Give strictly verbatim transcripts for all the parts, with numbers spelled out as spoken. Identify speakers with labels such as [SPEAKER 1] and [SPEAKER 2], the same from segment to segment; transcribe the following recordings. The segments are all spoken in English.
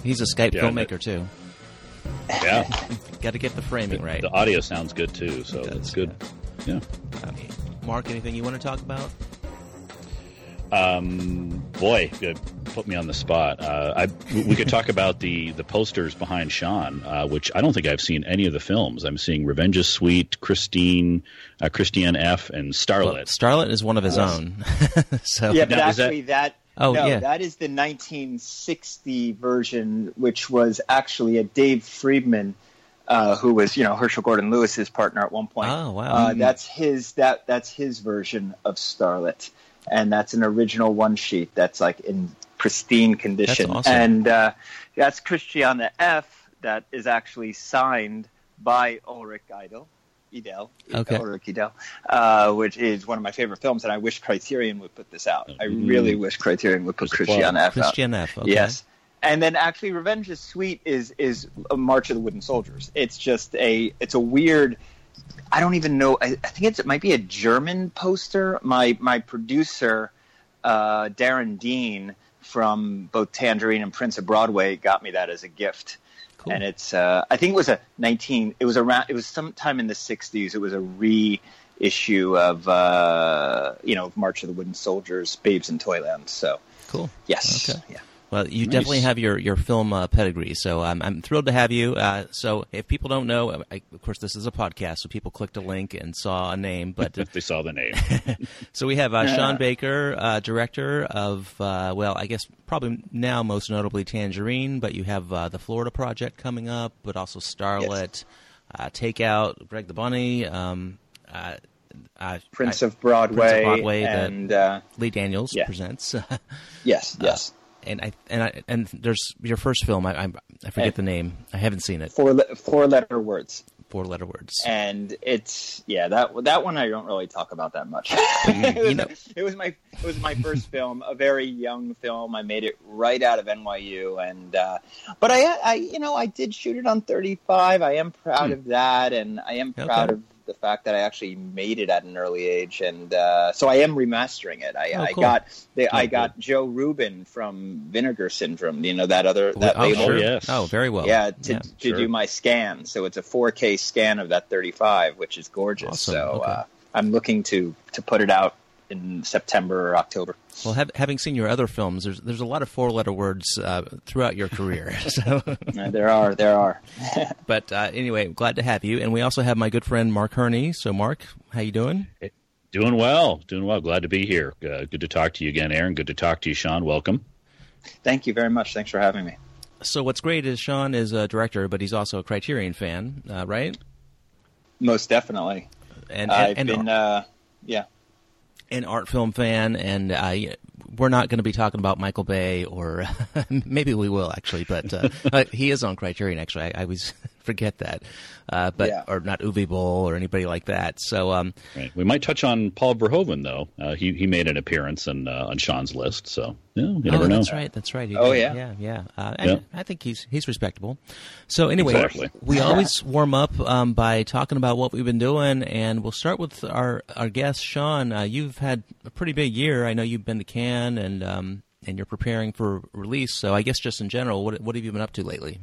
[SPEAKER 1] He's a Skype
[SPEAKER 2] yeah,
[SPEAKER 1] filmmaker, too.
[SPEAKER 2] Yeah.
[SPEAKER 1] Got to get the framing right.
[SPEAKER 2] The audio sounds good, too, so that's good. Yeah.
[SPEAKER 1] yeah. Okay. Mark, anything you want to talk about?
[SPEAKER 2] Um, boy, put me on the spot. Uh, I we could talk about the, the posters behind Sean, uh, which I don't think I've seen any of the films. I'm seeing Revenge is Sweet, Christine, uh, Christiane F., and Starlet.
[SPEAKER 1] Well, Starlet is one of his yes. own. so
[SPEAKER 3] yeah, but
[SPEAKER 2] now,
[SPEAKER 3] actually that, that
[SPEAKER 1] oh
[SPEAKER 3] no,
[SPEAKER 1] yeah,
[SPEAKER 3] that is the nineteen sixty version, which was actually a Dave Friedman. Uh, who was, you know, Herschel Gordon Lewis's partner at one point?
[SPEAKER 1] Oh wow!
[SPEAKER 3] Uh, that's his that that's his version of Starlet, and that's an original one sheet that's like in pristine condition.
[SPEAKER 1] That's awesome.
[SPEAKER 3] And uh, that's Christiane F. That is actually signed by Ulrich Idel, Idel,
[SPEAKER 1] okay.
[SPEAKER 3] Ulrich Idel, uh, which is one of my favorite films, and I wish Criterion would put this out. I really wish Criterion would put Christiane F.
[SPEAKER 1] Christiane
[SPEAKER 3] out.
[SPEAKER 1] F. Okay.
[SPEAKER 3] Yes. And then actually Revenge is Sweet is is a March of the Wooden Soldiers. It's just a it's a weird I don't even know I, I think it's, it might be a German poster. My my producer uh, Darren Dean from both Tangerine and Prince of Broadway got me that as a gift.
[SPEAKER 1] Cool.
[SPEAKER 3] And it's uh, I think it was a nineteen it was around it was sometime in the sixties. It was a reissue of uh, you know, March of the Wooden Soldiers, Babes in Toyland. So
[SPEAKER 1] cool.
[SPEAKER 3] Yes.
[SPEAKER 1] Okay.
[SPEAKER 3] Yeah.
[SPEAKER 1] Well, you
[SPEAKER 2] nice.
[SPEAKER 1] definitely have your, your film uh, pedigree, so I'm I'm thrilled to have you. Uh, so if people don't know, I, of course, this is a podcast, so people clicked a link and saw a name. But
[SPEAKER 2] if they saw the name.
[SPEAKER 1] So we have uh, Sean Baker, uh, director of, uh, well, I guess probably now most notably Tangerine, but you have uh, the Florida Project coming up, but also Starlet,
[SPEAKER 3] yes.
[SPEAKER 1] uh, Takeout, Greg the Bunny, um, uh, uh,
[SPEAKER 3] Prince,
[SPEAKER 1] I,
[SPEAKER 3] of Broadway,
[SPEAKER 1] Prince of Broadway,
[SPEAKER 3] and
[SPEAKER 1] that
[SPEAKER 3] uh,
[SPEAKER 1] Lee Daniels
[SPEAKER 3] yeah.
[SPEAKER 1] presents.
[SPEAKER 3] yes, yes.
[SPEAKER 1] Uh, And I and I and there's your first film. I I, I forget and the name. I haven't seen it.
[SPEAKER 3] Four four letter words.
[SPEAKER 1] Four letter words.
[SPEAKER 3] And it's yeah that that one I don't really talk about that much.
[SPEAKER 1] it, was,
[SPEAKER 3] you know, it was my it was my first film, a very young film. I made it right out of N Y U, and uh, but I I you know I did shoot it on thirty-five. I am proud hmm. of that, and I am proud
[SPEAKER 1] okay.
[SPEAKER 3] of the fact that I actually made it at an early age, and uh, so I am remastering it. I,
[SPEAKER 1] oh,
[SPEAKER 3] I
[SPEAKER 1] cool.
[SPEAKER 3] got the,
[SPEAKER 2] oh,
[SPEAKER 3] I got
[SPEAKER 2] cool.
[SPEAKER 3] Joe Rubin from Vinegar Syndrome. You know that other that
[SPEAKER 1] oh,
[SPEAKER 3] label.
[SPEAKER 1] sure.
[SPEAKER 2] yes.
[SPEAKER 1] Oh, very well.
[SPEAKER 3] Yeah, to,
[SPEAKER 1] yeah,
[SPEAKER 3] to
[SPEAKER 2] sure.
[SPEAKER 3] do my scan. So it's a four K scan of that thirty-five, which is gorgeous.
[SPEAKER 1] Awesome.
[SPEAKER 3] So
[SPEAKER 1] okay.
[SPEAKER 3] uh, I'm looking to to put it out in September or October.
[SPEAKER 1] Well, have, having seen your other films, there's there's a lot of four letter words uh, throughout your career. So
[SPEAKER 3] uh, there are, there are.
[SPEAKER 1] But uh, anyway, glad to have you, and we also have my good friend Mark Herney. So, Mark, how you doing?
[SPEAKER 2] Hey, doing well, doing well. Glad to be here. Uh, good to talk to you again, Aaron. Good to talk to you, Sean. Welcome.
[SPEAKER 3] Thank you very much. Thanks for having me.
[SPEAKER 1] So, what's great is Sean is a director, but he's also a Criterion fan, uh, right?
[SPEAKER 3] Most definitely.
[SPEAKER 1] And, and
[SPEAKER 3] I've
[SPEAKER 1] and,
[SPEAKER 3] been, uh, yeah.
[SPEAKER 1] an art film fan, and uh, we're not going to be talking about Michael Bay, or maybe we will actually, but uh, he is on Criterion. Actually, I, I always forget that, uh, but yeah. or not Uwe Boll or anybody like that. So um,
[SPEAKER 2] right. We might touch on Paul Verhoeven though. Uh, he he made an appearance on uh, on Sean's list, so yeah, you never
[SPEAKER 1] oh,
[SPEAKER 2] know.
[SPEAKER 1] That's right. That's right. He
[SPEAKER 3] oh
[SPEAKER 1] did.
[SPEAKER 3] yeah,
[SPEAKER 1] yeah, yeah. Uh,
[SPEAKER 2] yeah.
[SPEAKER 1] I, I think he's he's respectable. So anyway,
[SPEAKER 2] exactly.
[SPEAKER 1] we always warm up um, by talking about what we've been doing, and we'll start with our our guest Sean. Uh, you've had a pretty big year. I know you've been to Cannes, and um, and you're preparing for release. So I guess just in general, what what have you been up to lately?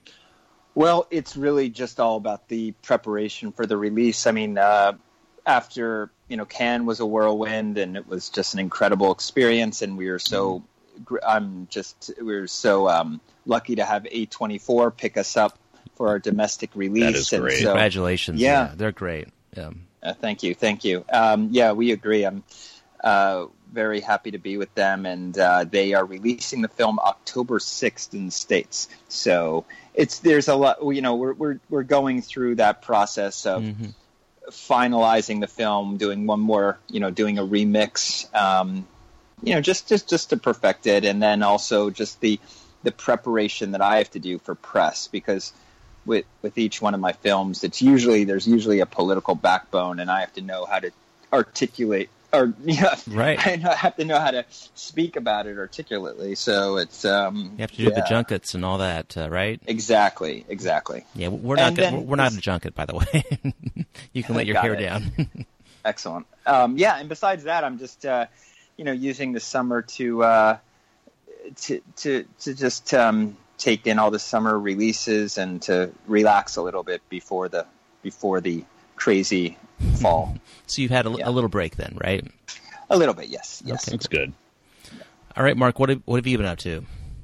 [SPEAKER 3] Well, it's really just all about the preparation for the release. I mean, uh, after, you know, Cannes was a whirlwind, and it was just an incredible experience, and we were so, I'm just, we were so um, lucky to have A twenty-four pick us up for our domestic release.
[SPEAKER 2] That is
[SPEAKER 3] and
[SPEAKER 2] great.
[SPEAKER 3] So,
[SPEAKER 1] Congratulations.
[SPEAKER 3] Yeah.
[SPEAKER 1] yeah. They're great. Yeah.
[SPEAKER 3] Uh, thank you. Thank you. Um, yeah, we agree. I'm uh, very happy to be with them, and uh, they are releasing the film October sixth in the States. So it's there's a lot. You know, we're we're we're going through that process of mm-hmm. finalizing the film, doing one more. You know, doing a remix. Um, you know, just just just to perfect it, and then also just the the preparation that I have to do for press, because with with each one of my films, it's usually there's usually a political backbone, and I have to know how to articulate, or yeah,
[SPEAKER 1] right.
[SPEAKER 3] I have to know how to speak about it articulately. So it's um,
[SPEAKER 1] you have to do
[SPEAKER 3] yeah.
[SPEAKER 1] the junkets and all that, uh, right?
[SPEAKER 3] Exactly, exactly.
[SPEAKER 1] Yeah, we're not gonna, we're not a junket, by the way. You can let your hair
[SPEAKER 3] it.
[SPEAKER 1] down.
[SPEAKER 3] Excellent. Um, yeah, and besides that, I'm just uh, you know using the summer to uh, to to to just um, take in all the summer releases and to relax a little bit before the before the crazy fall.
[SPEAKER 1] So you've had a,
[SPEAKER 3] Yeah.
[SPEAKER 1] a little break then, right?
[SPEAKER 3] A little bit, yes. Yes.
[SPEAKER 1] Okay.
[SPEAKER 2] That's good.
[SPEAKER 1] All right, Mark, what have, what have you been up to?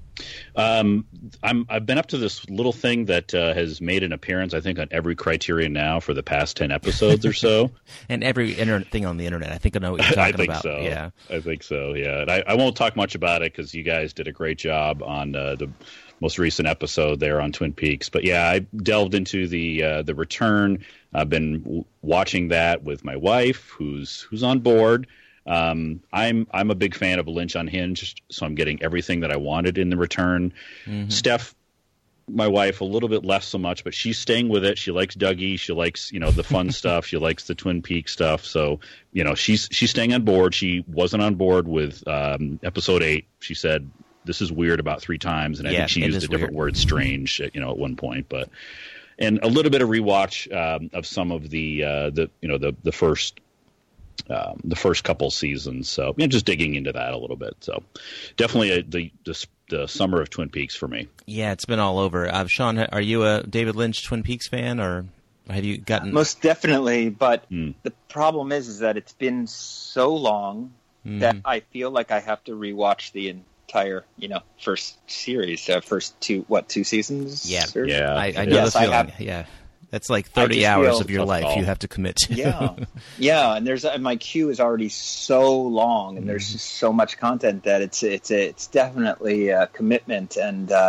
[SPEAKER 2] Um, I'm, I've been up to this little thing that uh, has made an appearance, I think, on every Criterion Now for the past ten episodes or so.
[SPEAKER 1] And every internet thing on the internet. I think I know what you're talking
[SPEAKER 2] I think
[SPEAKER 1] about.
[SPEAKER 2] so.
[SPEAKER 1] Yeah.
[SPEAKER 2] I think so, yeah. And I, I won't talk much about it because you guys did a great job on uh, the most recent episode there on Twin Peaks. But, yeah, I delved into the uh, the return. I've been w- watching that with my wife, who's who's on board. Um, I'm I'm a big fan of Lynch Unhinged, so I'm getting everything that I wanted in the return. Mm-hmm. Steph, my wife, a little bit less so much, but she's staying with it. She likes Dougie. She likes, you know, the fun stuff. She likes the Twin Peaks stuff. So, you know, she's she's staying on board. She wasn't on board with um, episode eight. She said this is weird about three times, and I
[SPEAKER 1] Yeah,
[SPEAKER 2] think she
[SPEAKER 1] it
[SPEAKER 2] used
[SPEAKER 1] is
[SPEAKER 2] a different
[SPEAKER 1] weird.
[SPEAKER 2] word, strange, you know, at one point. But and a little bit of rewatch um, of some of the uh, the you know the the first. Um, the first couple seasons, so yeah, just digging into that a little bit. So definitely a, the, the the summer of Twin Peaks for me.
[SPEAKER 1] Yeah, it's been all over. Uh, Sean, are you a David Lynch Twin Peaks fan, or have you gotten...
[SPEAKER 3] Most definitely, but
[SPEAKER 2] Mm.
[SPEAKER 3] the problem is, is that it's been so long
[SPEAKER 1] Mhm.
[SPEAKER 3] that I feel like I have to rewatch the entire, you know, first series, uh, first two, what, two seasons?
[SPEAKER 1] Yeah.
[SPEAKER 3] Or-
[SPEAKER 2] Yeah,
[SPEAKER 1] I, I
[SPEAKER 2] it
[SPEAKER 1] know
[SPEAKER 3] is.
[SPEAKER 1] the
[SPEAKER 3] Yes, I
[SPEAKER 1] feeling.
[SPEAKER 3] have-
[SPEAKER 1] Yeah. That's like thirty
[SPEAKER 3] just
[SPEAKER 1] hours
[SPEAKER 3] feel-
[SPEAKER 1] of your
[SPEAKER 2] Tough
[SPEAKER 1] life
[SPEAKER 2] call.
[SPEAKER 1] you have to commit to.
[SPEAKER 3] Yeah, yeah, and there's and my queue is already so long, and there's
[SPEAKER 1] Mm-hmm.
[SPEAKER 3] just so much content that it's it's it's definitely a commitment, and uh,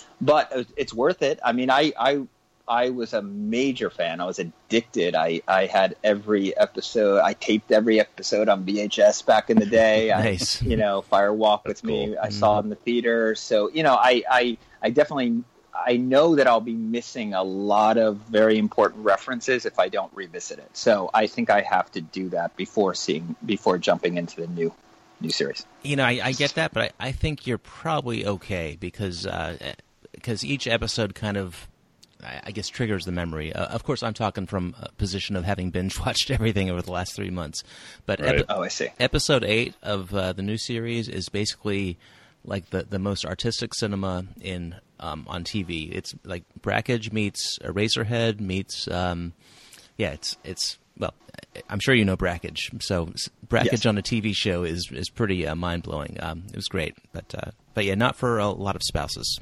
[SPEAKER 3] but it's worth it. I mean, I I I was a major fan. I was addicted. I I had every episode. I taped every episode on V H S back in the day.
[SPEAKER 1] Nice.
[SPEAKER 3] I, you know, Fire Walk
[SPEAKER 2] That's
[SPEAKER 3] with me.
[SPEAKER 2] cool.
[SPEAKER 3] I saw it in the theater. So you know, I I I definitely. I know that I'll be missing a lot of very important references if I don't revisit it. So I think I have to do that before seeing, before jumping into the new, new series.
[SPEAKER 1] You know, I, I get that, but I, I think you're probably okay because uh, because each episode kind of, I, I guess, triggers the memory. Uh, of course, I'm talking from a position of having binge-watched everything over the last three months. But
[SPEAKER 2] Right.
[SPEAKER 1] epi-
[SPEAKER 3] Oh, I see.
[SPEAKER 1] episode eight of uh, the new series is basically like the, the most artistic cinema in um, on T V. It's like Brackage meets Eraserhead meets, um, yeah, it's it's well, I'm sure you know Brackage. So Brackage
[SPEAKER 3] Yes.
[SPEAKER 1] on a T V show is is pretty uh, mind blowing. Um, it was great, but uh, but yeah, not for a lot of spouses.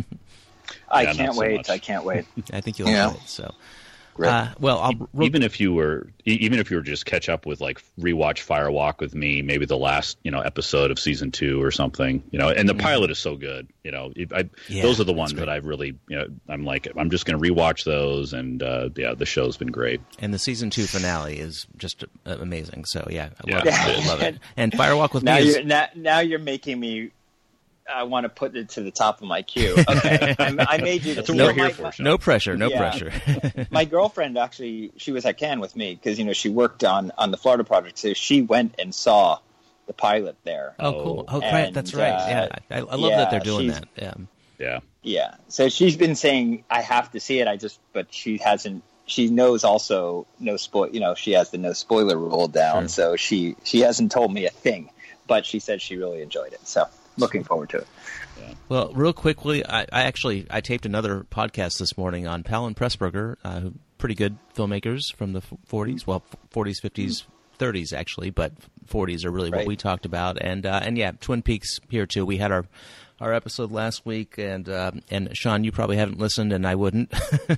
[SPEAKER 3] I
[SPEAKER 2] Yeah, not
[SPEAKER 3] can't
[SPEAKER 2] so
[SPEAKER 3] wait.
[SPEAKER 2] much.
[SPEAKER 3] I can't wait.
[SPEAKER 1] I think you'll
[SPEAKER 3] Yeah.
[SPEAKER 1] enjoy it. So.
[SPEAKER 3] Great.
[SPEAKER 1] Uh, well, I'll real-
[SPEAKER 2] Even if you were, e- even if you were just catch up with like rewatch Fire Walk with me, maybe the last you know episode of season two or something, you know. And the pilot is so good, you know. If I,
[SPEAKER 1] Yeah,
[SPEAKER 2] those are the
[SPEAKER 1] that's
[SPEAKER 2] ones
[SPEAKER 1] great.
[SPEAKER 2] that I've really, you know, I'm like, I'm just going to rewatch those, and uh, yeah, the show's been great.
[SPEAKER 1] and the season two finale is just uh, amazing. So yeah, I
[SPEAKER 2] Yeah.
[SPEAKER 1] love, it. I love it. And Firewalk with
[SPEAKER 3] now
[SPEAKER 1] me is
[SPEAKER 3] you're now, now you're making me. I want to put it to the top of my queue. Okay, I, I made you.
[SPEAKER 2] That's
[SPEAKER 3] this.
[SPEAKER 2] what we're
[SPEAKER 3] No,
[SPEAKER 2] here
[SPEAKER 3] my-
[SPEAKER 2] for, Sean.
[SPEAKER 1] no pressure, no
[SPEAKER 3] Yeah.
[SPEAKER 1] pressure.
[SPEAKER 3] My girlfriend actually, she was at Cannes with me because you know she worked on on the Florida project, so she went and saw the pilot there.
[SPEAKER 1] Oh, cool. Oh,
[SPEAKER 3] And,
[SPEAKER 1] right. That's right.
[SPEAKER 3] uh,
[SPEAKER 1] Yeah, I, I love that they're
[SPEAKER 3] yeah,
[SPEAKER 1] doing
[SPEAKER 3] she's-
[SPEAKER 1] that. Yeah.
[SPEAKER 2] Yeah,
[SPEAKER 3] Yeah, so she's been saying I have to see it. I just, but she hasn't. She knows also no spoil. You know, she has the no spoiler rule down,
[SPEAKER 1] Sure.
[SPEAKER 3] so she she hasn't told me a thing. But she said she really enjoyed it. So looking forward to it.
[SPEAKER 1] Well, real quickly, I, I actually I taped another podcast this morning on Pal and Pressburger, uh, who- pretty good filmmakers from the forties, well, forties, fifties, thirties actually, but forties are really what
[SPEAKER 3] Right.
[SPEAKER 1] we talked about, and uh, and yeah, Twin Peaks here too. We had our our episode last week, and uh, and Sean, you probably haven't listened, and I wouldn't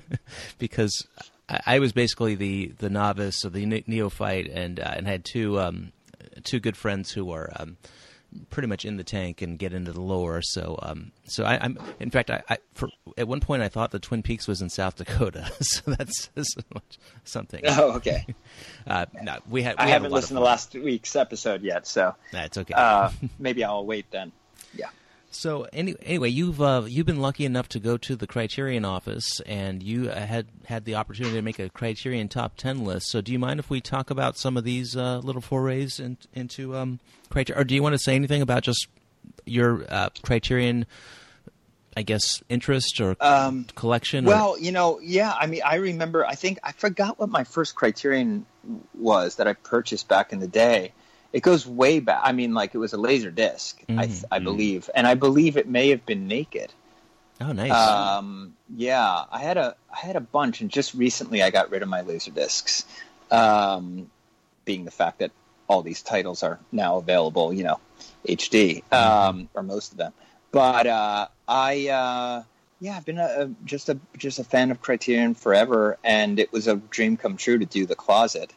[SPEAKER 1] because I, I was basically the, the novice or the ne- neophyte, and uh, and I had two um, two good friends who are. Um, pretty much in the tank and get into the lore. So, um, so I, I'm in fact, I, I for at one point I thought the Twin Peaks was in South Dakota. So that's, that's something.
[SPEAKER 3] Oh, okay.
[SPEAKER 1] Uh, no, we had. We
[SPEAKER 3] I
[SPEAKER 1] had a
[SPEAKER 3] haven't
[SPEAKER 1] lot of
[SPEAKER 3] listened to
[SPEAKER 1] fun.
[SPEAKER 3] last week's episode yet, so
[SPEAKER 1] That's okay.
[SPEAKER 3] uh, maybe I'll wait then. Yeah.
[SPEAKER 1] So any, anyway, you've uh, you've been lucky enough to go to the Criterion office, and you uh, had had the opportunity to make a Criterion top ten list. So do you mind if we talk about some of these uh, little forays in, into um, Criterion, or do you want to say anything about just your uh, Criterion, I guess, interest or
[SPEAKER 3] Um,
[SPEAKER 1] collection? or-
[SPEAKER 3] Well, you know, yeah. I mean, I remember. I think I forgot what my first Criterion was that I purchased back in the day. It goes way back. I mean, like it was a laser disc, I,
[SPEAKER 1] Mhm.
[SPEAKER 3] I believe, and I believe it may have been Naked.
[SPEAKER 1] Oh, nice.
[SPEAKER 3] Um, yeah, I had a I had a bunch, and just recently I got rid of my Laserdiscs, um, being the fact that all these titles are now available, you know, H D, um, mm-hmm. or most of them. But uh, I, uh, yeah, I've been a, a, just a just a fan of Criterion forever, and it was a dream come true to do The Closet,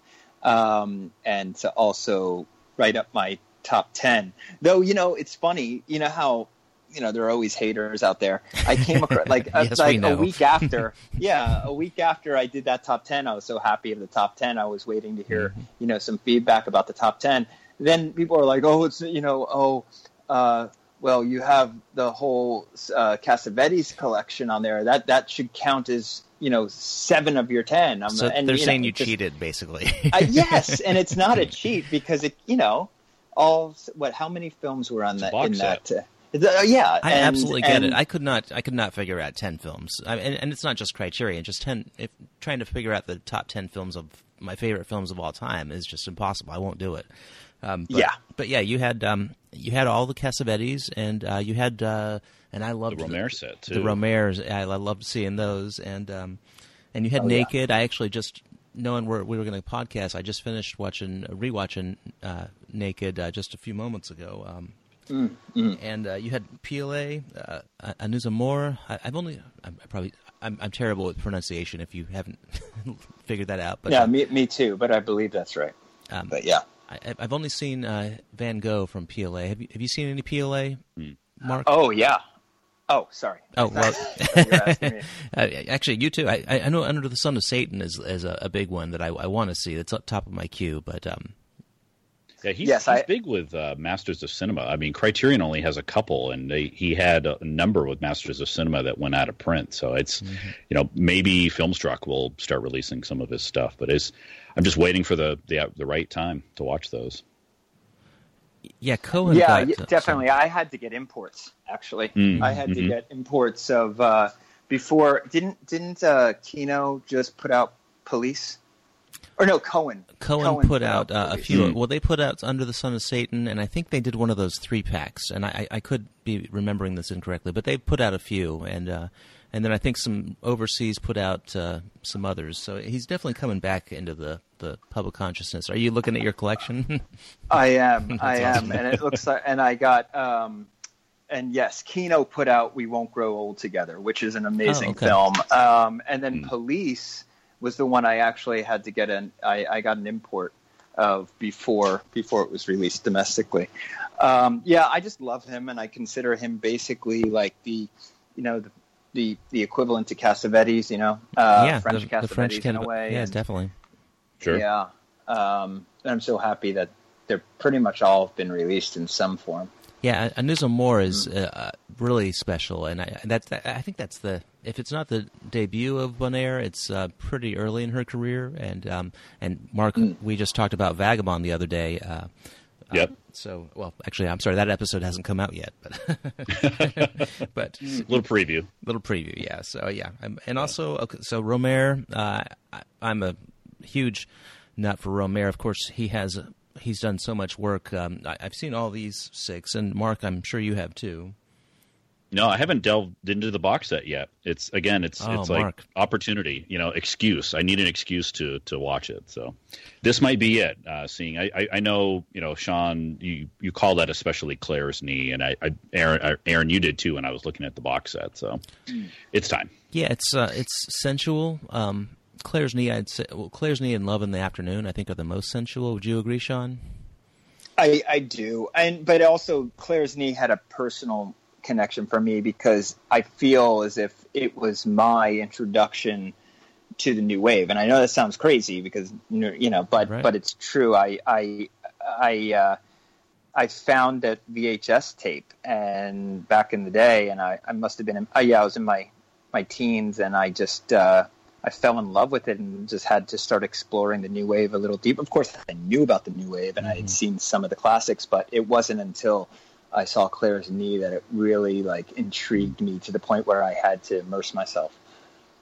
[SPEAKER 3] um, and to also write up my top ten. Though, you know, it's funny, you know how. You know, there are always haters out there. I came across like
[SPEAKER 1] yes,
[SPEAKER 3] like a week after, yeah, a week after I did that top ten. I was so happy of the top ten. I was waiting to hear, mm-hmm. you know, some feedback about the top ten. Then people are like, "Oh, it's you know, oh, uh, well, you have the whole uh, Cassavetes collection on there. That that should count as you know seven of your ten." I'm,
[SPEAKER 1] so
[SPEAKER 3] and,
[SPEAKER 1] they're
[SPEAKER 3] you
[SPEAKER 1] saying
[SPEAKER 3] know,
[SPEAKER 1] you
[SPEAKER 3] just,
[SPEAKER 1] cheated, basically.
[SPEAKER 3] uh, yes, and it's not a cheat because it, you know, all what? How many films were on that in that? Uh, Uh, yeah,
[SPEAKER 1] I
[SPEAKER 3] and,
[SPEAKER 1] absolutely get
[SPEAKER 3] and,
[SPEAKER 1] it. I could not, I could not figure out ten films, I, and, and it's not just Criterion. Just ten. If trying to figure out the top ten films of my favorite films of all time is just impossible. I won't do it. Um, but,
[SPEAKER 3] yeah,
[SPEAKER 1] but yeah, you had um, you had all the Cassavetes, and uh, you had, uh, and I loved
[SPEAKER 2] the Romer
[SPEAKER 1] the,
[SPEAKER 2] set too.
[SPEAKER 1] The Romers, I, I loved seeing those, and um, and you had
[SPEAKER 3] oh,
[SPEAKER 1] Naked.
[SPEAKER 3] Yeah.
[SPEAKER 1] I actually just knowing we're, we were going to podcast. I just finished watching, rewatching uh, Naked uh, just a few moments ago. Um,
[SPEAKER 3] Mm, mm.
[SPEAKER 1] And uh, you had P L A, uh, Anusa Moore. I, I've only, I'm probably, I'm, I'm terrible with pronunciation. If you haven't figured that out, but
[SPEAKER 3] yeah,
[SPEAKER 1] uh,
[SPEAKER 3] me, me too. But I believe that's right. Um, but yeah,
[SPEAKER 1] I, I've only seen uh, Van Gogh from P L A. Have you, have you seen any P L A, Mark?
[SPEAKER 3] Oh yeah. Oh, sorry.
[SPEAKER 1] Oh well,
[SPEAKER 3] You're asking me.
[SPEAKER 1] uh, actually, you too. I, I know Under the Sun of Satan is is a, a big one that I, I want to see. It's up top of my queue, but. Um,
[SPEAKER 2] Yeah, he's,
[SPEAKER 3] yes,
[SPEAKER 2] he's
[SPEAKER 3] I,
[SPEAKER 2] big with uh, Masters of Cinema. I mean, Criterion only has a couple, and they, he had a number with Masters of Cinema that went out of print. So it's, mm-hmm. you know, maybe Filmstruck will start releasing some of his stuff. But it's, I'm just waiting for the the, the right time to watch those.
[SPEAKER 1] Yeah, Cohen.
[SPEAKER 3] Yeah,
[SPEAKER 1] got,
[SPEAKER 3] definitely.
[SPEAKER 1] So.
[SPEAKER 3] I had to get imports. Actually,
[SPEAKER 2] mm-hmm.
[SPEAKER 3] I had to
[SPEAKER 2] mm-hmm.
[SPEAKER 3] get imports of uh, before. Didn't didn't uh, Kino just put out Police? Or no, Cohen.
[SPEAKER 1] Cohen,
[SPEAKER 3] Cohen
[SPEAKER 1] put out uh, a few.
[SPEAKER 2] Mm.
[SPEAKER 1] Well, they put out Under the Sun of Satan, and I think they did one of those three packs. And I, I could be remembering this incorrectly, but they put out a few, and uh, and then I think some overseas put out uh, some others. So he's definitely coming back into the, the public consciousness. Are you looking at your collection?
[SPEAKER 3] I am. I am, and it looks like. And I got. Um, and yes, Kino put out "We Won't Grow Old Together," which is an amazing
[SPEAKER 1] oh, okay.
[SPEAKER 3] film. Um, and then
[SPEAKER 2] mm.
[SPEAKER 3] Police was the one I actually had to get an I, I got an import of before before it was released domestically. Um, yeah, I just love him, and I consider him basically like the, you know, the the, the equivalent to Cassavetes, you know, uh,
[SPEAKER 1] yeah,
[SPEAKER 3] French
[SPEAKER 1] the,
[SPEAKER 3] Cassavetes
[SPEAKER 1] the French
[SPEAKER 3] in a way.
[SPEAKER 1] Yeah,
[SPEAKER 3] and,
[SPEAKER 1] definitely.
[SPEAKER 2] Sure.
[SPEAKER 3] Yeah, um, and I'm so happy that they're pretty much all have been released in some form.
[SPEAKER 1] Yeah, Anusa Moore is uh, really special, and I that's I think that's the if it's not the debut of Bonaire, it's uh, pretty early in her career. And um, and Mark, mm. we just talked about Vagabond the other day. Uh,
[SPEAKER 2] yep.
[SPEAKER 1] Uh, so, well, actually, I'm sorry, that episode hasn't come out yet, but but
[SPEAKER 2] little preview,
[SPEAKER 1] little preview, yeah. So yeah, I'm, and also okay, so Romer, uh, I, I'm a huge nut for Romer. Of course, he has. He's done so much work. Um, I, I've seen all these six, and Mark, I'm sure you have too.
[SPEAKER 2] No, I haven't delved into the box set yet. It's again, it's
[SPEAKER 1] oh,
[SPEAKER 2] it's
[SPEAKER 1] Mark.
[SPEAKER 2] like opportunity, you know, excuse. I need an excuse to to watch it. So this might be it. Uh, seeing, I, I I know, you know, Sean, you you call that especially Claire's Knee, and I, I Aaron, Aaron, you did too. When I was looking at the box set, so mm. it's time.
[SPEAKER 1] Yeah, it's uh, it's sensual. Um, Claire's Knee, I'd say. Well, Claire's Knee and Love in the Afternoon, I think, are the most sensual. Would you agree, Sean?
[SPEAKER 3] I, I do, and but also Claire's Knee had a personal connection for me because I feel as if it was my introduction to the new wave, and I know that sounds crazy because you know, but
[SPEAKER 1] right.
[SPEAKER 3] but it's true. I I I uh, I found that V H S tape, and back in the day, and I, I must have been in, uh, yeah, I was in my my teens, and I just. Uh, I fell in love with it and just had to start exploring the new wave a little deeper. Of course, I knew about the new wave and mm-hmm. I had seen some of the classics, but it wasn't until I saw Claire's Knee that it really like intrigued me to the point where I had to immerse myself.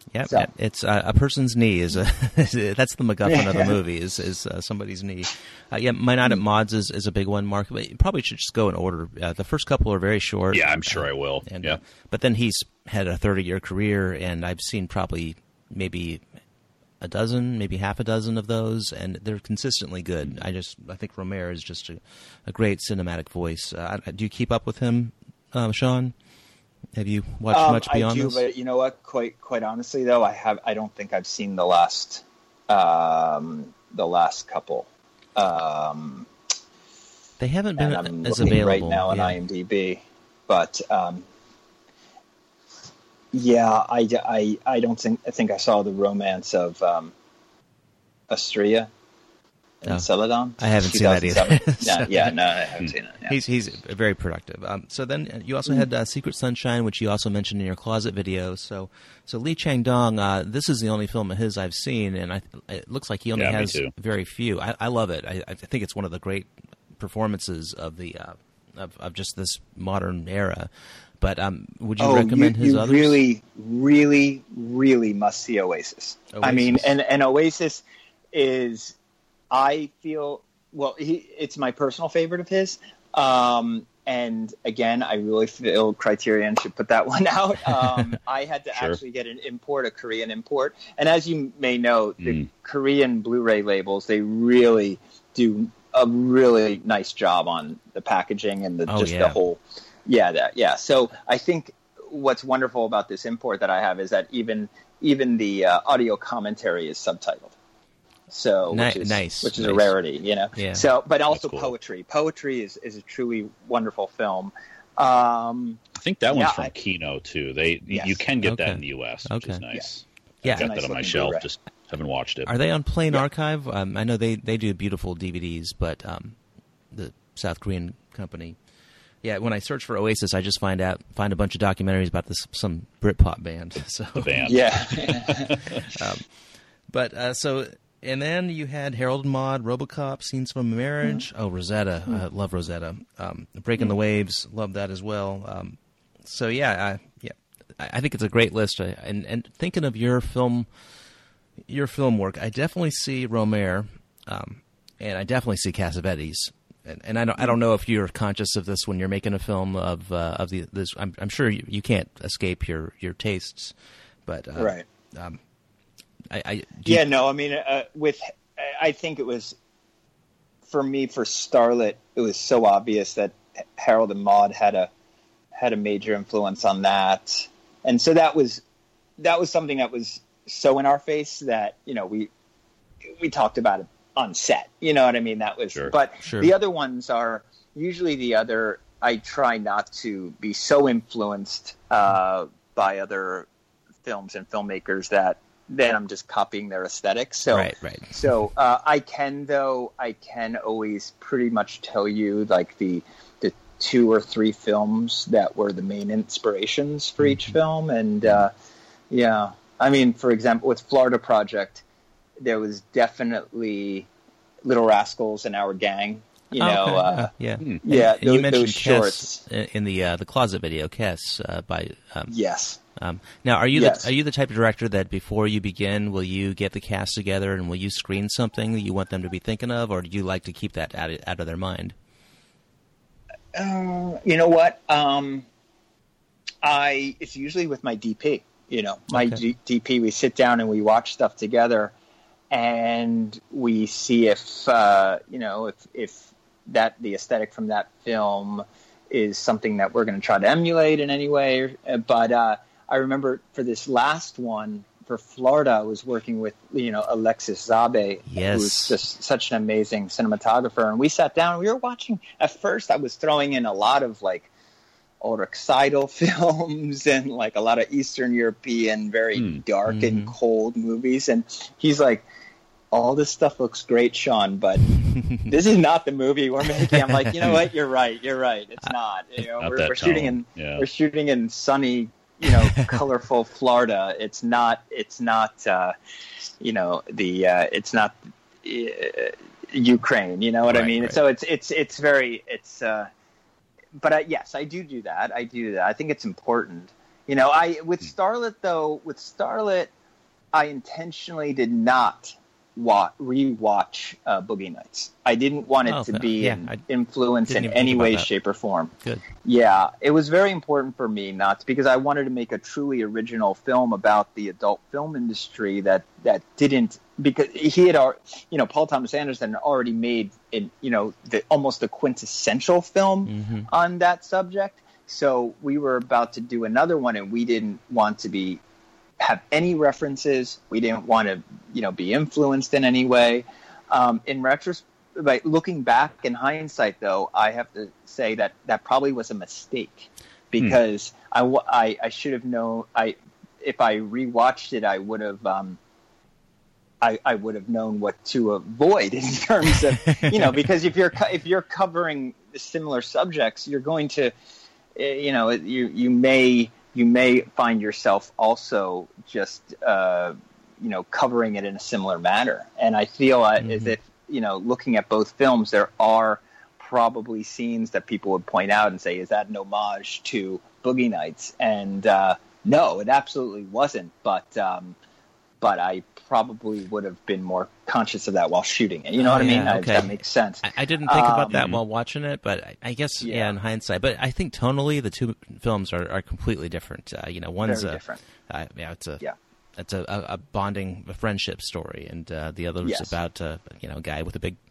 [SPEAKER 1] Yeah,
[SPEAKER 3] So.
[SPEAKER 1] it's uh, a person's knee is a that's the MacGuffin of the movie is is uh, somebody's knee. Uh, yeah, My Night at Maud's is, is a big one, Mark. But you probably should just go in order. Uh, the first couple are very short.
[SPEAKER 2] Yeah, I'm sure
[SPEAKER 1] uh,
[SPEAKER 2] I will.
[SPEAKER 1] And,
[SPEAKER 2] yeah,
[SPEAKER 1] uh, but then he's had a thirty year career, and I've seen probably maybe a dozen, maybe half a dozen of those, and they're consistently good. I just I think Romer is just a, a great cinematic voice. Uh, do you keep up with him, um, Sean? Have you watched
[SPEAKER 3] um,
[SPEAKER 1] much beyond
[SPEAKER 3] I do,
[SPEAKER 1] this?
[SPEAKER 3] but you know what? Quite quite honestly, though, I have. I don't think I've seen the last um, the last couple. Um,
[SPEAKER 1] they haven't been
[SPEAKER 3] and I'm
[SPEAKER 1] as
[SPEAKER 3] looking
[SPEAKER 1] available
[SPEAKER 3] right now on
[SPEAKER 1] yeah.
[SPEAKER 3] IMDb, but um, yeah, I, I, I don't think I think I saw the Romance of um, Astria. And
[SPEAKER 1] Oh.
[SPEAKER 3] Celadon?
[SPEAKER 1] I haven't seen that either.
[SPEAKER 3] no, yeah, no, I haven't seen it. Yeah.
[SPEAKER 1] He's he's very productive. Um, so then you also had uh, Secret Sunshine, which you also mentioned in your closet video. So so Lee Chang-dong, uh, this is the only film of his I've seen, and I, it looks like he only
[SPEAKER 2] Yeah, me
[SPEAKER 1] has
[SPEAKER 2] too.
[SPEAKER 1] very few. I, I love it. I, I think it's one of the great performances of the uh, of, of just this modern era. But um, would you
[SPEAKER 3] oh,
[SPEAKER 1] recommend
[SPEAKER 3] you,
[SPEAKER 1] his
[SPEAKER 3] you
[SPEAKER 1] others?
[SPEAKER 3] really, really, really must see Oasis.
[SPEAKER 1] Oasis.
[SPEAKER 3] I mean, and, and Oasis is, I feel, well, he, it's my personal favorite of his. Um, and again, I really feel Criterion should put that one out. Um, I had to
[SPEAKER 2] Sure.
[SPEAKER 3] actually get an import, a Korean import. And as you may know, the
[SPEAKER 2] Mm.
[SPEAKER 3] Korean Blu-ray labels, they really do a really nice job on the packaging and the,
[SPEAKER 1] Oh,
[SPEAKER 3] just
[SPEAKER 1] yeah.
[SPEAKER 3] the whole, yeah, that, yeah. So I think what's wonderful about this import that I have is that even, even the uh, audio commentary is subtitled. So
[SPEAKER 1] Ni-
[SPEAKER 3] which is,
[SPEAKER 1] nice,
[SPEAKER 3] which is
[SPEAKER 1] nice.
[SPEAKER 3] a rarity, you know.
[SPEAKER 1] Yeah.
[SPEAKER 3] So, but also
[SPEAKER 2] cool.
[SPEAKER 3] poetry. Poetry is, is a truly wonderful film. Um,
[SPEAKER 2] I think that one's
[SPEAKER 3] Yeah,
[SPEAKER 2] from
[SPEAKER 3] I-
[SPEAKER 2] Kino too. They
[SPEAKER 3] Yes.
[SPEAKER 2] you can get
[SPEAKER 1] Okay.
[SPEAKER 2] that in the U S, which
[SPEAKER 1] Okay.
[SPEAKER 2] is nice.
[SPEAKER 1] Yeah.
[SPEAKER 2] I've got
[SPEAKER 3] Nice
[SPEAKER 2] that on my
[SPEAKER 3] looking
[SPEAKER 2] shelf.
[SPEAKER 3] Blu-ray.
[SPEAKER 2] Just haven't watched it.
[SPEAKER 1] Are they on Plain
[SPEAKER 3] Yeah.
[SPEAKER 1] Archive? Um, I know they, they do beautiful D V Ds, but um, the South Korean company. Yeah, when I search for Oasis, I just find out find a bunch of documentaries about this some Britpop band. So,
[SPEAKER 2] The band.
[SPEAKER 3] yeah.
[SPEAKER 1] but uh, so and then you had Harold and Maude, RoboCop, Scenes from a Marriage.
[SPEAKER 3] Mm-hmm.
[SPEAKER 1] Oh, Rosetta, I love Rosetta. Um, Breaking the Waves, love that as well. Um, so yeah, I, yeah, I, I think it's a great list. I, and and thinking of your film, your film work, I definitely see Romer, um, and I definitely see Cassavetes. And, and I don't, I don't know if you're conscious of this when you're making a film of uh, of the this. I'm, I'm sure you, you can't escape your, your tastes, but uh,
[SPEAKER 3] Right.
[SPEAKER 1] Um, I, I do you-
[SPEAKER 3] Yeah, no, I mean, uh, with, I think it was, for me, for Starlet, it was so obvious that Harold and Maude had a, had a major influence on that. And so that was, that was something that was so in our face that, you know, we, we talked about it on set, you know what I mean? That was,
[SPEAKER 2] Sure.
[SPEAKER 3] but
[SPEAKER 1] Sure.
[SPEAKER 3] the other ones are usually the other, I try not to be so influenced, uh, by other films and filmmakers that then I'm just copying their aesthetics. So,
[SPEAKER 1] Right, right.
[SPEAKER 3] so uh, I can though I can always pretty much tell you like the the two or three films that were the main inspirations for each film, and uh, yeah, I mean, for example, with Florida Project, there was definitely Little Rascals and Our Gang. You
[SPEAKER 1] Oh,
[SPEAKER 3] know,
[SPEAKER 1] okay.
[SPEAKER 3] uh,
[SPEAKER 1] yeah,
[SPEAKER 2] Hmm.
[SPEAKER 3] yeah,
[SPEAKER 1] And you
[SPEAKER 3] those,
[SPEAKER 1] mentioned
[SPEAKER 3] those
[SPEAKER 1] Kess
[SPEAKER 3] shorts.
[SPEAKER 1] in in the uh, the closet video, Kess uh, by. Um,
[SPEAKER 3] Yes.
[SPEAKER 1] um, now, are you
[SPEAKER 3] Yes.
[SPEAKER 1] the, are you the type of director that before you begin, will you get the cast together and will you screen something that you want them to be thinking of, or do you like to keep that out of, out of their mind?
[SPEAKER 3] Uh, you know what? Um, I it's usually with my D P. You know, my
[SPEAKER 1] Okay.
[SPEAKER 3] G- D P. We sit down and we watch stuff together, and we see if uh, you know if if that the aesthetic from that film is something that we're going to try to emulate in any way. But uh, I remember for this last one for Florida, I was working with you know Alexis Zabe,
[SPEAKER 1] Yes.
[SPEAKER 3] who's just such an amazing cinematographer, and we sat down. And we were watching. At first, I was throwing in a lot of like Ulrich Seidel films and like a lot of Eastern European, very
[SPEAKER 2] Mm.
[SPEAKER 3] dark
[SPEAKER 1] Mhm.
[SPEAKER 3] and cold movies. And he's like, all this stuff looks great, Sean, but this is not the movie we're making. I'm like, you know what? You're right. You're right. It's not. You know,
[SPEAKER 2] Not
[SPEAKER 3] we're,
[SPEAKER 2] that
[SPEAKER 3] we're shooting in
[SPEAKER 2] tone. Yeah.
[SPEAKER 3] we're shooting in sunny, you know, colorful Florida. It's not. It's not. Uh, you know, the. Uh, it's not uh, Ukraine. You know what I
[SPEAKER 1] Right,
[SPEAKER 3] mean?
[SPEAKER 1] right.
[SPEAKER 3] So it's it's it's very it's. Uh, but uh, yes, I do do that. I do that. I think it's important. You know, I with Starlet though. With Starlet, I intentionally did not wa- rewatch uh, Boogie Nights. I didn't want it
[SPEAKER 1] oh,
[SPEAKER 3] to be
[SPEAKER 1] yeah,
[SPEAKER 3] an influence in
[SPEAKER 1] even
[SPEAKER 3] any way,
[SPEAKER 1] that.
[SPEAKER 3] shape, or form.
[SPEAKER 1] Good.
[SPEAKER 3] Yeah, it was very important for me not to, because I wanted to make a truly original film about the adult film industry that, that didn't, because he had, you know, Paul Thomas Anderson had already made, it, you know, the, almost the quintessential film
[SPEAKER 1] mm-hmm.
[SPEAKER 3] on that subject. So we were about to do another one, and we didn't want to be have any references. We didn't want to, you know, be influenced in any way. Um, in retrospect, by looking back in hindsight, though, I have to say that that probably was a mistake, because hmm. I, I, I should have known. I if I rewatched it, I would have. Um, I, I would have known what to avoid in terms of, you know, because if you're if you're covering similar subjects, you're going to, you know, you you may you may find yourself also just, uh, you know, covering it in a similar manner. And I feel uh, mm-hmm. as if, you know, looking at both films, there are probably scenes that people would point out and say, is that an homage to Boogie Nights? And uh, no, it absolutely wasn't. But um, but I probably would have been more conscious of that while shooting it. You know
[SPEAKER 1] oh,
[SPEAKER 3] what
[SPEAKER 1] yeah,
[SPEAKER 3] I mean?
[SPEAKER 1] okay.
[SPEAKER 3] That makes sense.
[SPEAKER 1] I, I didn't think um, about that while watching it, but I, I guess, yeah. yeah, in hindsight. But I think tonally, the two films are, are completely different. Uh, you know, one's
[SPEAKER 3] Very
[SPEAKER 1] a,
[SPEAKER 3] different.
[SPEAKER 1] Uh, yeah, it's a,
[SPEAKER 3] yeah.
[SPEAKER 1] it's a, a, a bonding, a friendship story, and uh, the other is
[SPEAKER 3] yes.
[SPEAKER 1] about, uh, you know, a guy with a big...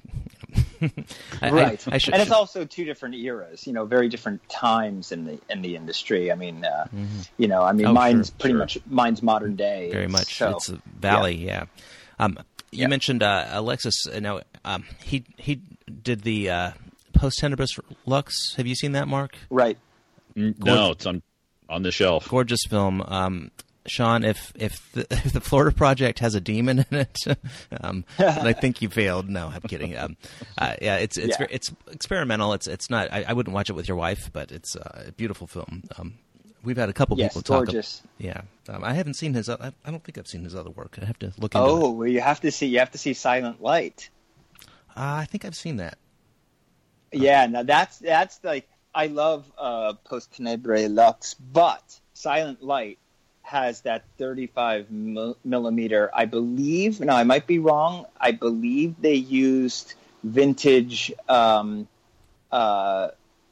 [SPEAKER 1] I,
[SPEAKER 3] right,
[SPEAKER 1] I, I should,
[SPEAKER 3] and it's also two different eras, you know, very different times in the in the industry. I mean, uh, mm-hmm. you know, I mean,
[SPEAKER 1] oh,
[SPEAKER 3] mine's
[SPEAKER 1] sure,
[SPEAKER 3] pretty
[SPEAKER 1] sure.
[SPEAKER 3] much mine's modern day.
[SPEAKER 1] Very much,
[SPEAKER 3] so,
[SPEAKER 1] it's a Valley, yeah. yeah. Um, you
[SPEAKER 3] yeah.
[SPEAKER 1] mentioned uh, Alexis. Uh, now, um, he he did the uh, Post Tenebris Lux. Have you seen that, Mark?
[SPEAKER 3] Right.
[SPEAKER 2] Mm, no, it's on on the shelf.
[SPEAKER 1] Gorgeous film. Um, Sean, if if the, if the Florida Project has a demon in it, um, then I think you failed. No, I'm kidding. Um, uh, yeah, it's it's
[SPEAKER 3] yeah.
[SPEAKER 1] it's experimental. It's it's not. I, I wouldn't watch it with your wife, but it's uh, a beautiful film. Um, we've had a couple
[SPEAKER 3] yes,
[SPEAKER 1] people talk.
[SPEAKER 3] Gorgeous.
[SPEAKER 1] Yeah, um, I haven't seen his. I, I don't think I've seen his other work. I have to look into
[SPEAKER 3] oh,
[SPEAKER 1] it.
[SPEAKER 3] Oh, well, you have to see. You have to see Silent Light.
[SPEAKER 1] Uh, I think I've seen that.
[SPEAKER 3] Yeah, now that's that's like I love uh, Post Tenebris Lux, but Silent Light has that thirty-five millimeter, I believe. No, I might be wrong. I believe they used vintage um, uh,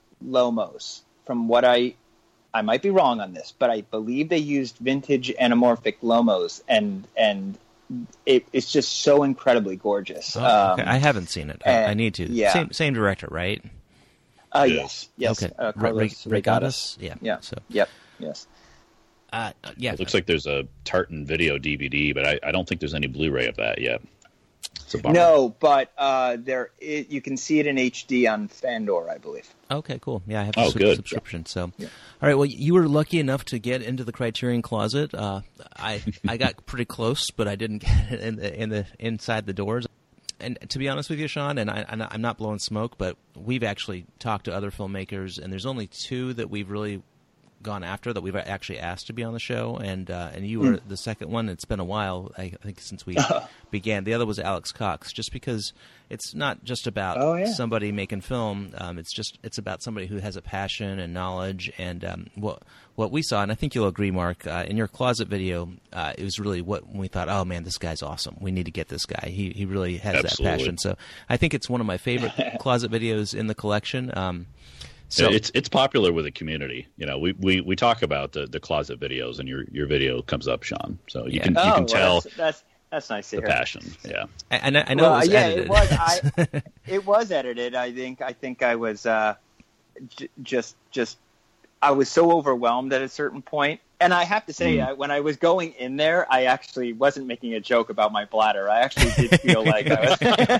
[SPEAKER 3] Lomos. From what I, I might be wrong on this, but I believe they used vintage anamorphic Lomos, and and it, it's just so incredibly gorgeous.
[SPEAKER 1] Oh,
[SPEAKER 3] um,
[SPEAKER 1] okay. I haven't seen it.
[SPEAKER 3] and,
[SPEAKER 1] I need to.
[SPEAKER 3] Yeah.
[SPEAKER 1] Same same director, right?
[SPEAKER 3] Uh, yes. Yes.
[SPEAKER 1] Okay.
[SPEAKER 3] Uh,
[SPEAKER 1] Re-
[SPEAKER 3] Carlos
[SPEAKER 1] Re-
[SPEAKER 3] Regatas.
[SPEAKER 1] Yeah.
[SPEAKER 3] Yeah.
[SPEAKER 1] So.
[SPEAKER 3] Yep. Yes.
[SPEAKER 1] Uh, yeah.
[SPEAKER 2] It looks like there's a Tartan video D V D, but I, I don't think there's any Blu-ray of that yet. It's a bummer.
[SPEAKER 3] No, but uh, there it, you can see it in H D on Fandor, I believe.
[SPEAKER 1] Okay, cool. Yeah, I have a
[SPEAKER 2] oh,
[SPEAKER 1] sub-
[SPEAKER 2] good.
[SPEAKER 1] subscription.
[SPEAKER 3] Yeah.
[SPEAKER 1] So,
[SPEAKER 3] yeah.
[SPEAKER 1] all right. Well, you were lucky enough to get into the Criterion Closet. Uh, I I got pretty close, but I didn't get in the, in the inside the doors. And to be honest with you, Sean, and I, I'm not blowing smoke, but we've actually talked to other filmmakers, and there's only two that we've really gone after that we've actually asked to be on the show, and uh, and you were mm. the second one. It's been a while, I think, since we began. The other was Alex Cox, just because it's not just about
[SPEAKER 3] oh, yeah.
[SPEAKER 1] somebody making film. Um, it's just it's about somebody who has a passion and knowledge, and um, what what we saw, and I think you'll agree, Mark, uh, in your closet video, uh, it was really what we thought. Oh man, this guy's awesome. We need to get this guy. He he really has
[SPEAKER 2] Absolutely.
[SPEAKER 1] that passion. So I think it's one of my favorite closet videos in the collection. Um,
[SPEAKER 2] So it's it's popular with the community. You know, we, we, we talk about the, the closet videos, and your, your video comes up, Sean. So you
[SPEAKER 1] yeah.
[SPEAKER 2] can you
[SPEAKER 3] oh,
[SPEAKER 2] can
[SPEAKER 3] well,
[SPEAKER 2] tell
[SPEAKER 3] that's, that's that's nice to
[SPEAKER 2] the
[SPEAKER 3] hear.
[SPEAKER 2] passion. Yeah,
[SPEAKER 1] and I, I know
[SPEAKER 3] well,
[SPEAKER 1] it was
[SPEAKER 3] yeah,
[SPEAKER 1] edited.
[SPEAKER 3] it was. I, it was edited. I think. I think I was uh, j- just just. I was so overwhelmed at a certain point. And I have to say, mm. uh, when I was going in there, I actually wasn't making a joke about my bladder. I actually did feel like I was.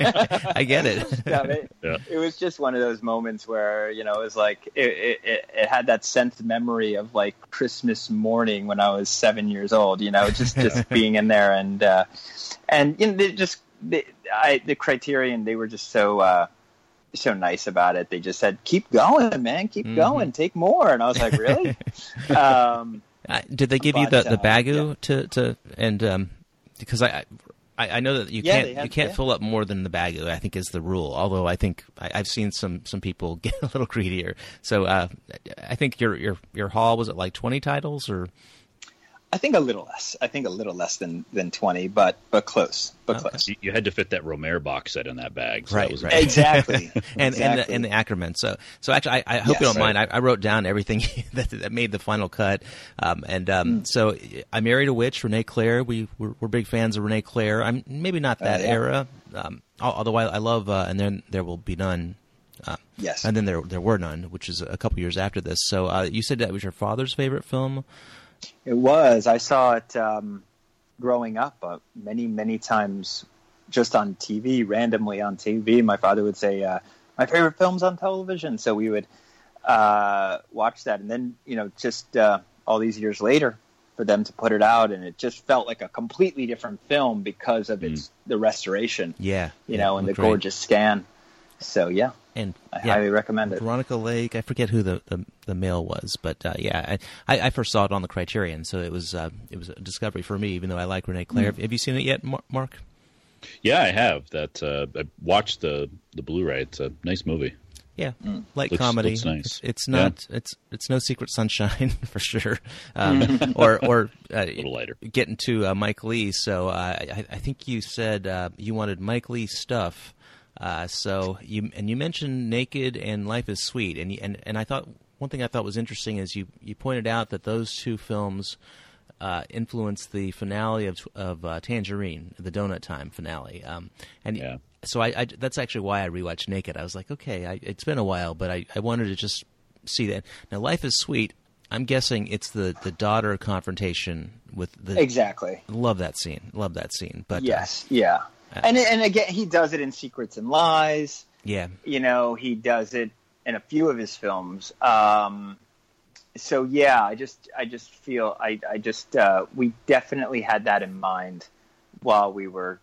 [SPEAKER 1] I get it.
[SPEAKER 3] Yeah, it,
[SPEAKER 2] yeah.
[SPEAKER 3] it was just one of those moments where, you know, it was like, it, it, it had that sense memory of like Christmas morning when I was seven years old, you know, just, just being in there. And, uh, and, you know, they just, they, I, the Criterion, they were just so, uh, so nice about it. They just said, keep going, man, keep mm-hmm. going, take more. And I was like, really? um,
[SPEAKER 1] Uh, did they give
[SPEAKER 3] but,
[SPEAKER 1] you the, the
[SPEAKER 3] uh,
[SPEAKER 1] bagu
[SPEAKER 3] yeah.
[SPEAKER 1] to, to and um, because I, I I know that you
[SPEAKER 3] yeah,
[SPEAKER 1] can't
[SPEAKER 3] have,
[SPEAKER 1] you can't
[SPEAKER 3] yeah.
[SPEAKER 1] fill up more than the bagu, I think is the rule. Although I think I, I've seen some, some people get a little greedier. So uh, I think your your your haul was it like twenty titles or
[SPEAKER 3] I think a little less. I think a little less than, than twenty, but but close, but
[SPEAKER 1] Okay.
[SPEAKER 3] close.
[SPEAKER 2] You, you had to fit that Romare box set in that bag. So
[SPEAKER 1] Right,
[SPEAKER 2] that was
[SPEAKER 1] right.
[SPEAKER 3] Exactly.
[SPEAKER 1] and
[SPEAKER 3] exactly.
[SPEAKER 1] and the, and the Ackerman. So so actually, I, I hope you
[SPEAKER 3] Yes.
[SPEAKER 1] don't mind. I, I wrote down everything that, that made the final cut. Um, and um, mm. so I Married a Witch, Renee Claire. We we're, we're big fans of Renee Claire. I'm maybe not that
[SPEAKER 3] uh, yeah.
[SPEAKER 1] era. Um, although I, I love uh, And Then There Will Be None. Uh,
[SPEAKER 3] yes.
[SPEAKER 1] And then there there were none, which is a couple years after this. So uh, you said that was your father's favorite film.
[SPEAKER 3] It was. I saw it um, growing up uh, many, many times just on T V, randomly on T V. My father would say, uh, my favorite film's on television. So we would uh, watch that. And then, you know, just uh, all these years later for them to put it out, and it just felt like a completely different film because of its mm. the restoration.
[SPEAKER 1] Yeah.
[SPEAKER 3] You
[SPEAKER 1] yeah,
[SPEAKER 3] know, and the
[SPEAKER 1] great.
[SPEAKER 3] gorgeous scan. So, yeah.
[SPEAKER 1] And
[SPEAKER 3] I
[SPEAKER 1] yeah,
[SPEAKER 3] highly recommend it.
[SPEAKER 1] Veronica Lake. I forget who the, the, the male was, but uh, yeah, I, I first saw it on the Criterion, so it was uh, it was a discovery for me. Even though I like Renee Claire, mm. have you seen it yet, Mark?
[SPEAKER 2] Yeah, I have. That uh, I watched the the Blu-ray. It's a nice movie.
[SPEAKER 1] Yeah, mm. light
[SPEAKER 2] looks,
[SPEAKER 1] comedy.
[SPEAKER 2] Looks nice.
[SPEAKER 1] It's, it's not. Yeah. It's it's no Secret Sunshine for sure. Um, or or uh,
[SPEAKER 2] a little lighter.
[SPEAKER 1] Getting to uh, Mike Leigh. So uh, I, I think you said uh, you wanted Mike Leigh stuff. Uh, so you and you mentioned Naked and Life is Sweet, and and and I thought one thing I thought was interesting is you, you pointed out that those two films uh, influenced the finale of of uh, Tangerine, the Donut Time finale, um, and
[SPEAKER 2] yeah.
[SPEAKER 1] so I, I that's actually why I rewatched Naked. I was like, okay, I, it's been a while, but I, I wanted to just see that. Now, Life is Sweet. I'm guessing it's the, the daughter confrontation with the
[SPEAKER 3] exactly.
[SPEAKER 1] Love that scene. Love that scene. But
[SPEAKER 3] yes,
[SPEAKER 1] uh,
[SPEAKER 3] yeah. And and again, he does it in Secrets and Lies.
[SPEAKER 1] Yeah.
[SPEAKER 3] You know, he does it in a few of his films. Um, so yeah, I just I just feel I I just uh, we definitely had that in mind while we were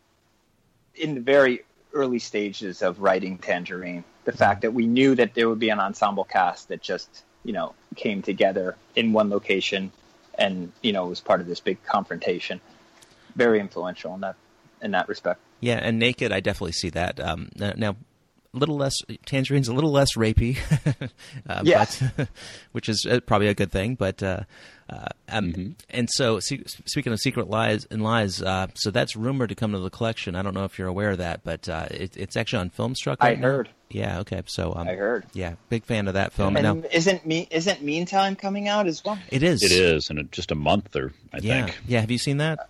[SPEAKER 3] in the very early stages of writing Tangerine. The fact that we knew that there would be an ensemble cast that just, you know, came together in one location, and you know, was part of this big confrontation. Very influential in that in that respect.
[SPEAKER 1] Yeah, and Naked, I definitely see that. Um, now, a little less Tangerine's a little less rapey, uh,
[SPEAKER 3] yes.
[SPEAKER 1] but, which is probably a good thing. But uh, uh, um, mm-hmm. and so speaking of Secret Lies and Lies, uh, so that's rumored to come to the collection. I don't know if you're aware of that, but uh, it, it's actually on Filmstruck. Right
[SPEAKER 3] I heard.
[SPEAKER 1] Now. Yeah. Okay. So um,
[SPEAKER 3] I heard.
[SPEAKER 1] Yeah, big fan of that film.
[SPEAKER 3] And
[SPEAKER 1] now,
[SPEAKER 3] isn't me isn't Meantime coming out as well?
[SPEAKER 1] It is.
[SPEAKER 2] It is in just a month, or I
[SPEAKER 1] yeah.
[SPEAKER 2] think.
[SPEAKER 1] Yeah. Have you seen that?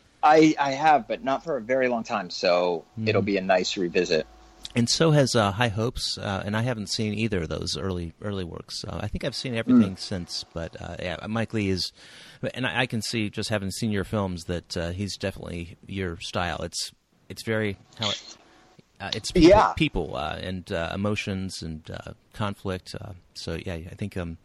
[SPEAKER 3] I, I have, but not for a very long time, so mm. it'll be a nice revisit.
[SPEAKER 1] And so has uh, High Hopes, uh, and I haven't seen either of those early early works. Uh, I think I've seen everything mm. since, but uh, yeah, Mike Leigh is, and I, I can see just having seen your films that uh, he's definitely your style. It's it's very how it, uh, it's people,
[SPEAKER 3] yeah.
[SPEAKER 1] people uh, and uh, emotions and uh, conflict. Uh, so yeah, I think. Um,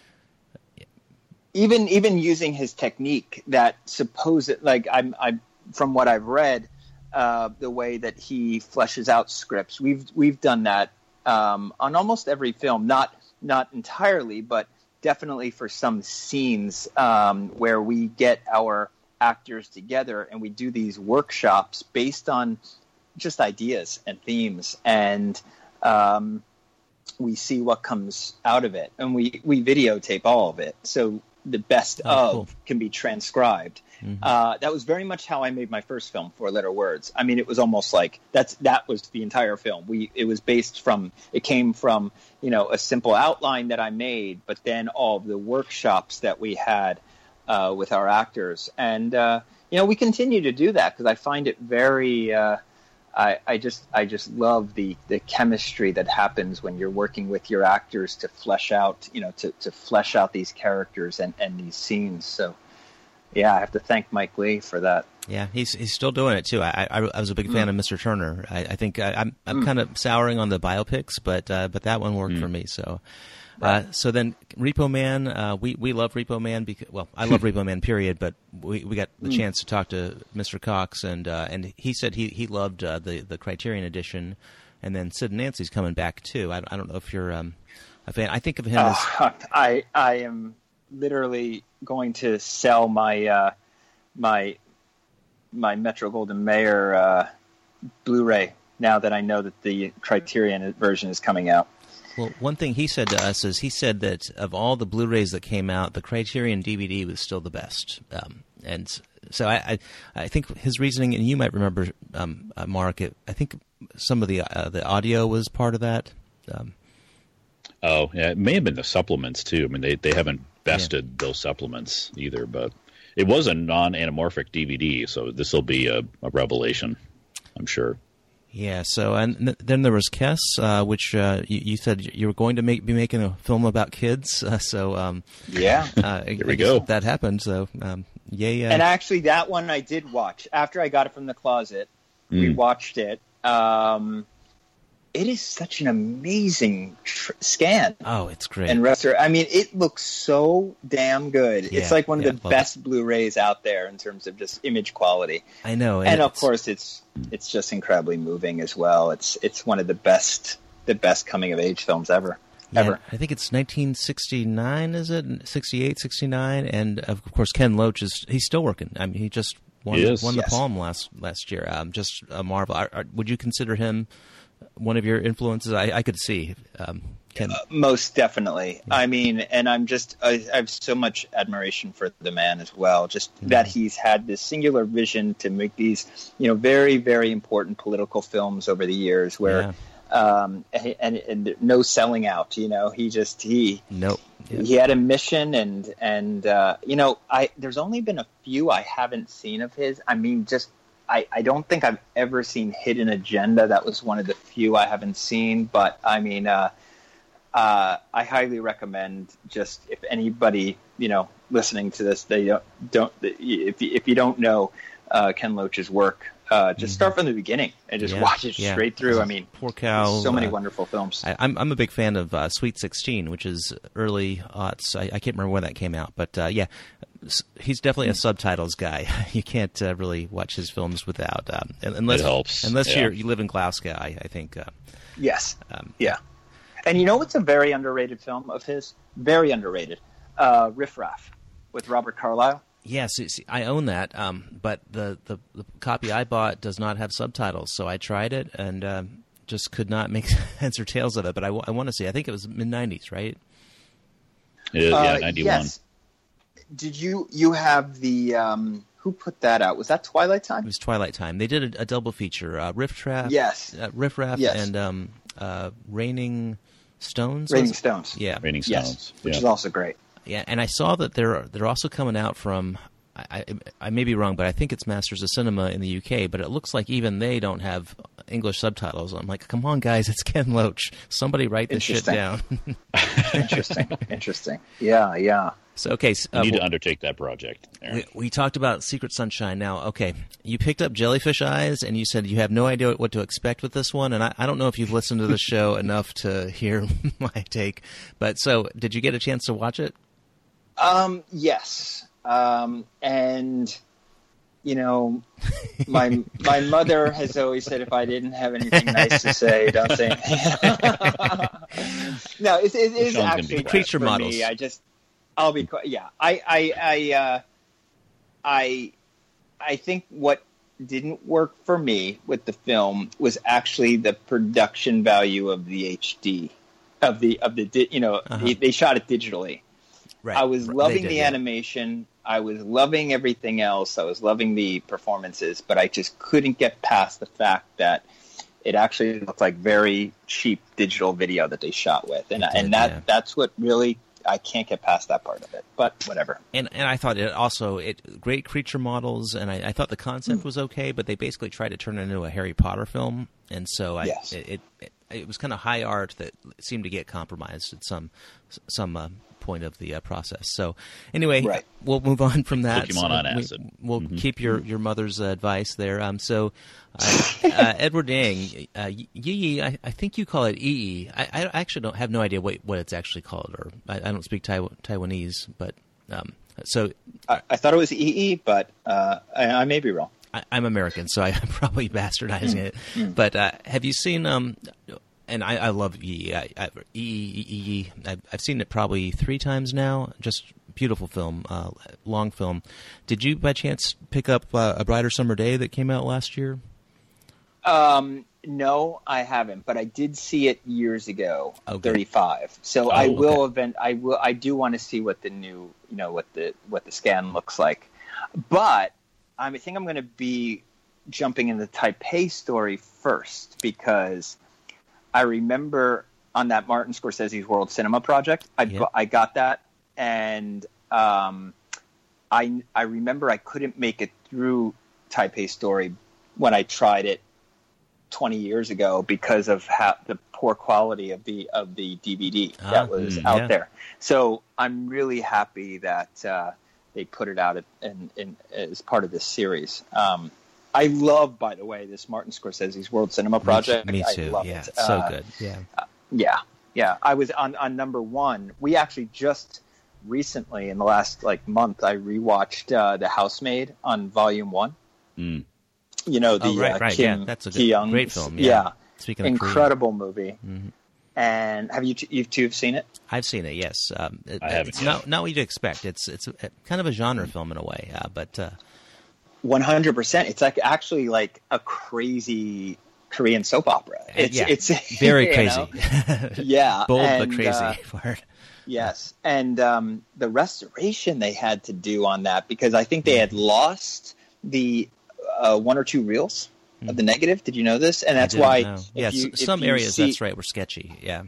[SPEAKER 3] Even even using his technique that supposed like I'm I from what I've read, uh, the way that he fleshes out scripts, we've we've done that um, on almost every film, not not entirely, but definitely for some scenes um, where we get our actors together and we do these workshops based on just ideas and themes, and um, we see what comes out of it, and we we videotape all of it, so the best
[SPEAKER 1] oh,
[SPEAKER 3] of
[SPEAKER 1] cool.
[SPEAKER 3] can be transcribed. Mm-hmm. Uh, that was very much how I made my first film, Four Letter Words. I mean, it was almost like that's that was the entire film. We it was based from it came from you know a simple outline that I made, but then all of the workshops that we had uh, with our actors, and uh, you know we continue to do that because I find it very. Uh, I, I just I just love the, the chemistry that happens when you're working with your actors to flesh out you know to, to flesh out these characters and, and these scenes. So yeah, I have to thank Mike Leigh for that.
[SPEAKER 1] Yeah, he's he's still doing it too. I I, I was a big fan mm. of Mister Turner. I, I think I, I'm I'm mm. kind of souring on the biopics, but uh, but that one worked mm. for me. So. Uh, so then, Repo Man, uh, we we love Repo Man because well, I love Repo Man, period. But we, we got the mm. chance to talk to Mister Cox, and uh, and he said he he loved uh, the the Criterion edition, and then Sid and Nancy's coming back too. I, I don't know if you're um, a fan. I think of him as
[SPEAKER 3] uh, I I am literally going to sell my uh, my my Metro Golden Mayer uh, Blu-ray now that I know that the Criterion version is coming out.
[SPEAKER 1] Well, one thing he said to us is he said that of all the Blu-rays that came out, the Criterion D V D was still the best. Um, and so I, I, I think his reasoning, and you might remember, um, uh, Mark, it, I think some of the uh, the audio was part of that. Um,
[SPEAKER 2] oh, yeah, it may have been the supplements too. I mean, they, they haven't bested yeah. those supplements either, but it was a non-anamorphic D V D, so this will be a, a revelation, I'm sure.
[SPEAKER 1] Yeah. So, and then there was Kess, uh, which uh, you, you said you were going to make be making a film about kids. Uh, so, um,
[SPEAKER 3] yeah,
[SPEAKER 1] uh,
[SPEAKER 2] here we go.
[SPEAKER 1] That happened. So, um, yay! Uh,
[SPEAKER 3] and actually, that one I did watch after I got it from the closet. Mm. We watched it. Um, it is such an amazing tr- scan.
[SPEAKER 1] Oh, it's great.
[SPEAKER 3] And restore. I mean, it looks so damn good.
[SPEAKER 1] Yeah,
[SPEAKER 3] it's like one of
[SPEAKER 1] yeah,
[SPEAKER 3] the best it. Blu-rays out there in terms of just image quality.
[SPEAKER 1] I know,
[SPEAKER 3] and, and of course, it's it's just incredibly moving as well. It's it's one of the best the best coming of age films ever.
[SPEAKER 1] Yeah,
[SPEAKER 3] ever.
[SPEAKER 1] I think it's nineteen sixty-nine, is it? sixty-eight, sixty-nine, and of course Ken Loach is he's still working. I mean, he just won,
[SPEAKER 2] he
[SPEAKER 1] won the
[SPEAKER 3] yes.
[SPEAKER 1] Palm last last year. Um, just a marvel. Are, are, would you consider him one of your influences? I, I could see um, Ken.
[SPEAKER 3] Uh, most definitely. Yeah. I mean, and I'm just I, I have so much admiration for the man as well. Just mm-hmm. that he's had this singular vision to make these, you know, very very important political films over the years where.
[SPEAKER 1] Yeah.
[SPEAKER 3] Um, and, and no selling out, you know, he just, he,
[SPEAKER 1] nope. yeah.
[SPEAKER 3] he had a mission and, and, uh, you know, I, there's only been a few I haven't seen of his. I mean, just, I, I don't think I've ever seen Hidden Agenda. That was one of the few I haven't seen, but I mean, uh, uh, I highly recommend just if anybody, you know, listening to this, they don't, don't if, if you don't know, uh, Ken Loach's work, Uh, just start from the beginning and just
[SPEAKER 1] yeah,
[SPEAKER 3] watch it
[SPEAKER 1] yeah.
[SPEAKER 3] straight through. I mean,
[SPEAKER 1] Poor Cow.
[SPEAKER 3] So many
[SPEAKER 1] uh,
[SPEAKER 3] wonderful films.
[SPEAKER 1] I, I'm I'm a big fan of uh, Sweet sixteen, which is early aughts. I, I can't remember when that came out, but uh, yeah, he's definitely a subtitles guy. You can't uh, really watch his films without, um, unless
[SPEAKER 2] it helps.
[SPEAKER 1] unless
[SPEAKER 2] yeah.
[SPEAKER 1] you're, you live in Glasgow. I, I think. Uh,
[SPEAKER 3] yes.
[SPEAKER 1] Um,
[SPEAKER 3] yeah. And you know what's a very underrated film of his? Very underrated. Uh, Riff Raff with Robert Carlyle.
[SPEAKER 1] Yes, yeah, I own that, um, but the, the, the copy I bought does not have subtitles, so I tried it and um, just could not make heads or tails of it, but I, w- I want to see. I think it was mid nineties, right?
[SPEAKER 2] It is, yeah,
[SPEAKER 3] uh,
[SPEAKER 2] ninety-one.
[SPEAKER 3] Yes. Did you you have the, um, who put that out? Was that Twilight Time?
[SPEAKER 1] It was Twilight Time. They did a, a double feature, uh, Riff Raff,
[SPEAKER 3] yes.
[SPEAKER 1] uh, Riff Raff
[SPEAKER 3] yes.
[SPEAKER 1] and um, uh, Raining Stones?
[SPEAKER 3] Raining Stones.
[SPEAKER 1] Yeah.
[SPEAKER 2] Raining Stones.
[SPEAKER 3] Yes, which
[SPEAKER 2] yeah.
[SPEAKER 3] is also great.
[SPEAKER 1] Yeah, and I saw that they're they're also coming out from. I, I, I may be wrong, but I think it's Masters of Cinema in the U K. But it looks like even they don't have English subtitles. I'm like, come on, guys, it's Ken Loach. Somebody write this shit down.
[SPEAKER 3] Interesting, interesting. Yeah, yeah.
[SPEAKER 1] So okay, so,
[SPEAKER 2] you
[SPEAKER 1] uh,
[SPEAKER 2] need
[SPEAKER 1] well,
[SPEAKER 2] to undertake that project.
[SPEAKER 1] We, we talked about Secret Sunshine. Now, okay, you picked up Jellyfish Eyes, and you said you have no idea what to expect with this one. And I, I don't know if you've listened to the show enough to hear my take. But so, did you get a chance to watch it?
[SPEAKER 3] Um, yes. Um, and, you know, my my mother has always said if I didn't have anything nice to say, don't say anything. No, it, it is actually
[SPEAKER 1] creature
[SPEAKER 3] for
[SPEAKER 1] models.
[SPEAKER 3] me. I just, I'll be quiet. Yeah, I, I, I, uh, I, I think what didn't work for me with the film was actually the production value of the H D of the of the you know uh-huh. they, they shot it digitally.
[SPEAKER 1] Right.
[SPEAKER 3] I was loving
[SPEAKER 1] did,
[SPEAKER 3] the
[SPEAKER 1] yeah.
[SPEAKER 3] animation. I was loving everything else. I was loving the performances, but I just couldn't get past the fact that it actually looked like very cheap digital video that they shot with, and
[SPEAKER 1] did,
[SPEAKER 3] and that
[SPEAKER 1] yeah.
[SPEAKER 3] that's what really I can't get past that part of it. But whatever.
[SPEAKER 1] And and I thought it also it great creature models, and I, I thought the concept mm. was okay, but they basically tried to turn it into a Harry Potter film, and so I
[SPEAKER 3] yes.
[SPEAKER 1] it, it it it was kind of high art that seemed to get compromised at some some. Uh, point of the uh, process. So anyway,
[SPEAKER 3] right.
[SPEAKER 1] we'll move on from that.
[SPEAKER 2] Pokemon
[SPEAKER 1] so
[SPEAKER 2] on
[SPEAKER 1] we,
[SPEAKER 2] acid.
[SPEAKER 1] We'll
[SPEAKER 2] mm-hmm.
[SPEAKER 1] keep your, your mother's uh, advice there. Um, so uh, uh, Edward Yang, uh, Yi Yi, I, I think you call it Yi. I, I actually don't have no idea what what it's actually called, or I, I don't speak Taiwan, Taiwanese, but um, so
[SPEAKER 3] I, I thought it was E E, but uh, I, I may be wrong.
[SPEAKER 1] I, I'm American, so I'm probably bastardizing it.
[SPEAKER 3] Mm.
[SPEAKER 1] But uh, have you seen? Um, And I, I love E. I, I, E. E. E. I've, I've seen it probably three times now. Just beautiful film, uh, long film. Did you, by chance, pick up uh, A Brighter Summer Day that came out last year?
[SPEAKER 3] Um, no, I haven't, but I did see it years ago.
[SPEAKER 1] Okay.
[SPEAKER 3] thirty-five. So
[SPEAKER 1] Oh,
[SPEAKER 3] I will
[SPEAKER 1] okay.
[SPEAKER 3] event. I will. I do want to see what the new, you know, what the what the scan looks like. But I think I'm going to be jumping in the Taipei story first because I remember on that Martin Scorsese's World Cinema Project, I
[SPEAKER 1] Yep.
[SPEAKER 3] bu- I got that, and um, I I remember I couldn't make it through Taipei story when I tried it twenty years ago because of how the poor quality of the of the D V D
[SPEAKER 1] Ah,
[SPEAKER 3] that was
[SPEAKER 1] mm,
[SPEAKER 3] out
[SPEAKER 1] yeah.
[SPEAKER 3] there. So I'm really happy that uh, they put it out in, in, as part of this series. Um, I love, by the way, this Martin Scorsese's World Cinema Project.
[SPEAKER 1] Me, me too.
[SPEAKER 3] I love
[SPEAKER 1] Yeah,
[SPEAKER 3] it.
[SPEAKER 1] it's so
[SPEAKER 3] Uh,
[SPEAKER 1] good. Yeah.
[SPEAKER 3] Yeah, yeah. I was on, on number one. We actually just recently, in the last like month, I rewatched uh, The Housemaid on Volume One.
[SPEAKER 2] Mm.
[SPEAKER 3] You know, the
[SPEAKER 1] Oh, right,
[SPEAKER 3] uh,
[SPEAKER 1] right.
[SPEAKER 3] Kim
[SPEAKER 1] Yeah, that's a good,
[SPEAKER 3] Ki-young-
[SPEAKER 1] great film. Yeah.
[SPEAKER 3] yeah.
[SPEAKER 1] Speaking of Korean,
[SPEAKER 3] Incredible movie.
[SPEAKER 1] Mhm.
[SPEAKER 3] And have you t- you two have seen it?
[SPEAKER 1] I've seen it. Yes, um, it,
[SPEAKER 2] I haven't
[SPEAKER 1] it's
[SPEAKER 2] yet.
[SPEAKER 1] not not what you'd expect. It's it's a, kind of a genre film in a way, uh, but uh,
[SPEAKER 3] One hundred percent. It's like actually like a crazy Korean soap opera. It's
[SPEAKER 1] yeah,
[SPEAKER 3] it's
[SPEAKER 1] very
[SPEAKER 3] you
[SPEAKER 1] crazy.
[SPEAKER 3] know? Yeah,
[SPEAKER 1] Bold
[SPEAKER 3] and,
[SPEAKER 1] but crazy
[SPEAKER 3] uh,
[SPEAKER 1] part.
[SPEAKER 3] Yes, and um, the restoration they had to do on that because I think they had lost the uh, one or two reels of the negative. Did you know this? And that's
[SPEAKER 1] I didn't
[SPEAKER 3] why.
[SPEAKER 1] know.
[SPEAKER 3] if
[SPEAKER 1] Yes,
[SPEAKER 3] you- if
[SPEAKER 1] some
[SPEAKER 3] you
[SPEAKER 1] areas
[SPEAKER 3] see-
[SPEAKER 1] that's right were sketchy. Yeah,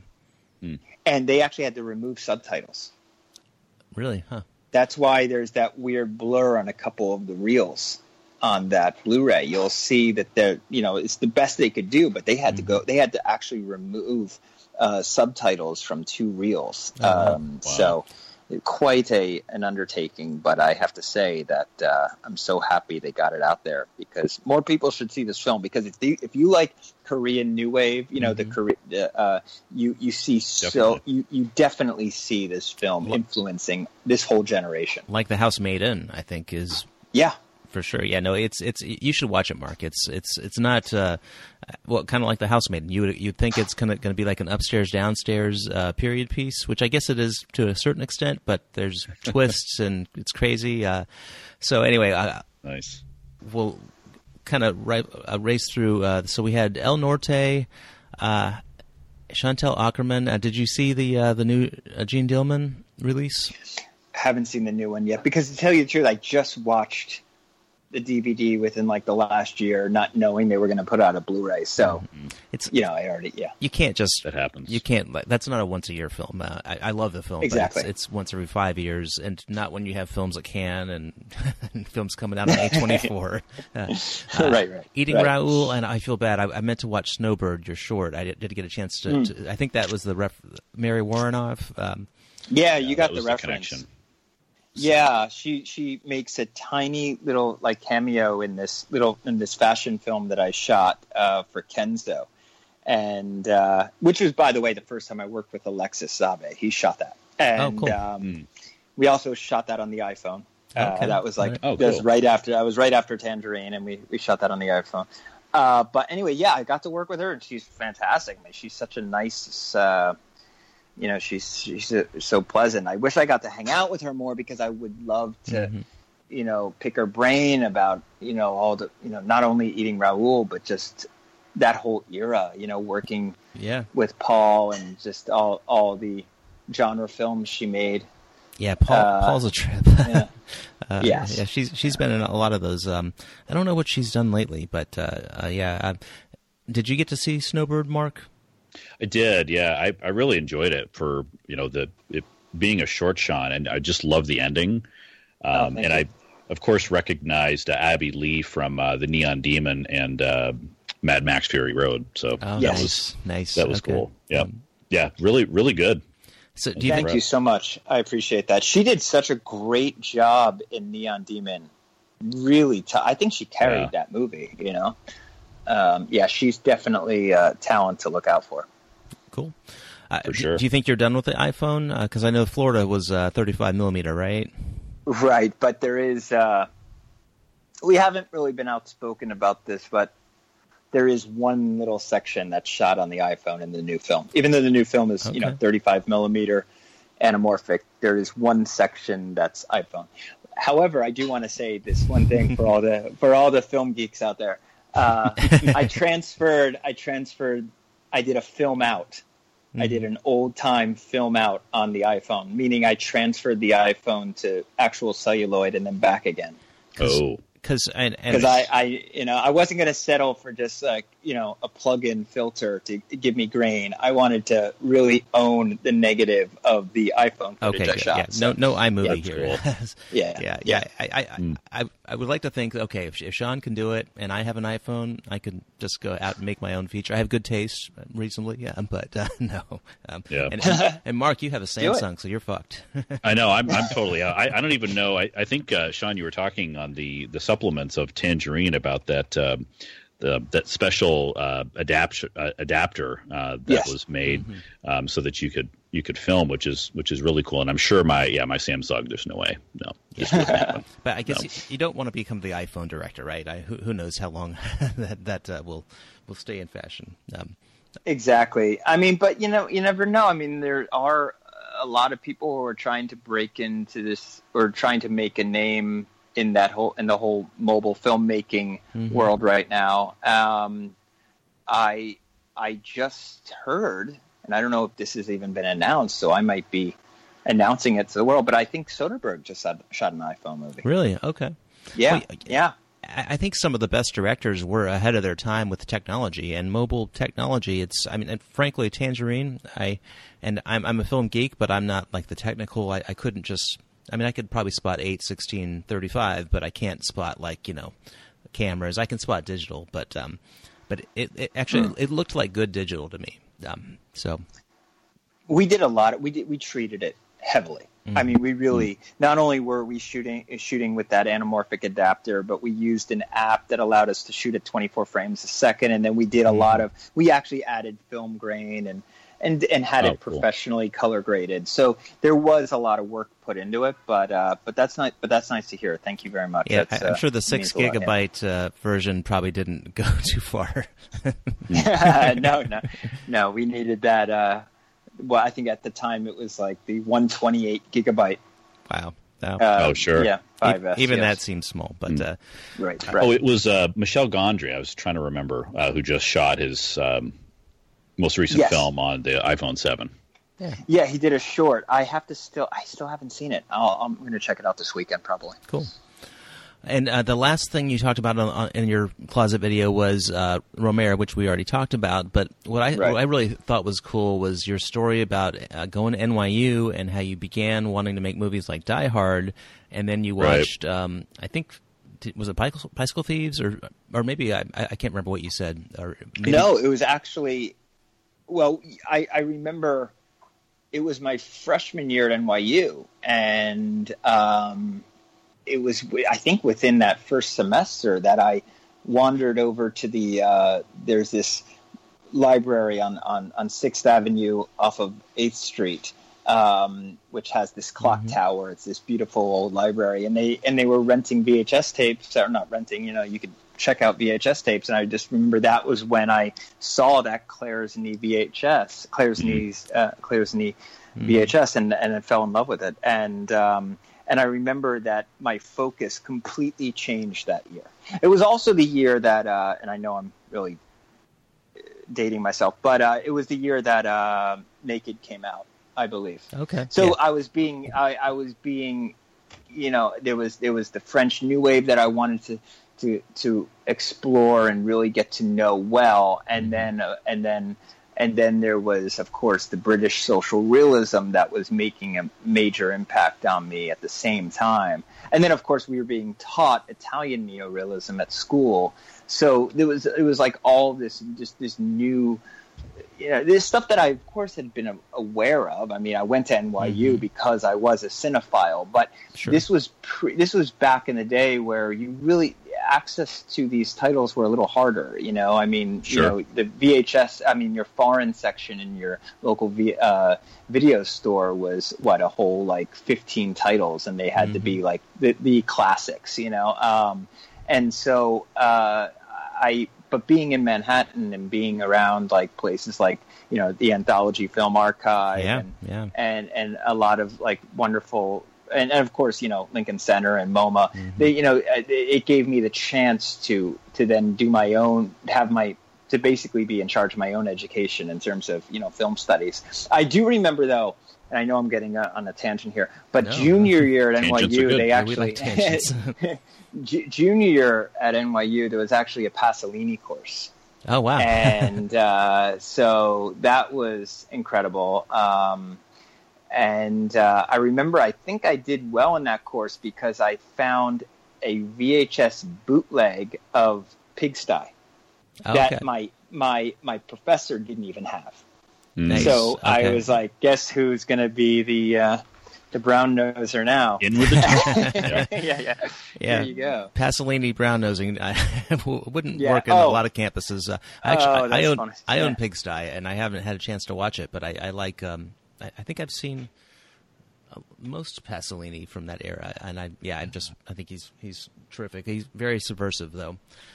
[SPEAKER 3] and they actually had to remove subtitles.
[SPEAKER 1] really, huh?
[SPEAKER 3] That's why there's that weird blur on a couple of the reels on that Blu-ray. You'll see that they're, you know, it's the best they could do, but they had to go. They had to actually remove uh, subtitles from two reels.
[SPEAKER 1] Oh, wow.
[SPEAKER 3] um,
[SPEAKER 2] Wow.
[SPEAKER 3] So quite a an undertaking. But I have to say that uh, I'm so happy they got it out there because more people should see this film. Because if you, if you like Korean New Wave, you know the Korean, uh, you you see so
[SPEAKER 2] Definitely.
[SPEAKER 3] you you definitely see this film influencing this whole generation.
[SPEAKER 1] Like The Housemaid In, I think is
[SPEAKER 3] Yeah.
[SPEAKER 1] for sure. Yeah, no, it's it's you should watch it, Mark. It's it's it's not uh, well, kind of like The Housemaid. You would you'd think it's kind of going to be like an upstairs downstairs uh, period piece, which I guess it is to a certain extent. But there's twists and it's crazy. Uh, so anyway, I,
[SPEAKER 2] Nice.
[SPEAKER 1] we'll kind of ri- uh, race through. Uh, so we had El Norte, uh, Chantal Ackerman. Uh, did you see the uh, the new uh, Gene Dillman release?
[SPEAKER 3] Haven't seen the new one yet because to tell you the truth, I just watched the D V D within like the last year, not knowing they were going to put out a Blu-ray. So,
[SPEAKER 1] It's
[SPEAKER 3] you know, I already, yeah.
[SPEAKER 1] you can't just
[SPEAKER 2] That happens.
[SPEAKER 1] You can't. like, That's not a once a year film. Uh, I, I love the film.
[SPEAKER 3] Exactly.
[SPEAKER 1] But it's, it's once every five years, and not when you have films at Cannes and, and films coming out on A twenty-four. Uh, uh,
[SPEAKER 3] Right, right,
[SPEAKER 1] Eating
[SPEAKER 3] right.
[SPEAKER 1] Raoul, and I feel bad. I, I meant to watch Snowbird, your short. I did, did get a chance to,
[SPEAKER 3] Mm.
[SPEAKER 1] to. I think that was the ref, Mary Warrenoff. Um,
[SPEAKER 3] Yeah, you got
[SPEAKER 2] that
[SPEAKER 3] the
[SPEAKER 2] was
[SPEAKER 3] reference.
[SPEAKER 2] connection.
[SPEAKER 3] Yeah, she she makes a tiny little like cameo in this little in this fashion film that I shot uh, for Kenzo, and uh, which was, by the way, the first time I worked with Alexis Sabe. He shot that, and
[SPEAKER 1] Oh, cool.
[SPEAKER 3] um, we also shot that on the iPhone. Uh,
[SPEAKER 1] Okay.
[SPEAKER 3] that was like
[SPEAKER 2] Oh,
[SPEAKER 3] that was
[SPEAKER 2] cool.
[SPEAKER 3] right after I was right after Tangerine, and we, we shot that on the iPhone. Uh, but anyway, yeah, I got to work with her, and she's fantastic. I mean, she's such a nice. Uh, You know, she's she's uh, so pleasant. I wish I got to hang out with her more because I would love to,
[SPEAKER 1] Mhm.
[SPEAKER 3] you know, pick her brain about, you know, all the, you know, not only Eating Raoul, but just that whole era, you know, working
[SPEAKER 1] yeah,
[SPEAKER 3] with Paul and just all all the genre films she made.
[SPEAKER 1] yeah. Paul,
[SPEAKER 3] Uh,
[SPEAKER 1] Paul's a trip.
[SPEAKER 3] Yeah.
[SPEAKER 1] Uh,
[SPEAKER 3] Yes.
[SPEAKER 1] yeah, she's she's been in a lot of those. Um, I don't know what she's done lately, but uh, uh, yeah. Uh, did you get to see Snowbird, Mark?
[SPEAKER 2] I did, yeah. I, I really enjoyed it for, you know, the it being a short shot, and I just love the ending. Um,
[SPEAKER 3] thank
[SPEAKER 2] and
[SPEAKER 3] you.
[SPEAKER 2] I, of course, recognized uh, Abby Lee from uh, the Neon Demon and uh, Mad Max Fury Road. So
[SPEAKER 1] Oh,
[SPEAKER 3] Yes.
[SPEAKER 2] that was
[SPEAKER 1] nice.
[SPEAKER 2] that was
[SPEAKER 1] Okay.
[SPEAKER 2] cool. Yeah,
[SPEAKER 1] Um,
[SPEAKER 2] yeah, really, really good.
[SPEAKER 1] So do you
[SPEAKER 3] Thank
[SPEAKER 1] think?
[SPEAKER 3] you so much. I appreciate that. She did such a great job in Neon Demon. Really, t- I think she carried
[SPEAKER 2] Yeah.
[SPEAKER 3] that movie. You know, um, yeah, she's definitely a talent to look out for.
[SPEAKER 1] Cool. Uh,
[SPEAKER 2] For
[SPEAKER 1] do-
[SPEAKER 2] sure.
[SPEAKER 1] Do you think you're done with the iPhone? Because I know Florida was uh, thirty-five millimeter, right?
[SPEAKER 3] Right, but there is. Uh, we haven't really been outspoken about this, but there is one little section that's shot on the iPhone in the new film. Even though the new film is, you know,
[SPEAKER 1] Okay.
[SPEAKER 3] thirty-five millimeter anamorphic, there is one section that's iPhone. However, I do want to say this one thing for all the for all the film geeks out there. Uh, I transferred. I transferred. I did a film out. Mm-hmm. I did an old time film out on the iPhone, meaning I transferred the iPhone to actual celluloid and then back again.
[SPEAKER 2] Oh.
[SPEAKER 1] Because
[SPEAKER 3] because I, I you know I wasn't going to settle for just like you know a plug-in filter to give me grain. I wanted to really own the negative of the iPhone footage
[SPEAKER 1] okay,
[SPEAKER 3] I shot.
[SPEAKER 1] Yeah.
[SPEAKER 3] So,
[SPEAKER 1] No, no iMovie
[SPEAKER 3] yeah,
[SPEAKER 1] here.
[SPEAKER 3] Cool.
[SPEAKER 1] yeah,
[SPEAKER 3] yeah,
[SPEAKER 1] yeah. I, I,
[SPEAKER 2] mm.
[SPEAKER 1] I, I would like to think, okay, if, if Sean can do it and I have an iPhone, I could just go out and make my own feature. I have good taste, reasonably, yeah, but uh, no. Um,
[SPEAKER 2] yeah.
[SPEAKER 1] And, and, and Mark, you have a Samsung, so you're fucked.
[SPEAKER 2] I know. I'm, I'm totally out. I, I don't even know. I, I think uh, Sean, you were talking on the, the supplements of Tangerine about that. Um, The, that special uh, adapt, uh, adapter uh, that
[SPEAKER 3] yes.
[SPEAKER 2] was made
[SPEAKER 1] mm-hmm.
[SPEAKER 2] um, so that you could you could film, which is which is really cool. And I'm sure my yeah my Samsung, there's no way, no. Just wouldn't happen.
[SPEAKER 1] But I guess
[SPEAKER 2] no.
[SPEAKER 1] you, you don't want to become the iPhone director, right? I, who, who knows how long that that uh, will will stay in fashion. Um,
[SPEAKER 3] exactly. I mean, but you know, you never know. I mean, there are a lot of people who are trying to break into this or trying to make a name in that whole in the whole mobile filmmaking mm-hmm. world right now. Um, I I just heard, and I don't know if this has even been announced, so I might be announcing it to the world, but I think Soderbergh just shot, shot an iPhone movie.
[SPEAKER 1] Really? Okay.
[SPEAKER 3] Yeah.
[SPEAKER 1] Well,
[SPEAKER 3] yeah.
[SPEAKER 1] I think some of the best directors were ahead of their time with technology and mobile technology. It's, I mean, and frankly, Tangerine, I, and I'm, I'm a film geek, but I'm not like the technical. I, I couldn't just, I mean, I could probably spot eight, sixteen, thirty-five, but I can't spot like, you know, cameras. I can spot digital, but, um, but it, it actually, mm. it looked like good digital to me. Um, so
[SPEAKER 3] we did a lot of, we did, we treated it heavily. Mm. I mean, we really, mm. not only were we shooting, shooting with that anamorphic adapter, but we used an app that allowed us to shoot at twenty-four frames a second. And then we did a mm. lot of, we actually added film grain and, and and had oh, it professionally cool. color graded. So there was a lot of work put into it, but uh, but that's nice. But that's nice to hear. Thank you very much.
[SPEAKER 1] Yeah,
[SPEAKER 3] that's,
[SPEAKER 1] I'm
[SPEAKER 3] uh,
[SPEAKER 1] sure the six gigabyte yeah. uh, version probably didn't go too far.
[SPEAKER 3] no, no, no. We needed that. Uh, well, I think at the time it was like the one twenty-eight gigabyte.
[SPEAKER 1] Wow.
[SPEAKER 2] Oh, uh, oh sure.
[SPEAKER 3] Yeah. five S,
[SPEAKER 1] even
[SPEAKER 3] yes.
[SPEAKER 1] that seems small, but mm. uh,
[SPEAKER 3] right, right.
[SPEAKER 2] Oh, it was uh, Michel Gondry. I was trying to remember uh, who just shot his. Um, most recent
[SPEAKER 3] yes.
[SPEAKER 2] film on the iPhone seven.
[SPEAKER 3] Yeah. yeah, he did a short. I have to still, I still haven't seen it. I'll, I'm going to check it out this weekend probably.
[SPEAKER 1] Cool. And uh, the last thing you talked about on, on, in your closet video was uh, Romare, which we already talked about. But what I,
[SPEAKER 3] right.
[SPEAKER 1] what I really thought was cool was your story about uh, going to N Y U and how you began wanting to make movies like Die Hard, and then you watched, right. um, I think, was it Bicycle, Bicycle Thieves, or or maybe I, I can't remember what you said. Or maybe...
[SPEAKER 3] No, it was actually. Well, I, I remember it was my freshman year at N Y U, and um, it was, I think, within that first semester that I wandered over to the, uh, there's this library on, on, on sixth Avenue off of eighth Street, um, which has this clock mm-hmm. tower. It's this beautiful old library, and they and they were renting V H S tapes, or not renting, you know, you could check out V H S tapes, and I just remember that was when I saw that Claire's Knee V H S, Claire's mm-hmm. Knees, uh, Claire's Knee mm-hmm. V H S, and and I fell in love with it, and um, and I remember that my focus completely changed that year. It was also the year that, uh, and I know I'm really dating myself, but uh, it was the year that uh, Naked came out, I believe.
[SPEAKER 1] Okay.
[SPEAKER 3] So
[SPEAKER 1] yeah.
[SPEAKER 3] I was being, I, I was being, you know, there was there was the French New Wave that I wanted to. to to explore and really get to know well, and then uh, and then and then there was, of course, the British social realism that was making a major impact on me at the same time. And then, of course, we were being taught Italian neorealism at school, so there was it was like all this just this new, you know, this stuff that I, of course, had been aware of. I mean, I went to N Y U mm-hmm. because I was a cinephile, but sure. this was pre, this was back in the day where you really access to these titles were a little harder. You know, I mean, sure. you know, the V H S. I mean, your foreign section in your local v, uh, video store was what a whole like fifteen titles, and they had mm-hmm. to be like the, the classics. You know, um, and so uh, I. But being in Manhattan and being around like places like, you know, the Anthology Film Archive
[SPEAKER 1] yeah,
[SPEAKER 3] and,
[SPEAKER 1] yeah.
[SPEAKER 3] and and a lot of like wonderful and, and of course, you know, Lincoln Center and MoMA. Mm-hmm. They, you know, it, it gave me the chance to to then do my own, have my to basically be in charge of my own education in terms of, you know, film studies. I do remember though, and I know I'm getting uh, on a tangent here, but no, junior year at N Y U, they actually like junior year at N Y U there was actually a Pasolini course.
[SPEAKER 1] Oh wow!
[SPEAKER 3] and uh, so that was incredible. Um, and uh, I remember, I think I did well in that course because I found a V H S bootleg of Pigsty okay. that my my my professor didn't even have.
[SPEAKER 1] Nice.
[SPEAKER 3] So
[SPEAKER 1] okay.
[SPEAKER 3] I was like, guess who's going to be the uh, the brown noser now?
[SPEAKER 2] In with the yeah.
[SPEAKER 3] yeah, yeah, yeah. There you go.
[SPEAKER 1] Pasolini brown nosing I, wouldn't
[SPEAKER 3] yeah.
[SPEAKER 1] work in
[SPEAKER 3] oh.
[SPEAKER 1] a lot of campuses. Uh, actually,
[SPEAKER 3] oh,
[SPEAKER 1] I, I own
[SPEAKER 3] funny.
[SPEAKER 1] I
[SPEAKER 3] yeah.
[SPEAKER 1] own Pigsty, and I haven't had a chance to watch it, but I, I like. Um, I, I think I've seen uh, most Pasolini from that era, and I yeah, I just I think he's he's terrific. He's very subversive, though.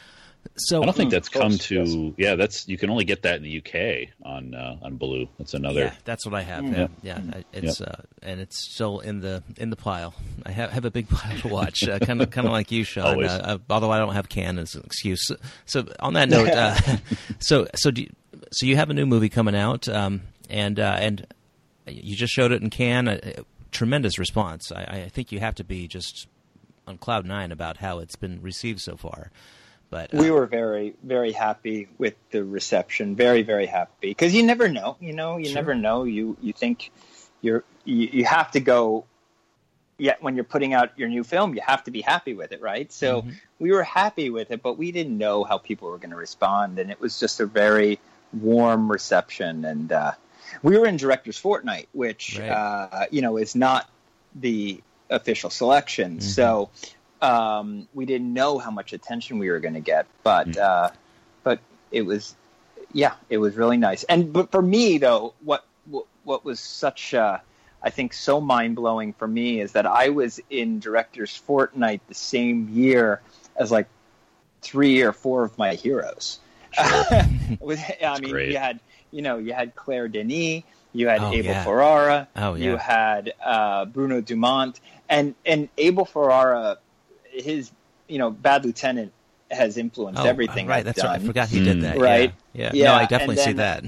[SPEAKER 1] So
[SPEAKER 2] I don't think that's
[SPEAKER 3] course,
[SPEAKER 2] come to
[SPEAKER 3] yes.
[SPEAKER 2] yeah. That's you can only get that in the U K on uh, on Blue. That's another.
[SPEAKER 1] Yeah, that's what I have.
[SPEAKER 3] Mm.
[SPEAKER 1] Yeah, yeah. It's
[SPEAKER 2] yeah.
[SPEAKER 1] Uh, and it's still in the in the pile. I have, have a big pile to watch. Uh, kind of kind of like you, Sean. Uh, uh, although I don't have Cannes as an excuse. So, so on that note, uh, so so do you, so you have a new movie coming out, um, and uh, and you just showed it in Cannes. A, a tremendous response. I, I think you have to be just on cloud nine about how it's been received so far. But, uh,
[SPEAKER 3] we were very, very happy with the reception. Very, very happy because you never know. You know, you
[SPEAKER 1] sure.
[SPEAKER 3] never know. You you think you're you, you have to go. Yet when you're putting out your new film, you have to be happy with it, right? So mm-hmm. we were happy with it, but we didn't know how people were going to respond, and it was just a very warm reception. And uh, we were in Directors Fortnight, which
[SPEAKER 1] right.
[SPEAKER 3] uh, you know is not the official selection. Mm-hmm. So. Um, we didn't know how much attention we were going to get, but mm. uh, but it was, yeah, it was really nice. And but for me though, what what, what was such, uh, I think, so mind blowing for me is that I was in Directors Fortnight the same year as like three or four of my heroes. Sure. was, I mean,
[SPEAKER 2] great.
[SPEAKER 3] you had you know you had Claire Denis, you had
[SPEAKER 1] oh,
[SPEAKER 3] Abel
[SPEAKER 1] yeah.
[SPEAKER 3] Ferrara,
[SPEAKER 1] oh, yeah.
[SPEAKER 3] you had uh, Bruno Dumont, and and Abel Ferrara. His, you know, Bad Lieutenant has influenced
[SPEAKER 1] oh,
[SPEAKER 3] everything
[SPEAKER 1] right,
[SPEAKER 3] I've
[SPEAKER 1] that's
[SPEAKER 3] done.
[SPEAKER 1] right. I forgot he did that.
[SPEAKER 3] Right?
[SPEAKER 1] Yeah. yeah.
[SPEAKER 3] yeah.
[SPEAKER 1] No, I definitely
[SPEAKER 3] then,
[SPEAKER 1] see that.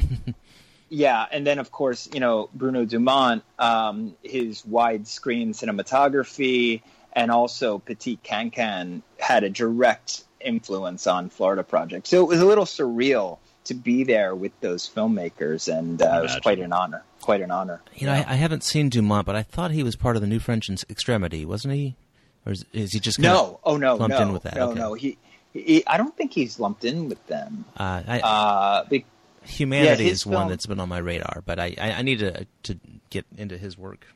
[SPEAKER 3] yeah, and then, of course, you know, Bruno Dumont, um, his widescreen cinematography, and also Petit Cancan had a direct influence on Florida Project. So it was a little surreal to be there with those filmmakers, and uh, it was quite an honor. Quite an honor.
[SPEAKER 1] You know, I, I haven't seen Dumont, but I thought he was part of the New French Extremity, wasn't he? Or is, is he just kind
[SPEAKER 3] no?
[SPEAKER 1] of
[SPEAKER 3] Oh no,
[SPEAKER 1] lumped
[SPEAKER 3] no,
[SPEAKER 1] in with that?
[SPEAKER 3] no,
[SPEAKER 1] okay.
[SPEAKER 3] no. He, he, I don't think he's lumped in with them.
[SPEAKER 1] Uh, I,
[SPEAKER 3] uh, be,
[SPEAKER 1] Humanity
[SPEAKER 3] yeah,
[SPEAKER 1] is
[SPEAKER 3] film,
[SPEAKER 1] one that's been on my radar, but I, I, I need to to get into his work.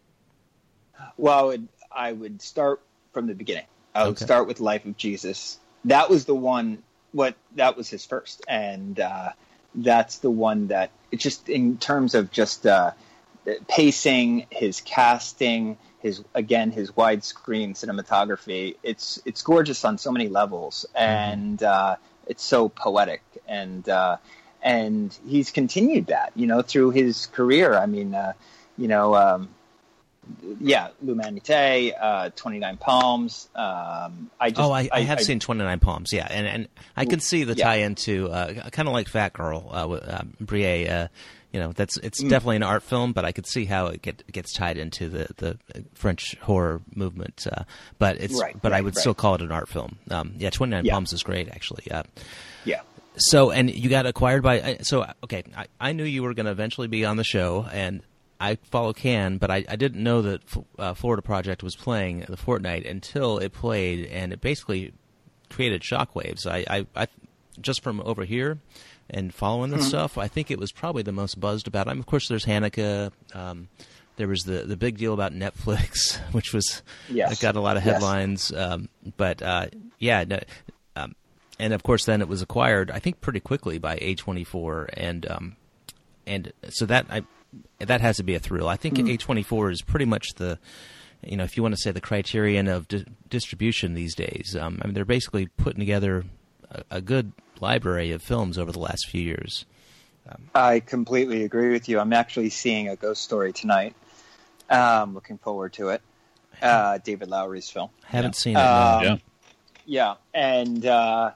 [SPEAKER 3] Well, I would, I would start from the beginning. I would
[SPEAKER 1] okay.
[SPEAKER 3] start with Life of Jesus. That was the one. What that was his first, and uh, that's the one that it just in terms of just uh, pacing, his casting. His again, his widescreen cinematography. It's it's gorgeous on so many levels, and uh, it's so poetic. And uh, and he's continued that, you know, through his career. I mean, uh, you know, um, yeah, L'Humanité, uh, twenty-nine Palms. Um, I just,
[SPEAKER 1] oh, I, I, I have
[SPEAKER 3] I,
[SPEAKER 1] seen twenty-nine Palms, yeah, and and I can see the
[SPEAKER 3] yeah.
[SPEAKER 1] tie into uh, kind of like Fat Girl uh, with uh, Brie. Uh, You know, that's it's mm. definitely an art film, but I could see how it get, gets tied into the, the French horror movement. Uh, but it's
[SPEAKER 3] right,
[SPEAKER 1] but
[SPEAKER 3] right,
[SPEAKER 1] I would
[SPEAKER 3] right.
[SPEAKER 1] still call it an art film. Um, yeah, twenty-nine
[SPEAKER 3] yeah.
[SPEAKER 1] Palms is great, actually. Uh,
[SPEAKER 3] yeah.
[SPEAKER 1] So, and you got acquired by. So, okay, I, I knew you were going to eventually be on the show, and I follow Cannes, but I, I didn't know that uh, Florida Project was playing the Fortnight until it played, and it basically created shockwaves. I, I, I just from over here. And following this mm-hmm. stuff, I think it was probably the most buzzed about. I mean, of course, there's Hanukkah. Um, there was the, the big deal about Netflix, which was
[SPEAKER 3] yes.
[SPEAKER 1] it got a lot of headlines. Yes. Um, but uh, yeah, no, um, and of course, then it was acquired. I think pretty quickly by A twenty-four, and um, and so that I that has to be a thrill. I think mm-hmm. A twenty-four is pretty much the, you know, if you want to say the criterion of di- distribution these days. Um, I mean, they're basically putting together a, a good library of films over the last few years. Um,
[SPEAKER 3] I completely agree with you. I'm actually seeing A Ghost Story tonight. Um, looking forward to it. uh, David Lowery's film.
[SPEAKER 1] Haven't
[SPEAKER 2] Yeah.
[SPEAKER 1] seen it.
[SPEAKER 3] Um,
[SPEAKER 1] No.
[SPEAKER 2] Yeah.
[SPEAKER 3] Yeah, and uh,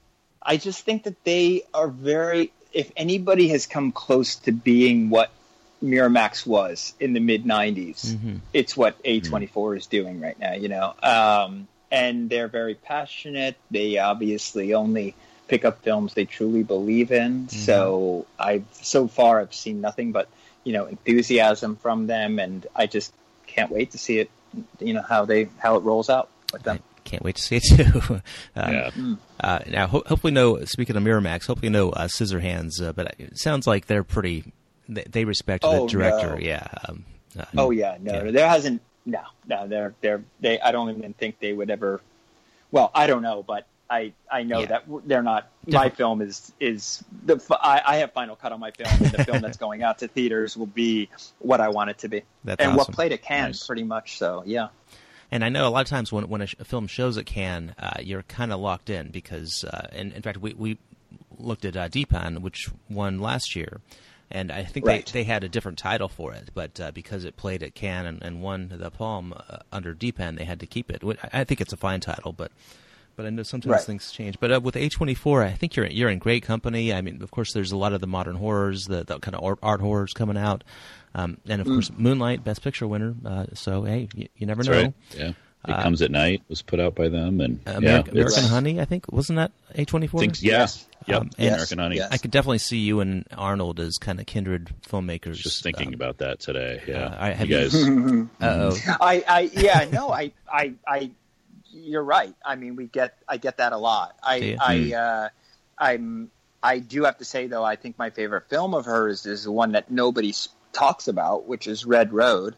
[SPEAKER 3] I just think that they are very. If anybody has come close to being what Miramax was in the mid nineties,
[SPEAKER 1] Mhm.
[SPEAKER 3] it's what A twenty-four is doing right now. You know, um, and they're very passionate. They obviously only pick up films they truly believe in. So I've so far I've seen nothing but you know enthusiasm from them, and I just can't wait to see it. You know how they how it rolls out with them.
[SPEAKER 1] I can't wait to see it too. uh,
[SPEAKER 2] Yeah.
[SPEAKER 1] uh, now, ho- hopefully, no. Speaking of Miramax, hopefully, no uh, Scissorhands. Uh, but it sounds like they're pretty. They, they respect
[SPEAKER 3] Oh,
[SPEAKER 1] the director.
[SPEAKER 3] no.
[SPEAKER 1] Yeah. Um, uh,
[SPEAKER 3] Oh yeah, no,
[SPEAKER 1] Yeah.
[SPEAKER 3] there hasn't. No, no, they're they're they. I don't even think they would ever. Well, I don't know, but I I know
[SPEAKER 1] Yeah.
[SPEAKER 3] that w- they're not. My
[SPEAKER 1] Different.
[SPEAKER 3] film is is the. f- I, I have final cut on my film, and the film that's going out to theaters will be what I want it to be,
[SPEAKER 1] That's
[SPEAKER 3] and
[SPEAKER 1] awesome.
[SPEAKER 3] what played at Cannes,
[SPEAKER 2] Nice.
[SPEAKER 3] pretty much. So yeah.
[SPEAKER 1] And I know a lot of times when when a, sh- a film shows at Cannes, uh, you're kind of locked in because, uh, and in fact, we we looked at uh, Deepan, which won last year, and I think
[SPEAKER 3] Right.
[SPEAKER 1] they, they had a different title for it, but uh, because it played at Cannes and, and won the Palme uh, under Deepan, they had to keep it. Wh- I I think it's a fine title, but but I know sometimes
[SPEAKER 3] Right.
[SPEAKER 1] things change. But uh, with A twenty-four, I think you're you're in great company. I mean, of course, there's a lot of the modern horrors, the, the kind of art, art horrors coming out, um, and of course, Moonlight, Best Picture winner. Uh, so hey, you, you never
[SPEAKER 2] That's
[SPEAKER 1] know.
[SPEAKER 2] right. Yeah. It Comes at Night was put out by them, and
[SPEAKER 1] Uh,
[SPEAKER 2] yeah,
[SPEAKER 1] American,
[SPEAKER 2] it's-
[SPEAKER 1] American Honey, I think, wasn't that A twenty-four?
[SPEAKER 2] Thinks, yeah,
[SPEAKER 3] Yes.
[SPEAKER 2] yep.
[SPEAKER 1] Um, and-
[SPEAKER 2] American Honey.
[SPEAKER 3] Yes.
[SPEAKER 1] I could definitely see you and Arnold as kind of kindred filmmakers.
[SPEAKER 2] Just thinking
[SPEAKER 1] Um,
[SPEAKER 2] about that today. Yeah,
[SPEAKER 1] uh, I- have
[SPEAKER 2] you
[SPEAKER 1] you-
[SPEAKER 2] guys.
[SPEAKER 1] Uh-oh.
[SPEAKER 3] I, I yeah no I, I I you're right. I mean we get I get that a lot.
[SPEAKER 1] Do you?
[SPEAKER 3] I I uh, I'm I do have to say though I think my favorite film of hers is the one that nobody s- talks about, which is Red Road.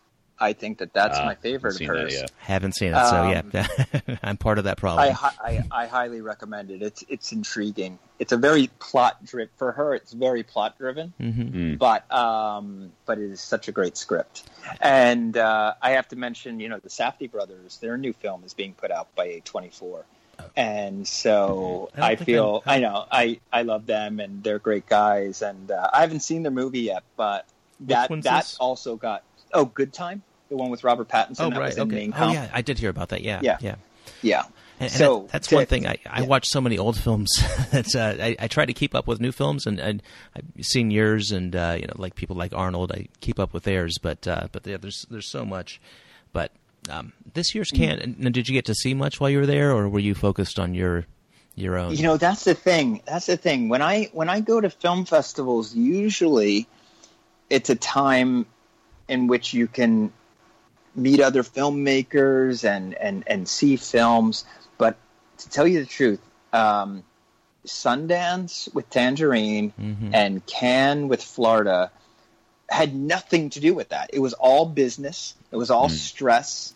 [SPEAKER 3] I think that that's
[SPEAKER 2] Ah,
[SPEAKER 3] my favorite of
[SPEAKER 2] seen that
[SPEAKER 3] hers.
[SPEAKER 2] yet.
[SPEAKER 1] Haven't seen it, so
[SPEAKER 3] Um,
[SPEAKER 1] yeah, I'm part of that
[SPEAKER 3] I,
[SPEAKER 1] problem.
[SPEAKER 3] hi- I I highly recommend it. It's it's intriguing. It's a very plot driven for her. It's very plot driven.
[SPEAKER 1] hmm
[SPEAKER 2] Mm.
[SPEAKER 3] but um, but it is such a great script. And uh, I have to mention, you know, the Safdie brothers. Their new film is being put out by A twenty-four, and so
[SPEAKER 1] I don't
[SPEAKER 3] I,
[SPEAKER 1] think
[SPEAKER 3] feel
[SPEAKER 1] I-
[SPEAKER 3] I know I, I love them, and they're great guys. And uh, I haven't seen their movie yet, but that
[SPEAKER 1] one's
[SPEAKER 3] that
[SPEAKER 1] this?
[SPEAKER 3] also got oh Good Time, the one with Robert Pattinson.
[SPEAKER 1] Oh
[SPEAKER 3] that
[SPEAKER 1] right,
[SPEAKER 3] was in
[SPEAKER 1] okay.
[SPEAKER 3] main
[SPEAKER 1] Oh
[SPEAKER 3] comp.
[SPEAKER 1] yeah, I did hear about that. Yeah,
[SPEAKER 3] Yeah.
[SPEAKER 1] yeah.
[SPEAKER 3] yeah.
[SPEAKER 1] And, and
[SPEAKER 3] So,
[SPEAKER 1] that, that's
[SPEAKER 3] to-
[SPEAKER 1] one thing. I, I
[SPEAKER 3] yeah.
[SPEAKER 1] watch so many old films that uh, I, I try to keep up with new films, and, and I've seen yours, and uh, you know, like people like Arnold, I keep up with theirs. But uh, but yeah, there's there's so much. But um, this year's
[SPEAKER 3] Mm.
[SPEAKER 1] Cannes. And did you get to see much while you were there, or were you focused on your your own?
[SPEAKER 3] You know, that's the thing. That's the thing. When I when I go to film festivals, usually it's a time in which you can meet other filmmakers and, and, and see films. But to tell you the truth, um, Sundance with Tangerine
[SPEAKER 1] Mhm.
[SPEAKER 3] and Cannes with Florida had nothing to do with that. It was all business. It was all stress.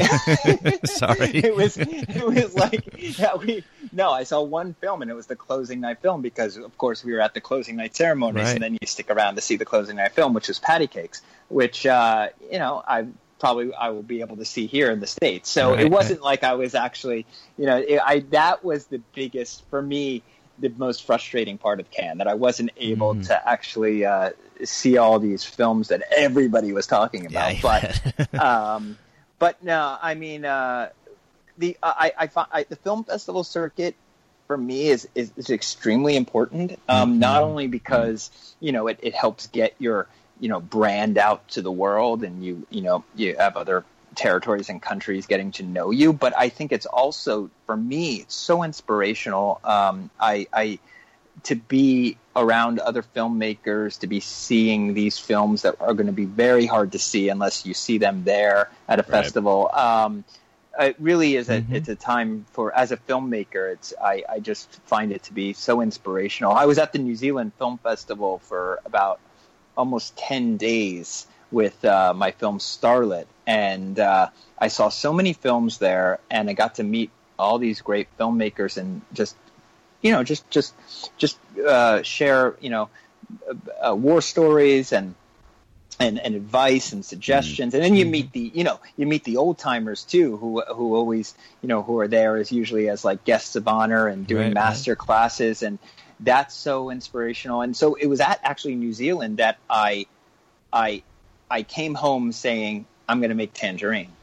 [SPEAKER 1] Sorry.
[SPEAKER 3] it was it was like yeah, we no I saw one film and it was the closing night film because of course we were at the closing night ceremonies
[SPEAKER 1] Right.
[SPEAKER 3] and then you stick around to see the closing night film, which was Patty Cakes, which uh, you know I probably I will be able to see here in the States. So
[SPEAKER 1] Right,
[SPEAKER 3] it wasn't like I was actually you know it, I that was the biggest for me, the most frustrating part of Cannes, that I wasn't able
[SPEAKER 1] Mm.
[SPEAKER 3] to actually uh, see all these films that everybody was talking about.
[SPEAKER 1] Yeah,
[SPEAKER 3] but um, but no, I mean, uh, the I, I, find, I the film festival circuit for me is is, is extremely important. Um,
[SPEAKER 1] Mhm.
[SPEAKER 3] Not only because you know it, it helps get your you know brand out to the world, and you you know you have other territories and countries getting to know you, but I think it's also for me it's so inspirational. Um, I, I to be around other filmmakers, to be seeing these films that are going to be very hard to see unless you see them there at a
[SPEAKER 2] Right.
[SPEAKER 3] festival. Um, it really is a
[SPEAKER 1] Mhm.
[SPEAKER 3] it's a time for as a filmmaker. It's I, I just find it to be so inspirational. I was at the New Zealand Film Festival for about almost ten days with uh, my film Starlet, and uh, I saw so many films there, and I got to meet all these great filmmakers and just you know just just just uh, share you know uh, war stories and and, and advice and suggestions, and then you meet the you know you meet the old timers too, who who always you know who are there as usually as like guests of honor and doing
[SPEAKER 1] Right,
[SPEAKER 3] master classes, and that's so inspirational. And so it was at actually New Zealand that I I I came home saying I'm going to make Tangerine.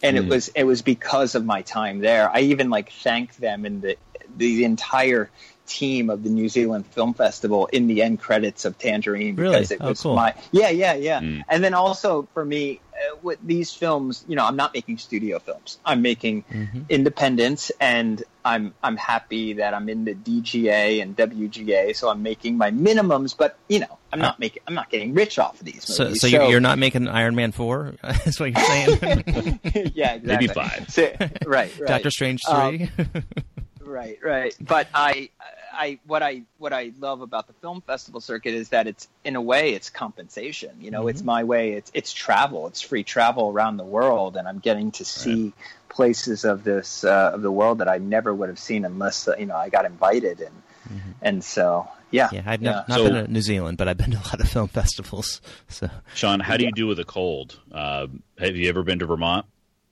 [SPEAKER 3] and
[SPEAKER 2] Mm.
[SPEAKER 3] it was it was because of my time there. I even like thanked them and the the entire team of the New Zealand Film Festival in the end credits of Tangerine,
[SPEAKER 1] Really?
[SPEAKER 3] because it
[SPEAKER 1] Oh,
[SPEAKER 3] was
[SPEAKER 1] cool.
[SPEAKER 3] my yeah yeah yeah.
[SPEAKER 2] Mm.
[SPEAKER 3] And then also for me, uh, with these films, you know, I'm not making studio films. I'm making
[SPEAKER 1] Mm-hmm.
[SPEAKER 3] independents, and I'm I'm happy that I'm in the D G A and W G A, so I'm making my minimums. But you know, I'm not making I'm not getting rich off of these
[SPEAKER 1] So,
[SPEAKER 3] movies.
[SPEAKER 1] so you're, you're not making Iron Man four? That's what you're saying?
[SPEAKER 3] yeah, exactly.
[SPEAKER 2] Maybe five.
[SPEAKER 3] So, right, right.
[SPEAKER 1] Doctor Strange
[SPEAKER 3] Um,
[SPEAKER 1] three?
[SPEAKER 3] Right, right. But I, I, what I, what I love about the film festival circuit is that it's, in a way, it's compensation. You know,
[SPEAKER 1] Mm-hmm.
[SPEAKER 3] it's my way. It's, it's travel. It's free travel around the world, and I'm getting to see
[SPEAKER 2] Right.
[SPEAKER 3] places of this uh, of the world that I never would have seen unless uh, you know I got invited, and
[SPEAKER 1] Mm-hmm.
[SPEAKER 3] and so yeah,
[SPEAKER 1] Yeah, I've
[SPEAKER 3] yeah.
[SPEAKER 1] not, not
[SPEAKER 2] So-
[SPEAKER 1] been to New Zealand, but I've been to a lot of film festivals. So
[SPEAKER 2] Sean, how do you do with a cold? Uh, have you ever been to Vermont?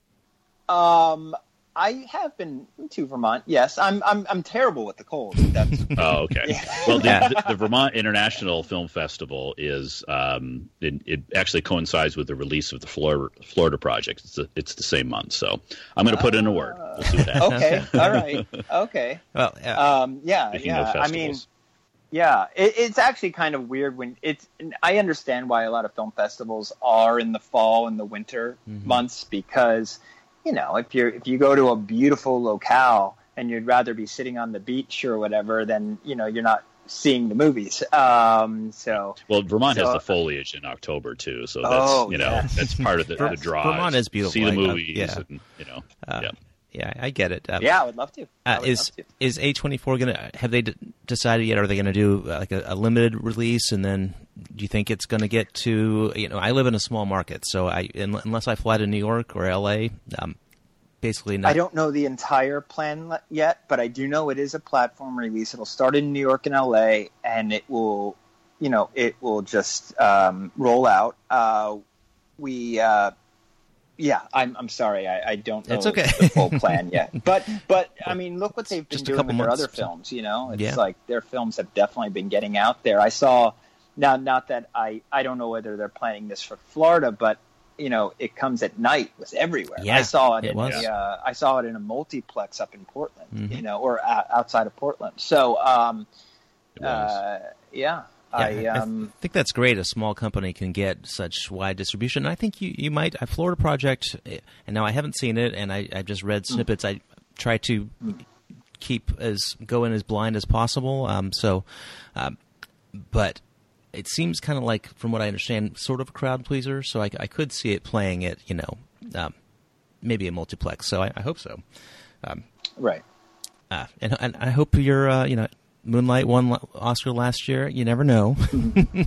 [SPEAKER 3] Um, I have been to Vermont. Yes, I'm I'm I'm terrible with the cold. That's
[SPEAKER 2] Oh, okay. Well, the, the, the Vermont International Film Festival is um, it, it actually coincides with the release of the Florida, Florida Project. It's the, it's the same month, so I'm going to put in a word. We'll see what happens.
[SPEAKER 3] okay. All right. Okay.
[SPEAKER 1] well, yeah.
[SPEAKER 3] Um, yeah,
[SPEAKER 2] Speaking
[SPEAKER 3] yeah.
[SPEAKER 2] of
[SPEAKER 3] I mean,
[SPEAKER 2] festivals.
[SPEAKER 3] yeah, it, it's actually kind of weird when it's. I understand why a lot of film festivals are in the fall and the winter
[SPEAKER 1] Mm-hmm.
[SPEAKER 3] months, because you know if you're if you go to a beautiful locale and you'd rather be sitting on the beach or whatever, then you know you're not seeing the movies. Um, so
[SPEAKER 2] Well, Vermont
[SPEAKER 3] So-
[SPEAKER 2] has the foliage in October too, so that's
[SPEAKER 3] Oh,
[SPEAKER 2] you know
[SPEAKER 3] yes.
[SPEAKER 2] that's part of the, the
[SPEAKER 3] Yes.
[SPEAKER 2] draw.
[SPEAKER 1] Vermont is beautiful.
[SPEAKER 2] See the
[SPEAKER 1] I- I-
[SPEAKER 2] movies,
[SPEAKER 1] yeah.
[SPEAKER 2] and, you know.
[SPEAKER 1] Uh,
[SPEAKER 2] yeah.
[SPEAKER 1] yeah, I get it. Uh,
[SPEAKER 3] yeah, I would love to. I
[SPEAKER 1] Uh,
[SPEAKER 3] would
[SPEAKER 1] is
[SPEAKER 3] love to.
[SPEAKER 1] is A twenty-four gonna have they d- decided yet? Are they gonna do uh, like a, a limited release, and then do you think it's gonna get to you know? I live in a small market, so I un- unless I fly to New York or L A, um, basically not.
[SPEAKER 3] I don't know the entire plan le- yet, but I do know it is a platform release. It'll start in New York and L A, and it will, you know, it will just um, roll out. Uh, we, uh, yeah, I'm, I'm sorry, I, I don't know
[SPEAKER 1] It's okay.
[SPEAKER 3] the full plan yet. But, but I mean, look what they've been
[SPEAKER 1] Just a
[SPEAKER 3] doing
[SPEAKER 1] couple
[SPEAKER 3] with their
[SPEAKER 1] months,
[SPEAKER 3] other
[SPEAKER 1] so-
[SPEAKER 3] films. You know, it's
[SPEAKER 1] Yeah.
[SPEAKER 3] like their films have definitely been getting out there. I saw now, not that I, I don't know whether they're planning this for Florida, but. You know, It Comes at Night was everywhere.
[SPEAKER 1] Yeah,
[SPEAKER 3] I saw it.
[SPEAKER 1] it
[SPEAKER 3] in
[SPEAKER 1] was.
[SPEAKER 3] a, uh, I saw it in a multiplex up in Portland.
[SPEAKER 1] Mhm.
[SPEAKER 3] You know, or uh, outside of Portland. So, um,
[SPEAKER 2] It was.
[SPEAKER 3] uh, yeah,
[SPEAKER 1] Yeah,
[SPEAKER 3] I
[SPEAKER 1] I
[SPEAKER 3] um,
[SPEAKER 1] think that's great. A small company can get such wide distribution. I think you, you might. A Florida Project, eh, and now I haven't seen it, and I, I've just read snippets. I try to keep as go in as blind as possible. Um, so, um, but it seems kind of like, from what I understand, sort of a crowd pleaser. So I, I could see it playing it, you know, um, maybe a multiplex. So I, I hope so. Um,
[SPEAKER 3] right.
[SPEAKER 1] uh, and, and I hope you're, uh, you know. Moonlight won la- Oscar last year. You never know.
[SPEAKER 2] You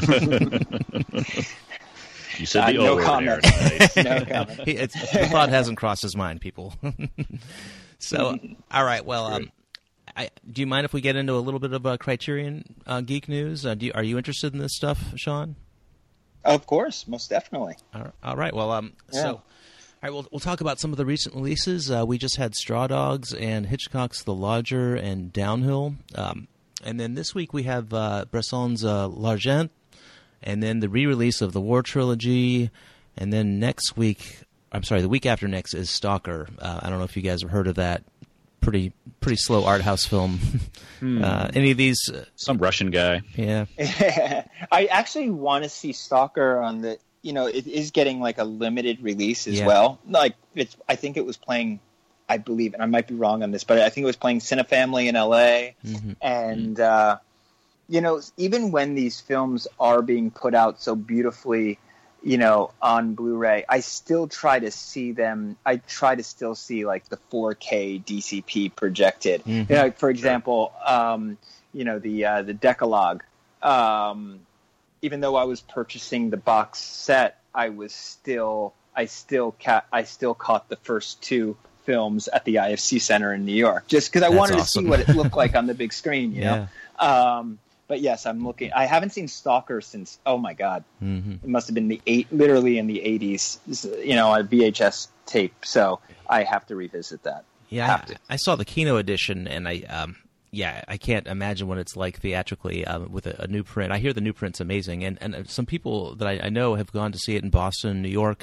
[SPEAKER 2] said
[SPEAKER 3] Uh,
[SPEAKER 2] the
[SPEAKER 3] no
[SPEAKER 2] O word,
[SPEAKER 3] comment.
[SPEAKER 2] Aaron, tonight.
[SPEAKER 3] No comment.
[SPEAKER 1] He- it's, the thought hasn't crossed his mind, people. So, all right. Well, um, I, do you mind if we get into a little bit of uh, Criterion uh, geek news? Uh, do you, are you interested in this stuff, Sean?
[SPEAKER 3] Of course, most definitely.
[SPEAKER 1] All all right. Well, um,
[SPEAKER 3] Yeah.
[SPEAKER 1] so. All right, we'll, we'll talk about some of the recent releases. Uh, we just had Straw Dogs and Hitchcock's The Lodger and Downhill. Um, and then this week we have uh, Bresson's uh, L'Argent, and then the re-release of the War Trilogy. And then next week, I'm sorry, the week after next is Stalker. Uh, I don't know if you guys have heard of that. Pretty pretty slow art house film. uh, any of these? Uh,
[SPEAKER 2] Some Russian guy.
[SPEAKER 1] yeah.
[SPEAKER 3] I actually want to see Stalker on the. You know, it is getting like a limited release as
[SPEAKER 1] Yeah.
[SPEAKER 3] well. Like it's, I think it was playing, I believe, and I might be wrong on this, but I think it was playing Cinefamily in L A.
[SPEAKER 1] Mhm.
[SPEAKER 3] And uh, you know, even when these films are being put out so beautifully, you know, on Blu-ray, I still try to see them. I try to still see like the four K D C P projected.
[SPEAKER 1] Mhm.
[SPEAKER 3] You know, like, for example, um, you know the uh, the Decalogue. Um, even though I was purchasing the box set, I was still I still ca- I still caught the first two films at the I F C Center in New York, just because I
[SPEAKER 1] That's
[SPEAKER 3] wanted
[SPEAKER 1] awesome.
[SPEAKER 3] to see what it looked like on the big screen. You
[SPEAKER 1] Yeah.
[SPEAKER 3] know. Um, but yes, I'm looking. I haven't seen Stalker since. Oh my God,
[SPEAKER 1] hmm
[SPEAKER 3] it must have been the eight, literally in the eighties. You know, on a V H S tape. So I have to revisit that.
[SPEAKER 1] Yeah,
[SPEAKER 3] Have
[SPEAKER 1] I,
[SPEAKER 3] to.
[SPEAKER 1] I saw the Kino edition, and I, um, yeah, I can't imagine what it's like theatrically uh, with a, a new print. I hear the new print's amazing, and and some people that I, I know have gone to see it in Boston, New York,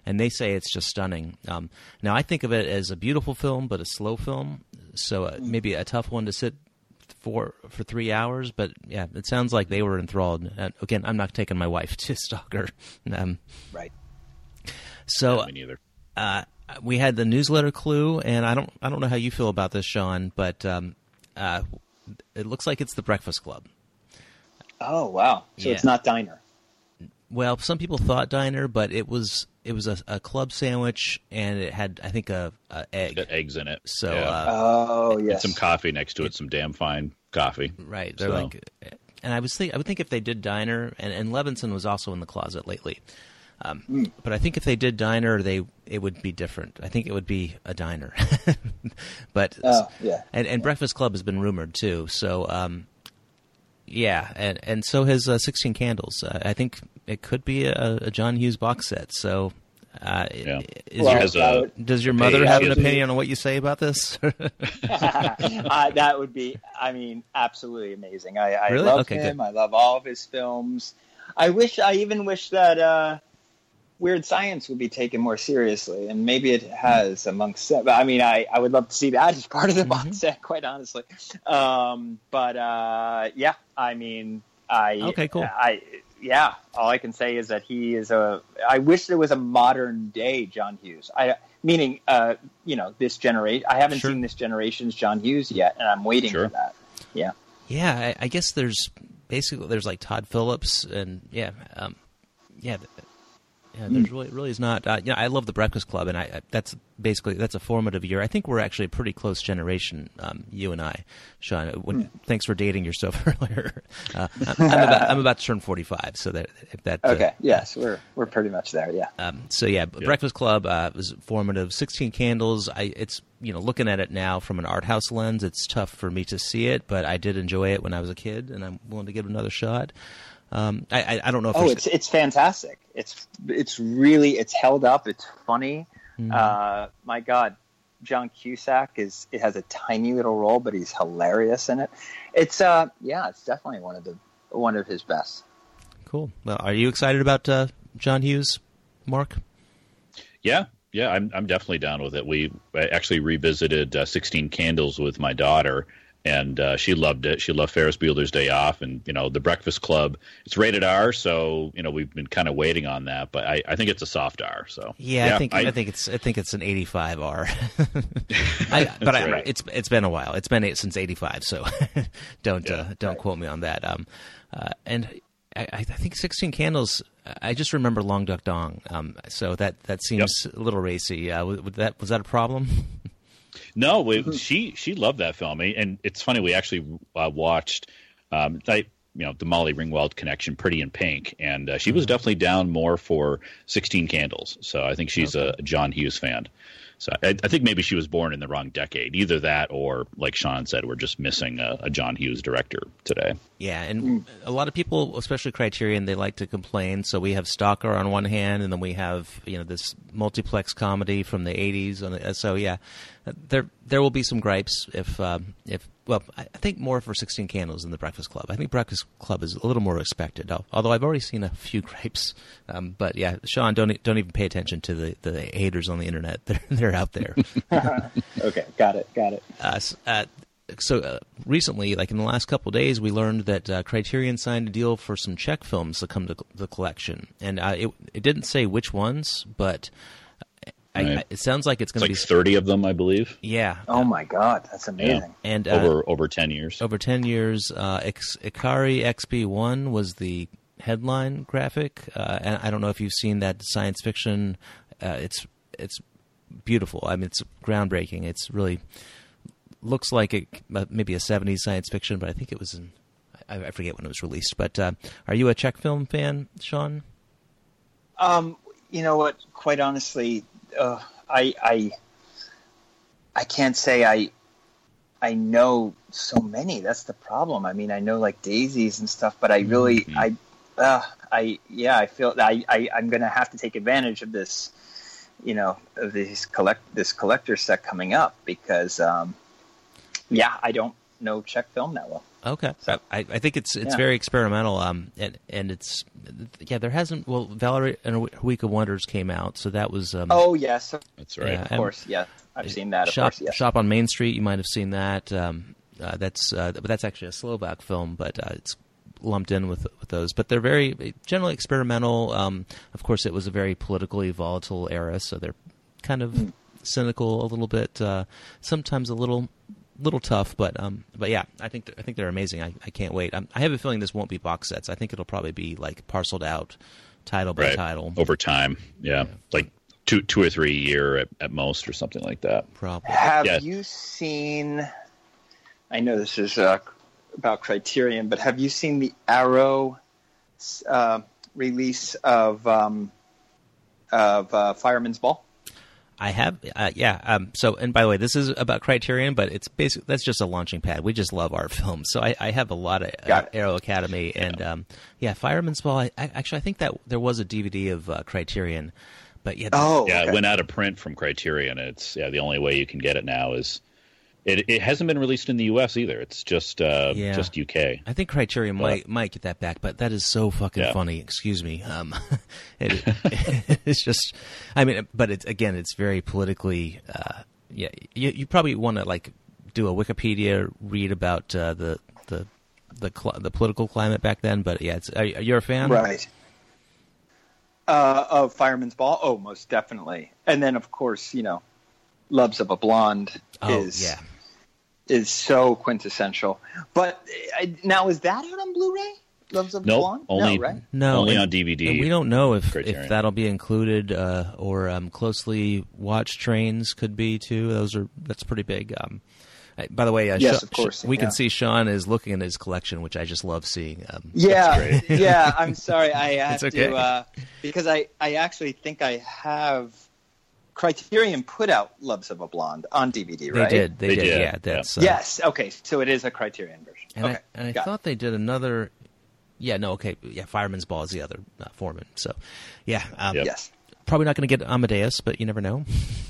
[SPEAKER 1] and they say it's just stunning. Um, now, I think of it as a beautiful film, but a slow film, so uh, maybe a tough one to sit for for three hours. But yeah, it sounds like they were enthralled. Uh, again, I'm not taking my wife to stalk her. Um,
[SPEAKER 3] right.
[SPEAKER 1] So
[SPEAKER 2] yeah, me neither.
[SPEAKER 1] Uh, we had the newsletter clue, and I don't I don't know how you feel about this, Sean, but um, uh, it looks like it's the Breakfast Club.
[SPEAKER 3] Oh wow! So
[SPEAKER 1] yeah.
[SPEAKER 3] It's not Diner.
[SPEAKER 1] Well, some people thought Diner, but it was it was a, a club sandwich, and it had, I think, a, a egg.
[SPEAKER 2] It's got eggs in it.
[SPEAKER 1] So,
[SPEAKER 2] yeah.
[SPEAKER 1] uh,
[SPEAKER 3] oh yes,
[SPEAKER 2] and some coffee next to it, some damn fine coffee.
[SPEAKER 1] Right. They're
[SPEAKER 2] so.
[SPEAKER 1] like, and I was think I would think if they did Diner, and, and Levinson was also in the closet lately. Um, mm. But I think if they did Diner, they it would be different. I think it would be a diner. but
[SPEAKER 3] oh, yeah.
[SPEAKER 1] and, and
[SPEAKER 3] yeah.
[SPEAKER 1] Breakfast Club has been rumored too. So um, yeah, and and so has uh, sixteen Candles. Uh, I think it could be a, a John Hughes box set. So uh,
[SPEAKER 2] yeah.
[SPEAKER 1] is
[SPEAKER 3] well,
[SPEAKER 1] your,
[SPEAKER 3] a,
[SPEAKER 1] does your mother have an
[SPEAKER 3] be,
[SPEAKER 1] opinion on what you say about this?
[SPEAKER 3] uh, that would be, I mean, absolutely amazing. I, I
[SPEAKER 1] really?
[SPEAKER 3] love
[SPEAKER 1] okay,
[SPEAKER 3] him.
[SPEAKER 1] good.
[SPEAKER 3] I love all of his films. I wish, I even wish that uh, Weird Science would be taken more seriously, and maybe it has amongst. But I mean, I, I would love to see that as part of the
[SPEAKER 1] mm-hmm.
[SPEAKER 3] box set, quite honestly. Um, but uh, yeah, I mean, I
[SPEAKER 1] okay, cool.
[SPEAKER 3] I yeah, all I can say is that he is a. I wish there was a modern day John Hughes. I meaning, uh, you know, this generation. I haven't
[SPEAKER 1] sure.
[SPEAKER 3] seen this generation's John Hughes yet, and I'm waiting
[SPEAKER 2] sure.
[SPEAKER 3] for that. Yeah,
[SPEAKER 1] yeah. I, I guess there's basically there's like Todd Phillips, and yeah, um, yeah. Yeah, there's really really is not. Uh, you know, I love the Breakfast Club, and I, I that's basically that's a formative year. I think we're actually a pretty close generation, um, you and I, Sean. When, mm. Thanks for dating yourself earlier. Uh, I'm, I'm, about, I'm about to turn forty-five, so that if that.
[SPEAKER 3] Okay.
[SPEAKER 1] Uh,
[SPEAKER 3] yes, we're we're pretty much there. Yeah.
[SPEAKER 1] Um, so yeah, yeah, Breakfast Club uh, was formative. sixteen Candles. I it's you know looking at it now from an art house lens, it's tough for me to see it, but I did enjoy it when I was a kid, and I'm willing to give it another shot. Um, I, I I don't know if
[SPEAKER 3] oh it's it's fantastic. It's it's really it's held up. It's funny. Mm-hmm. Uh, my God, John Cusack is it has a tiny little role, but he's hilarious in it. It's uh yeah, it's definitely one of the one of his best.
[SPEAKER 1] Cool. Well, are you excited about uh, John Hughes, Mark?
[SPEAKER 2] Yeah, yeah, I'm I'm definitely down with it. We actually revisited uh, sixteen Candles with my daughter. And uh, she loved it. She loved Ferris Bueller's Day Off, and you know, The Breakfast Club. It's rated R, so you know we've been kind of waiting on that. But I, I think it's a soft R. So
[SPEAKER 1] yeah,
[SPEAKER 2] yeah
[SPEAKER 1] I think I, I think it's I think it's an eighty-five R. I, but I,
[SPEAKER 2] right.
[SPEAKER 1] it's it's been a while. It's been eight, since eighty-five. So don't
[SPEAKER 2] yeah,
[SPEAKER 1] uh, don't
[SPEAKER 3] right.
[SPEAKER 1] quote me on that. Um, uh, and I, I think sixteen Candles. I just remember Long Duck Dong. Um, so that that seems yep. a little racy. Uh, was that was that a problem?
[SPEAKER 2] No, we, she she loved that film, and it's funny. We actually uh, watched, um, I, you know, the Molly Ringwald connection, Pretty in Pink, and uh, she was definitely down more for sixteen Candles. So I think she's okay. a John Hughes fan. So I, I think maybe she was born in the wrong decade. Either that, or like Sean said, we're just missing a, a John Hughes director today.
[SPEAKER 1] Yeah, and a lot of people, especially Criterion, they like to complain. So we have Stalker on one hand, and then we have you know this multiplex comedy from the eighties. On the, so yeah, there there will be some gripes if um, if well, I think more for sixteen Candles than The Breakfast Club. I think Breakfast Club is a little more expected, although I've already seen a few gripes. Um, but yeah, Sean, don't don't even pay attention to the, the haters on the internet. They're they're out there.
[SPEAKER 3] Okay, got it, got it.
[SPEAKER 1] Uh, uh, so uh, recently, like in the last couple of days, we learned that uh, Criterion signed a deal for some Czech films to come to the collection, and uh, it it didn't say which ones, but. I,
[SPEAKER 2] right.
[SPEAKER 1] I, it sounds like it's going to
[SPEAKER 2] like
[SPEAKER 1] be
[SPEAKER 2] thirty of them, I believe.
[SPEAKER 1] Yeah.
[SPEAKER 3] Oh my God, that's amazing!
[SPEAKER 1] Yeah. And uh,
[SPEAKER 2] over over ten years.
[SPEAKER 1] Over ten years, uh, Ikari X B one was the headline graphic, uh, and I don't know if you've seen that science fiction. Uh, it's it's beautiful. I mean, it's groundbreaking. It's really looks like it, maybe a seventies science fiction, but I think it was in. I, I forget when it was released. But uh, are you a Czech film fan, Sean?
[SPEAKER 3] Um, you know what? Quite honestly. Uh, I, I I can't say I I know so many. That's the problem. I mean, I know like Daisies and stuff, but I really mm-hmm. I uh, I yeah I feel I, I I'm gonna have to take advantage of this, you know, of this collect this collector set coming up because um, yeah I don't know Czech film that well.
[SPEAKER 1] Okay,
[SPEAKER 3] So-
[SPEAKER 1] I, I think it's it's
[SPEAKER 3] Yeah.
[SPEAKER 1] very experimental, um, and and it's yeah, there hasn't. Well, Valerie and a Week of Wonders came out, so that was um,
[SPEAKER 3] Oh yes,
[SPEAKER 2] That's right.
[SPEAKER 1] Yeah.
[SPEAKER 3] of course. Yeah, I've seen that. Of
[SPEAKER 1] Shop
[SPEAKER 3] course, yes.
[SPEAKER 1] Shop on Main Street. You might have seen that. Um, uh, that's uh, but that's actually a Slovak film, but uh, it's lumped in with with those. But they're very generally experimental. Um, of course, it was a very politically volatile era, so they're kind of
[SPEAKER 3] Mm.
[SPEAKER 1] cynical a little bit. Uh, sometimes a little. Little tough, but um, but yeah, I think th- I think they're amazing. I, I can't wait. I'm, I have a feeling this won't be box sets. I think it'll probably be like parceled out, title by
[SPEAKER 2] Right.
[SPEAKER 1] title.
[SPEAKER 2] Over time. Yeah. Like two two or three a year at, at most or something like that.
[SPEAKER 1] Probably.
[SPEAKER 3] Have
[SPEAKER 2] Yeah.
[SPEAKER 3] you seen? I know this is uh, about Criterion, but have you seen the Arrow uh, release of um, of uh, Fireman's Ball?
[SPEAKER 1] I have, uh, yeah. Um, so, and by the way, this is about Criterion, but it's basically that's just a launching pad. We just love our films, so I, I have a lot of uh,
[SPEAKER 3] Got it.
[SPEAKER 1] Arrow Academy and um, yeah, Fireman's Ball. I, I, actually, I think that there was a D V D of uh, Criterion, but yeah,
[SPEAKER 3] Oh,
[SPEAKER 2] Yeah,
[SPEAKER 3] okay.
[SPEAKER 2] it went out of print from Criterion. It's yeah, the only way you can get it now is it. It hasn't been released in the U S either. It's just uh,
[SPEAKER 1] Yeah.
[SPEAKER 2] just U K.
[SPEAKER 1] I think Criterion might might get that back, but that is so fucking
[SPEAKER 2] Yeah.
[SPEAKER 1] funny. Excuse me. Um, it, it's just, I mean, but it's again, it's very politically. Uh, yeah, you, you probably want to like do a Wikipedia read about uh, the the the cl- the political climate back then. But yeah, it's, are, you're a fan,
[SPEAKER 3] Right. Uh, of Fireman's Ball? Oh, most definitely. And then, of course, you know, Loves of a Blonde
[SPEAKER 1] Oh
[SPEAKER 3] is
[SPEAKER 1] yeah,
[SPEAKER 3] is so quintessential. But uh, now, is that out on Blu-ray? Loves of a
[SPEAKER 2] Nope,
[SPEAKER 3] Blonde?
[SPEAKER 2] only-
[SPEAKER 3] no, right?
[SPEAKER 1] no,
[SPEAKER 2] Only
[SPEAKER 1] and-
[SPEAKER 2] on D V D.
[SPEAKER 1] And we don't know if, if
[SPEAKER 2] Criterion.
[SPEAKER 1] that'll be included uh, or um, closely watched trains could be too. Those are that's pretty big. Um, I- by the way, uh,
[SPEAKER 3] Yes,
[SPEAKER 1] Sha-
[SPEAKER 3] of course,
[SPEAKER 1] we
[SPEAKER 3] yeah.
[SPEAKER 1] can see Sean is looking at his collection, which I just love seeing. Um,
[SPEAKER 3] Yeah, yeah. I'm sorry. I have
[SPEAKER 1] It's okay.
[SPEAKER 3] to uh, because I, I actually think I have Criterion put out Loves of a Blonde on D V D,
[SPEAKER 1] they
[SPEAKER 3] right?
[SPEAKER 1] did, they,
[SPEAKER 2] They
[SPEAKER 1] did,
[SPEAKER 2] did,
[SPEAKER 1] yeah. That's uh,
[SPEAKER 3] Yes. Okay. So it is a Criterion version.
[SPEAKER 1] And
[SPEAKER 3] okay.
[SPEAKER 1] I, and I
[SPEAKER 3] got it.
[SPEAKER 1] thought they did another. Yeah, no, okay, yeah. Fireman's Ball is the other uh, Foreman. So, yeah, um,
[SPEAKER 2] Yep.
[SPEAKER 3] Yes.
[SPEAKER 1] probably not going to get Amadeus, but you never know.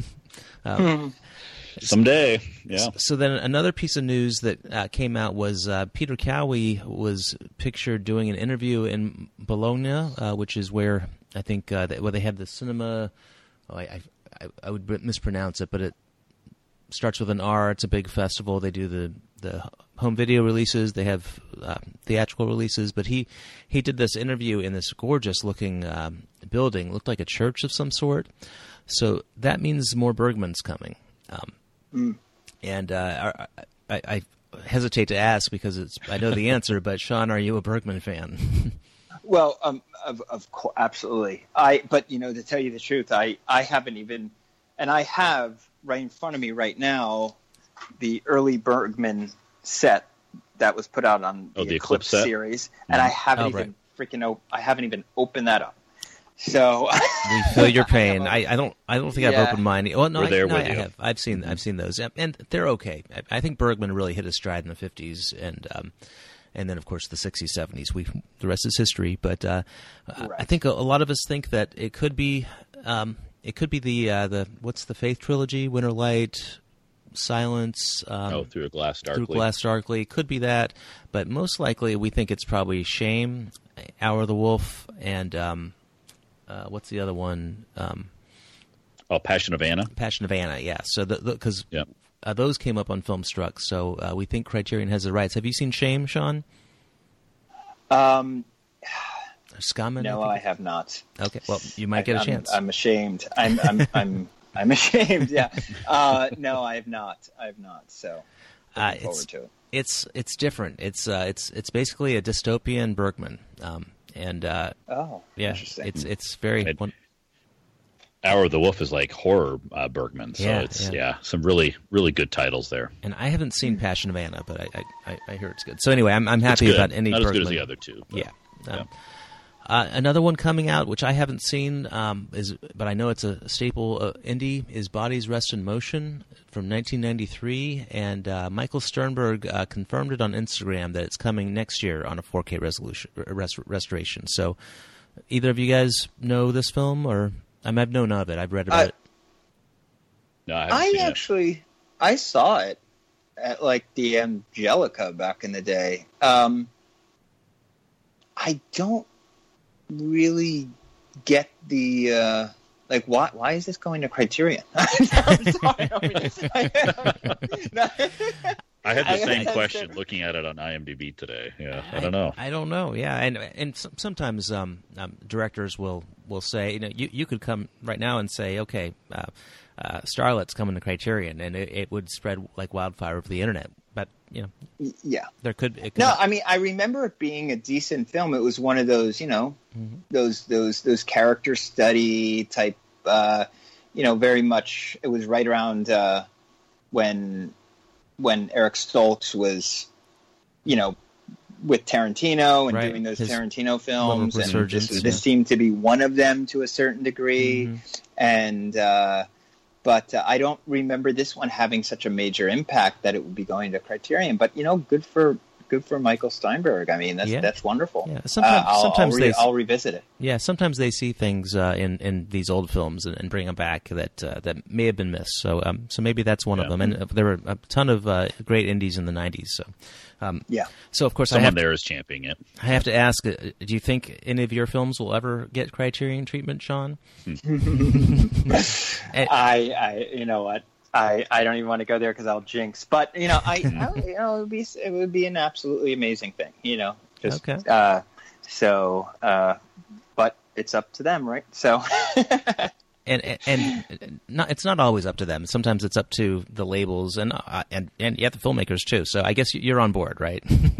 [SPEAKER 2] Someday. Yeah.
[SPEAKER 1] So then another piece of news that uh, came out was uh, Peter Cowie was pictured doing an interview in Bologna, uh, which is where I think uh, that, where they have the cinema. Oh, I, I I would mispronounce it, but it starts with an R. It's a big festival. They do the the home video releases. They have uh, theatrical releases. But he he did this interview in this gorgeous looking um, building. Looked like a church of some sort. So that means more Bergman's coming. Um, And uh, I, I hesitate to ask because it's I know the answer, but Sean, are you a Bergman fan?
[SPEAKER 3] Well, um, of, of course, absolutely. I, but you know, to tell you the truth, I, I haven't even, and I have right in front of me right now, the early Bergman set that was put out on the,
[SPEAKER 2] Oh, the
[SPEAKER 3] Eclipse,
[SPEAKER 2] Eclipse set?
[SPEAKER 3] series, and I haven't
[SPEAKER 1] Oh,
[SPEAKER 3] even freaking, op- I haven't even opened that up. So
[SPEAKER 1] We feel your pain. I, I don't. I don't think I've
[SPEAKER 3] Yeah.
[SPEAKER 1] opened mine. Well, no,
[SPEAKER 2] We're
[SPEAKER 1] I,
[SPEAKER 2] there
[SPEAKER 1] no,
[SPEAKER 2] with
[SPEAKER 1] I
[SPEAKER 2] you.
[SPEAKER 1] have. I've seen. I've seen those, and they're okay. I, I think Bergman really hit his stride in the fifties, and um, and then of course the sixties, seventies. We the rest is history. But uh, I
[SPEAKER 3] Right.
[SPEAKER 1] think a, a lot of us think that it could be. Um, it could be the uh, the what's the Faith trilogy? Winter Light, Silence. Um,
[SPEAKER 2] Oh, Through a Glass Darkly.
[SPEAKER 1] Through Glass Darkly. Could be that, but most likely we think it's probably Shame, Hour of the Wolf, and um, uh, what's the other one? Um,
[SPEAKER 2] Oh, Passion of Anna.
[SPEAKER 1] Passion of Anna. Yeah. So because
[SPEAKER 2] Yeah.
[SPEAKER 1] uh, those came up on Filmstruck, so uh, we think Criterion has the rights. Have you seen Shame, Sean?
[SPEAKER 3] um,
[SPEAKER 1] Or Scammon?
[SPEAKER 3] no,
[SPEAKER 1] I
[SPEAKER 3] I
[SPEAKER 1] think?
[SPEAKER 3] have not.
[SPEAKER 1] Okay. Well, you might get a
[SPEAKER 3] I'm,
[SPEAKER 1] chance.
[SPEAKER 3] I'm ashamed. I'm, I'm, I'm, I'm ashamed. Yeah. Uh, no, I have not. I have not. So
[SPEAKER 1] Uh,
[SPEAKER 3] looking forward
[SPEAKER 1] it's
[SPEAKER 3] to it.
[SPEAKER 1] it's it's different. It's uh, it's it's basically a dystopian Bergman, um, and uh,
[SPEAKER 3] Oh,
[SPEAKER 1] yeah,
[SPEAKER 3] interesting.
[SPEAKER 1] it's it's very.
[SPEAKER 2] It-
[SPEAKER 1] one,
[SPEAKER 2] Hour of the Wolf is like horror uh, Bergman. So
[SPEAKER 1] Yeah,
[SPEAKER 2] it's,
[SPEAKER 1] yeah.
[SPEAKER 2] yeah. some really, really good titles there.
[SPEAKER 1] and I haven't seen Passion of Anna, but I I, I, I hear it's good. So anyway, I'm I'm happy
[SPEAKER 2] It's good.
[SPEAKER 1] about any
[SPEAKER 2] Not
[SPEAKER 1] Bergman.
[SPEAKER 2] as good as the other two. but-
[SPEAKER 1] Yeah. Um, Uh, another one coming out, which I haven't seen, um, is but I know it's a staple uh, indie, is Bodies Rest in Motion from nineteen ninety-three, and uh, Michael Sternberg uh, confirmed it on Instagram that it's coming next year on a four K resolution rest- restoration. So, either of you guys know this film, or I mean, I've known of it. I've read about
[SPEAKER 3] I-
[SPEAKER 1] it.
[SPEAKER 2] No, I haven't
[SPEAKER 3] I
[SPEAKER 2] seen it.
[SPEAKER 3] actually, I saw it. at like the Angelica back in the day. Um, I don't really get the uh, like why why is this going to Criterion? I'm sorry. I, mean, I,
[SPEAKER 2] I had the
[SPEAKER 3] I-
[SPEAKER 2] same
[SPEAKER 3] I-
[SPEAKER 2] question looking at it on IMDb today. Yeah, I don't know.
[SPEAKER 1] I, I don't know. Yeah, and and some- sometimes um, um, directors will, will say, you know, you you could come right now and say, okay, uh, uh, Starlet's coming to Criterion, and it, it would spread like wildfire over the internet. But you know,
[SPEAKER 3] yeah.
[SPEAKER 1] there could, it could
[SPEAKER 3] No, I mean, I remember it being a decent film. It was one of those, you know,
[SPEAKER 1] Mhm.
[SPEAKER 3] those those those character study type, uh, you know, very much. It was right around uh, when when Eric Stoltz was, you know, with Tarantino and
[SPEAKER 1] Right.
[SPEAKER 3] doing those
[SPEAKER 1] His
[SPEAKER 3] Tarantino films, and
[SPEAKER 1] resurgence,
[SPEAKER 3] this, this
[SPEAKER 1] yeah.
[SPEAKER 3] seemed to be one of them to a certain degree.
[SPEAKER 1] Mhm.
[SPEAKER 3] And uh, but uh, I don't remember this one having such a major impact that it would be going to Criterion. But you know, good for good for Michael Steinberg. I mean, that's
[SPEAKER 1] Yeah.
[SPEAKER 3] that's wonderful.
[SPEAKER 1] Yeah. Sometimes-
[SPEAKER 3] Uh, I'll,
[SPEAKER 1] sometimes
[SPEAKER 3] I'll, re-
[SPEAKER 1] they-
[SPEAKER 3] I'll revisit it.
[SPEAKER 1] Yeah, sometimes they see things uh, in in these old films and, and bring them back that uh, that may have been missed. So um, so maybe that's one of
[SPEAKER 2] Yeah.
[SPEAKER 1] them. And uh, there were a ton of uh, great indies in the nineties. So um,
[SPEAKER 3] Yeah.
[SPEAKER 1] so of course I
[SPEAKER 2] Someone
[SPEAKER 1] have
[SPEAKER 2] there is championing it.
[SPEAKER 1] I have to ask: uh, do you think any of your films will ever get Criterion treatment, Sean? And-
[SPEAKER 3] I, I, you know what? I, I don't even want to go there because I'll jinx. But you know, I, I you know, it would be it would be an absolutely amazing thing. You know, just
[SPEAKER 1] Okay.
[SPEAKER 3] uh, so. Uh, but it's up to them, right? So.
[SPEAKER 1] And and, and not, it's not always up to them. Sometimes it's up to the labels and uh, and and yet the filmmakers too. So I guess you're on board, right?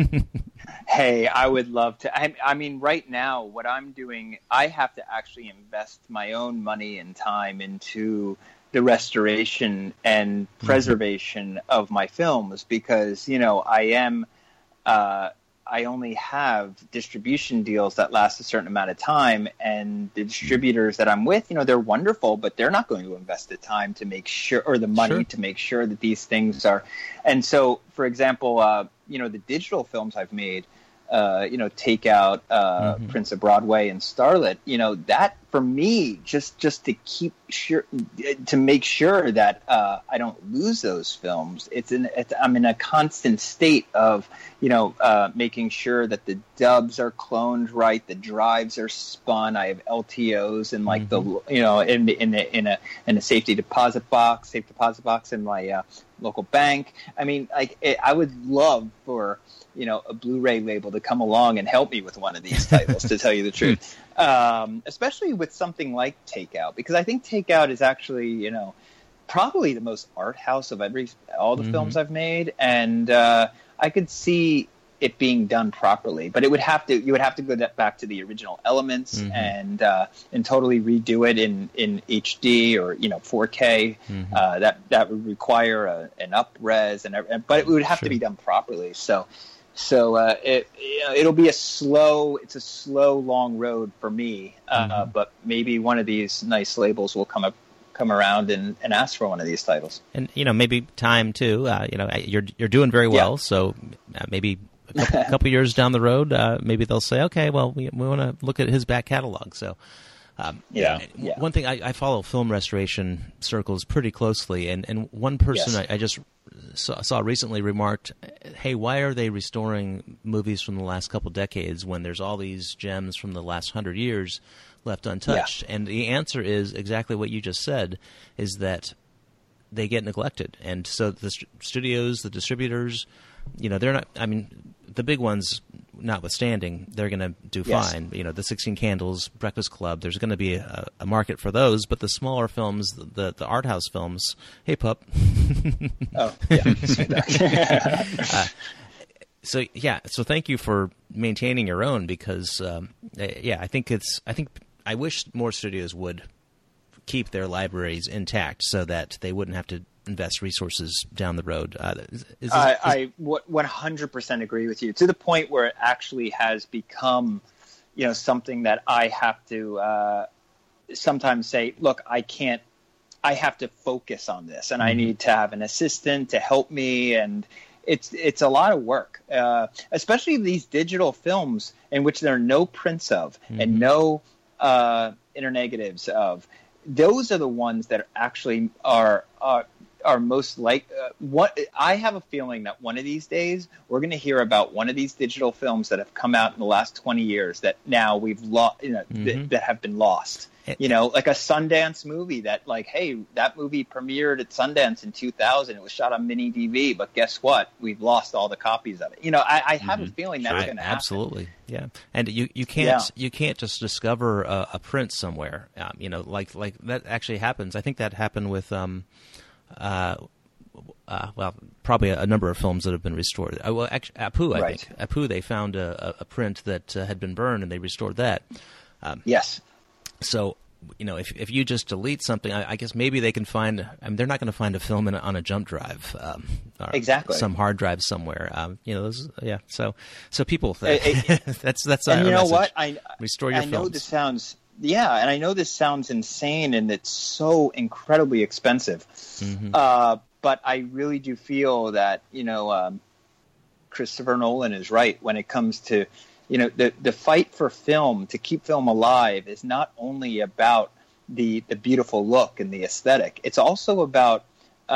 [SPEAKER 3] Hey, I would love to. I, I mean, right now, what I'm doing, I have to actually invest my own money and time into the restoration and preservation of my films because, you know, I am, uh, I only have distribution deals that last a certain amount of time, and the distributors that I'm with, you know, they're wonderful, but they're not going to invest the time to make sure, or the money
[SPEAKER 1] Sure.
[SPEAKER 3] to make sure that these things are. And so, for example, uh, you know, the digital films I've made, uh, you know, Take Out, uh,
[SPEAKER 1] Mhm.
[SPEAKER 3] Prince of Broadway, and Starlet, you know, that for me, just just to keep sure, to make sure that uh, I don't lose those films. It's in, it's, I'm in a constant state of, you know, uh, making sure that the dubs are cloned right, the drives are spun. I have L T Os and like the, you know, in the, in the, in a in a safety deposit box, safe deposit box in my uh, local bank. I mean, like it, I would love for, you know, a Blu-ray label to come along and help me with one of these titles, to tell you the truth. Um, especially with something like Takeout, because I think Takeout is actually, you know, probably the most art house of every all the
[SPEAKER 1] Mhm.
[SPEAKER 3] films I've made, and uh, I could see it being done properly. But it would have to, you would have to go that back to the original elements
[SPEAKER 1] Mhm.
[SPEAKER 3] and uh, and totally redo it in, in H D or, you know, four K.
[SPEAKER 1] Mhm.
[SPEAKER 3] Uh, that that would require a, an up res, and every- but it would have
[SPEAKER 1] Sure.
[SPEAKER 3] to be done properly. So. So uh, it you know, it'll be a slow, it's a slow, long road for me. Uh,
[SPEAKER 1] Mhm.
[SPEAKER 3] But maybe one of these nice labels will come up, come around and, and ask for one of these titles.
[SPEAKER 1] And you know, maybe time too. Uh, you know, you're you're doing very well.
[SPEAKER 3] Yeah.
[SPEAKER 1] So uh, maybe a couple, a couple years down the road, uh, maybe they'll say, okay, well, we we want to look at his back catalog. So. Um,
[SPEAKER 3] Yeah,
[SPEAKER 1] w-
[SPEAKER 3] yeah.
[SPEAKER 1] One thing, I, I follow film restoration circles pretty closely, and, and one person
[SPEAKER 3] Yes.
[SPEAKER 1] I, I just saw, saw recently remarked, hey, why are they restoring movies from the last couple decades when there's all these gems from the last hundred years left untouched? And the answer is exactly what you just said, is that they get neglected. And so the st- studios, the distributors, you know, they're not, I mean, the big ones notwithstanding, they're going to do
[SPEAKER 3] Yes.
[SPEAKER 1] fine. You know, the sixteen Candles, Breakfast Club, there's going to be a, a market for those, but the smaller films, the, the, the art house films, hey, pup.
[SPEAKER 3] Oh, yeah.
[SPEAKER 1] uh, so, yeah, so thank you for maintaining your own because, um, eh, yeah, I think it's, I think, I wish more studios would keep their libraries intact so that they wouldn't have to invest resources down the road. Uh, is, is this,
[SPEAKER 3] I,
[SPEAKER 1] is-
[SPEAKER 3] I one hundred percent agree with you, to the point where it actually has become, you know, something that I have to uh, sometimes say, look, I can't, I have to focus on this, and I need to have an assistant to help me, and it's it's a lot of work, uh, especially these digital films in which there are no prints of and no uh, internegatives of. Those are the ones that actually are are are most like uh, what I have a feeling that one of these days we're going to hear about one of these digital films that have come out in the last twenty years that now we've lost, you know, mm-hmm. th- that have been lost. You know, like a Sundance movie that, like, hey, that movie premiered at Sundance in two thousand. It was shot on mini D V, but guess what? We've lost all the copies of it. You know, I, I have mm-hmm. a feeling that's
[SPEAKER 1] sure.
[SPEAKER 3] going to happen.
[SPEAKER 1] Absolutely, yeah. And you, you can't yeah. you can't just discover a, a print somewhere. Um, you know, like like that actually happens. I think that happened with, um, uh, uh, well, probably a, a number of films that have been restored. Uh, well, actually, Apu, I
[SPEAKER 3] right.
[SPEAKER 1] think Apu, they found a, a print that uh, had been burned and they restored that. Um,
[SPEAKER 3] yes.
[SPEAKER 1] So, you know, if if you just delete something, I, I guess maybe they can find. I mean, they're not going to find a film in a, on a jump drive, um, or
[SPEAKER 3] exactly,
[SPEAKER 1] some hard drive somewhere. Um, you know, those, yeah. So, so people think it, it, that's that's.
[SPEAKER 3] And
[SPEAKER 1] our
[SPEAKER 3] you know
[SPEAKER 1] message.
[SPEAKER 3] what? I
[SPEAKER 1] restore your
[SPEAKER 3] I
[SPEAKER 1] films.
[SPEAKER 3] know this sounds yeah, and I know this sounds insane, and it's so incredibly expensive. Mm-hmm. Uh, but I really do feel that you know, um, Christopher Nolan is right when it comes to. You know, the the fight for film, to keep film alive, is not only about the the beautiful look and the aesthetic. It's also about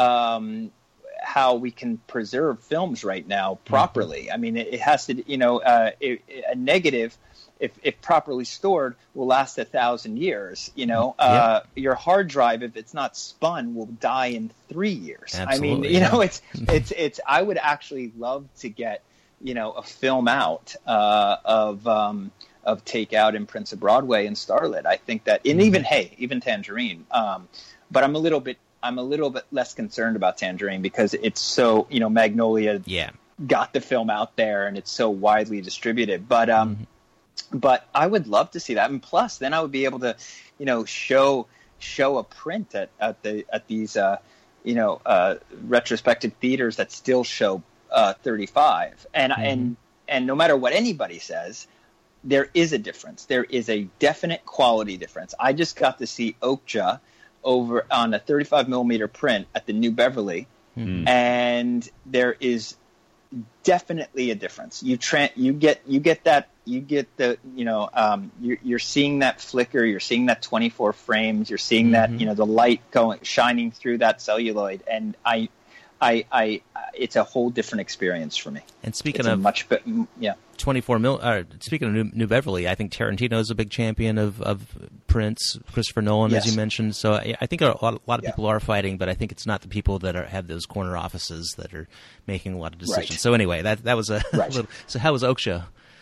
[SPEAKER 3] um, how we can preserve films right now properly. Mm-hmm. I mean, it, it has to, you know, uh, it, a negative, if, if properly stored, will last a thousand years. You know, uh, yeah. your hard drive, if it's not spun, will die in three years.
[SPEAKER 1] Absolutely,
[SPEAKER 3] I mean, you
[SPEAKER 1] yeah.
[SPEAKER 3] know, it's it's it's. I would actually love to get. You know, a film out uh, of um, of Takeout and Prince of Broadway and Starlit. I think that, and even hey, even Tangerine. Um, but I'm a little bit, I'm a little bit less concerned about Tangerine because it's so, you know, Magnolia
[SPEAKER 1] yeah.
[SPEAKER 3] got the film out there and it's so widely distributed. But um, mm-hmm. but I would love to see that, and plus, then I would be able to, you know, show show a print at at the at these uh, you know uh, retrospective theaters that still show. Uh, thirty-five, and mm-hmm. and and no matter what anybody says, there is a difference. There is a definite quality difference. I just got to see Okja over on a thirty-five millimeter print at the New Beverly, mm-hmm. and there is definitely a difference. You tra- you get you get that you get the you know um, you're, you're seeing that flicker. You're seeing that twenty-four frames. You're seeing mm-hmm. that you know the light going shining through that celluloid, and I. I, I, it's a whole different experience for me.
[SPEAKER 1] And speaking
[SPEAKER 3] it's
[SPEAKER 1] of
[SPEAKER 3] much, be- yeah,
[SPEAKER 1] twenty-four mil. Uh, speaking of New, New Beverly, I think Tarantino is a big champion of, of prints. Christopher Nolan,
[SPEAKER 3] yes.
[SPEAKER 1] as you mentioned. So I, I think a lot, a lot of
[SPEAKER 3] yeah.
[SPEAKER 1] people are fighting, but I think it's not the people that are, have those corner offices that are making a lot of decisions.
[SPEAKER 3] Right.
[SPEAKER 1] So anyway, that that was a
[SPEAKER 3] right.
[SPEAKER 1] little. So how was Okja?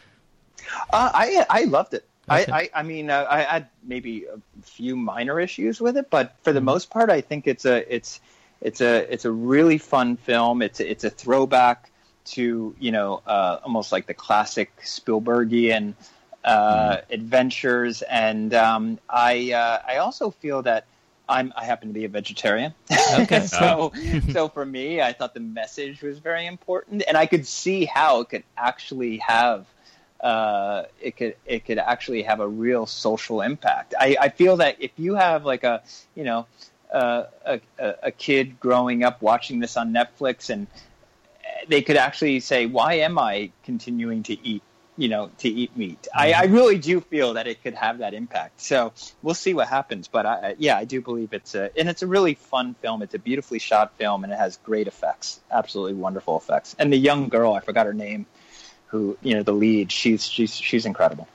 [SPEAKER 3] Uh, I I loved it.
[SPEAKER 1] Okay.
[SPEAKER 3] I, I I mean uh, I had maybe a few minor issues with it, but for the mm-hmm. most part, I think it's a it's. It's a it's a really fun film. It's a, it's a throwback to you know uh, almost like the classic Spielbergian uh, mm. adventures, and um, I uh, I also feel that I'm I happen to be a vegetarian.
[SPEAKER 1] Okay,
[SPEAKER 3] so so for me, I thought the message was very important, and I could see how it could actually have uh, it could it could actually have a real social impact. I, I feel that if you have like a you know. Uh, a, a kid growing up watching this on Netflix, and they could actually say, "Why am I continuing to eat, you know, to eat meat?" Mm-hmm. I, I really do feel that it could have that impact. So we'll see what happens. But I, yeah, I do believe it's a, and it's a really fun film. It's a beautifully shot film, and it has great effects, absolutely wonderful effects. And the young girl, I forgot her name, who you know, the lead, she's she's she's incredible.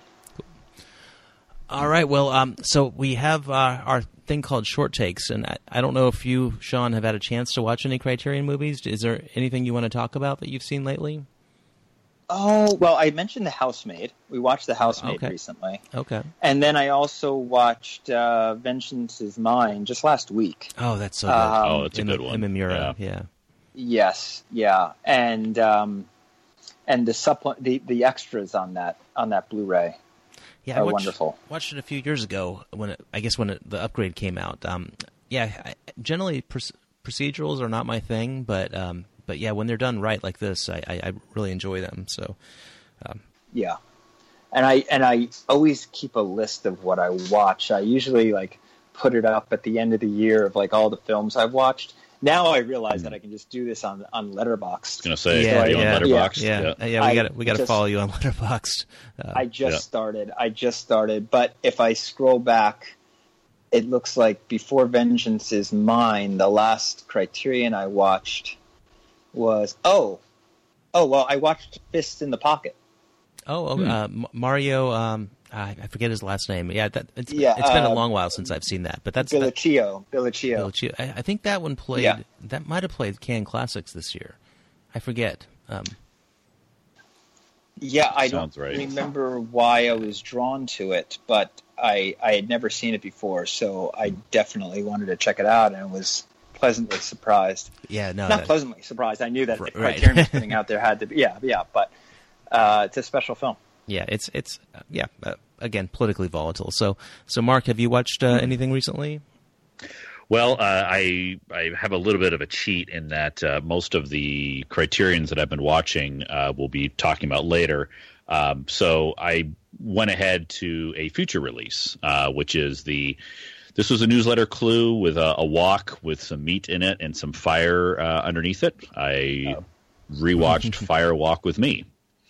[SPEAKER 1] All right. Well, um, so we have uh, our thing called Short Takes, and I, I don't know if you, Sean, have had a chance to watch any Criterion movies. Is there anything you want to talk about that you've seen lately?
[SPEAKER 3] Oh, well, I mentioned The Housemaid. We watched The Housemaid
[SPEAKER 1] okay.
[SPEAKER 3] recently.
[SPEAKER 1] Okay.
[SPEAKER 3] And then I also watched uh, Vengeance is Mine just last week.
[SPEAKER 1] Oh, that's so good.
[SPEAKER 3] Um,
[SPEAKER 2] oh, it's a good one.
[SPEAKER 1] Imamura, yeah. yeah.
[SPEAKER 3] Yes, yeah. And um, and the supple- the the extras on that on that Blu-ray.
[SPEAKER 1] Yeah, I
[SPEAKER 3] are
[SPEAKER 1] watched,
[SPEAKER 3] wonderful.
[SPEAKER 1] Watched it a few years ago when it, I guess when it, the upgrade came out. Um, yeah, I, generally pr- procedurals are not my thing, but um, but yeah, when they're done right like this, I, I, I really enjoy them. So um.
[SPEAKER 3] yeah, and I and I always keep a list of what I watch. I usually like put it up at the end of the year of like all the films I've watched. Now I realize that I can just do this on on Letterboxd.
[SPEAKER 2] I was going to say,
[SPEAKER 1] yeah,
[SPEAKER 2] are you
[SPEAKER 1] yeah,
[SPEAKER 2] on Letterboxd?
[SPEAKER 1] Yeah, yeah, yeah. yeah we got we got to follow you on Letterboxd. Uh,
[SPEAKER 3] I just
[SPEAKER 2] yeah.
[SPEAKER 3] started. I just started, but if I scroll back it looks like Before Vengeance Is Mine, the last Criterion I watched was oh, oh well, I watched Fist in the Pocket.
[SPEAKER 1] Oh, oh hmm. uh, Mario. Um, I forget his last name. Yeah, that, it's,
[SPEAKER 3] yeah,
[SPEAKER 1] it's been
[SPEAKER 3] uh,
[SPEAKER 1] a long while since I've seen that. But that's
[SPEAKER 3] Bellaccio. Bellaccio.
[SPEAKER 1] Bellaccio. I, I think that one played. Yeah. That might have played Cannes Classics this year. I forget. Um,
[SPEAKER 3] yeah, I
[SPEAKER 2] Sounds
[SPEAKER 3] don't
[SPEAKER 2] right.
[SPEAKER 3] remember why I was drawn to it, but I I had never seen it before, so I definitely wanted to check it out, and was pleasantly surprised.
[SPEAKER 1] Yeah, no,
[SPEAKER 3] not
[SPEAKER 1] that,
[SPEAKER 3] pleasantly surprised. I knew that
[SPEAKER 1] right.
[SPEAKER 3] the Criterion was putting out there had to be. Yeah, yeah, but uh, it's a special film.
[SPEAKER 1] Yeah, it's it's uh, yeah. Uh, again, politically volatile. So, so Mark, have you watched uh, anything recently?
[SPEAKER 2] Well, uh, I I have a little bit of a cheat in that uh, most of the Criterions that I've been watching uh, we'll be talking about later. Um, so I went ahead to a future release, uh, which is the. This was a newsletter clue with a, a walk with some meat in it and some fire uh, underneath it. I oh. rewatched Fire Walk with Me.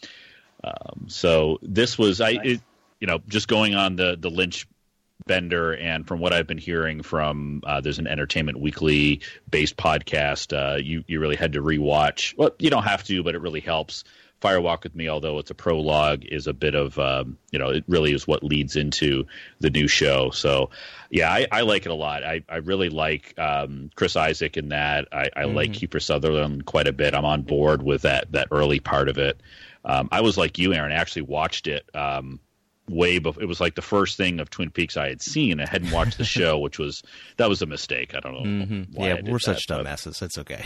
[SPEAKER 2] Um, so this was, nice. I, it, you know, just going on the, the Lynch Bender, and from what I've been hearing from, uh, there's an Entertainment Weekly based podcast. Uh, you, you really had to rewatch. Well, you don't have to, but it really helps. Fire Walk with Me, although it's a prologue, is a bit of, um, you know, it really is what leads into the new show. So, yeah, I, I like it a lot. I, I really like um, Chris Isaak in that. I, I mm-hmm. like Kiefer Sutherland quite a bit. I'm on board with that that early part of it. Um, I was like you, Aaron. I actually watched it um, way before. It was like the first thing of Twin Peaks I had seen. I hadn't watched the show, which was that was a mistake. I don't know.
[SPEAKER 1] Mm-hmm.
[SPEAKER 2] Why
[SPEAKER 1] yeah,
[SPEAKER 2] I did
[SPEAKER 1] we're
[SPEAKER 2] that,
[SPEAKER 1] such
[SPEAKER 2] but...
[SPEAKER 1] dumbasses. It's okay.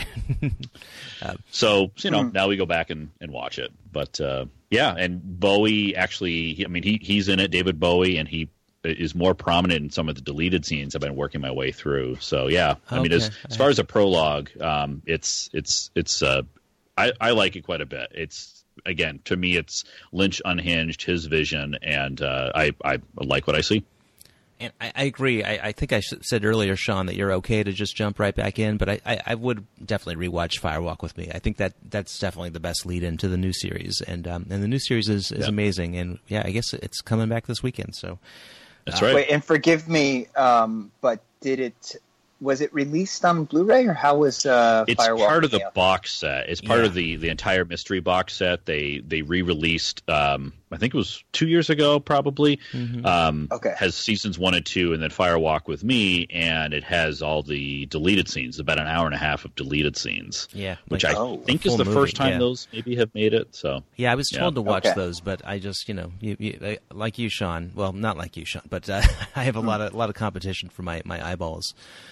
[SPEAKER 2] uh, so you know, mm. now we go back and, and watch it. But uh, yeah, and Bowie actually. I mean, he he's in it, David Bowie, and he is more prominent in some of the deleted scenes I've been working my way through. So yeah, I okay. mean, as as far as a prologue, um, it's it's it's. Uh, I I like it quite a bit. It's Again, to me, it's Lynch unhinged, his vision, and uh, I, I like what I see.
[SPEAKER 1] And I, I agree. I, I think I said earlier, Sean, that you're okay to just jump right back in, but I, I, I would definitely rewatch Fire Walk with Me. I think that that's definitely the best lead into the new series, and um, and the new series is, is yeah. amazing. And yeah, I guess it's coming back this weekend. So
[SPEAKER 2] that's
[SPEAKER 3] uh,
[SPEAKER 2] right.
[SPEAKER 3] Wait, and forgive me, um, but did it? Was it released on Blu-ray, or how was uh,
[SPEAKER 2] it's
[SPEAKER 3] Fire Walk
[SPEAKER 2] part of the
[SPEAKER 3] out?
[SPEAKER 2] box set? It's part
[SPEAKER 1] yeah.
[SPEAKER 2] of the, the entire mystery box set. They they re-released. Um, I think it was two years ago, probably.
[SPEAKER 1] Mm-hmm.
[SPEAKER 2] Um,
[SPEAKER 3] okay.
[SPEAKER 2] Has seasons one and two, and then Fire Walk with Me, and it has all the deleted scenes. About an hour and a half of deleted scenes.
[SPEAKER 1] Yeah,
[SPEAKER 2] which
[SPEAKER 1] like,
[SPEAKER 2] I
[SPEAKER 3] oh,
[SPEAKER 2] think is the
[SPEAKER 1] movie,
[SPEAKER 2] first time
[SPEAKER 1] yeah.
[SPEAKER 2] those maybe have made it. So
[SPEAKER 1] yeah, I was told
[SPEAKER 2] yeah.
[SPEAKER 1] to watch
[SPEAKER 3] okay.
[SPEAKER 1] those, but I just you know, you, you, like you, Sean. Well, not like you, Sean, but uh, I have a mm. lot of a lot of competition for my, my eyeballs.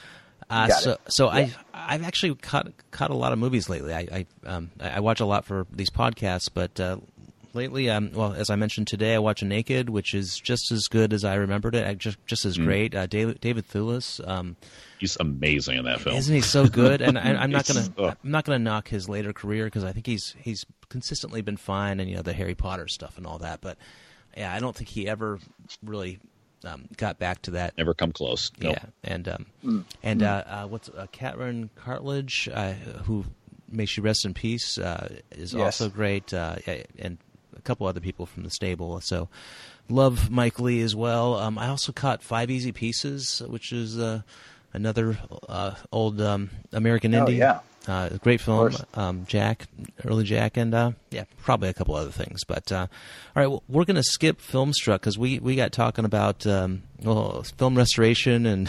[SPEAKER 1] Uh, so,
[SPEAKER 3] it.
[SPEAKER 1] so
[SPEAKER 3] yeah.
[SPEAKER 1] I, I've actually caught caught a lot of movies lately. I, I, um, I watch a lot for these podcasts, but uh, lately, um, well, as I mentioned today, I watch Naked, which is just as good as I remembered it. Just, just as mm. great. Uh, David, David Thewlis, um,
[SPEAKER 2] he's amazing in that film.
[SPEAKER 1] Isn't he so good? And I, I'm not gonna,
[SPEAKER 2] oh.
[SPEAKER 1] I'm not gonna knock his later career because I think he's he's consistently been fine, and you know the Harry Potter stuff and all that. But yeah, I don't think he ever really. Um, got back to that.
[SPEAKER 2] Never come close. Nope.
[SPEAKER 1] Yeah, and um,
[SPEAKER 3] mm.
[SPEAKER 1] and
[SPEAKER 3] mm.
[SPEAKER 1] Uh, uh, what's uh, Catherine Cartledge, uh, who may she rest in peace, uh, is
[SPEAKER 3] yes.
[SPEAKER 1] also great, uh, and a couple other people from the stable. So love Mike Lee as well. Um, I also caught Five Easy Pieces, which is uh, another uh, old um, American
[SPEAKER 3] oh,
[SPEAKER 1] indie.
[SPEAKER 3] Yeah.
[SPEAKER 1] Uh, great film, um, Jack, early Jack, and uh, yeah, probably a couple other things. But uh, all right, well, we're going to skip Filmstruck because we, we got talking about um, well, film restoration and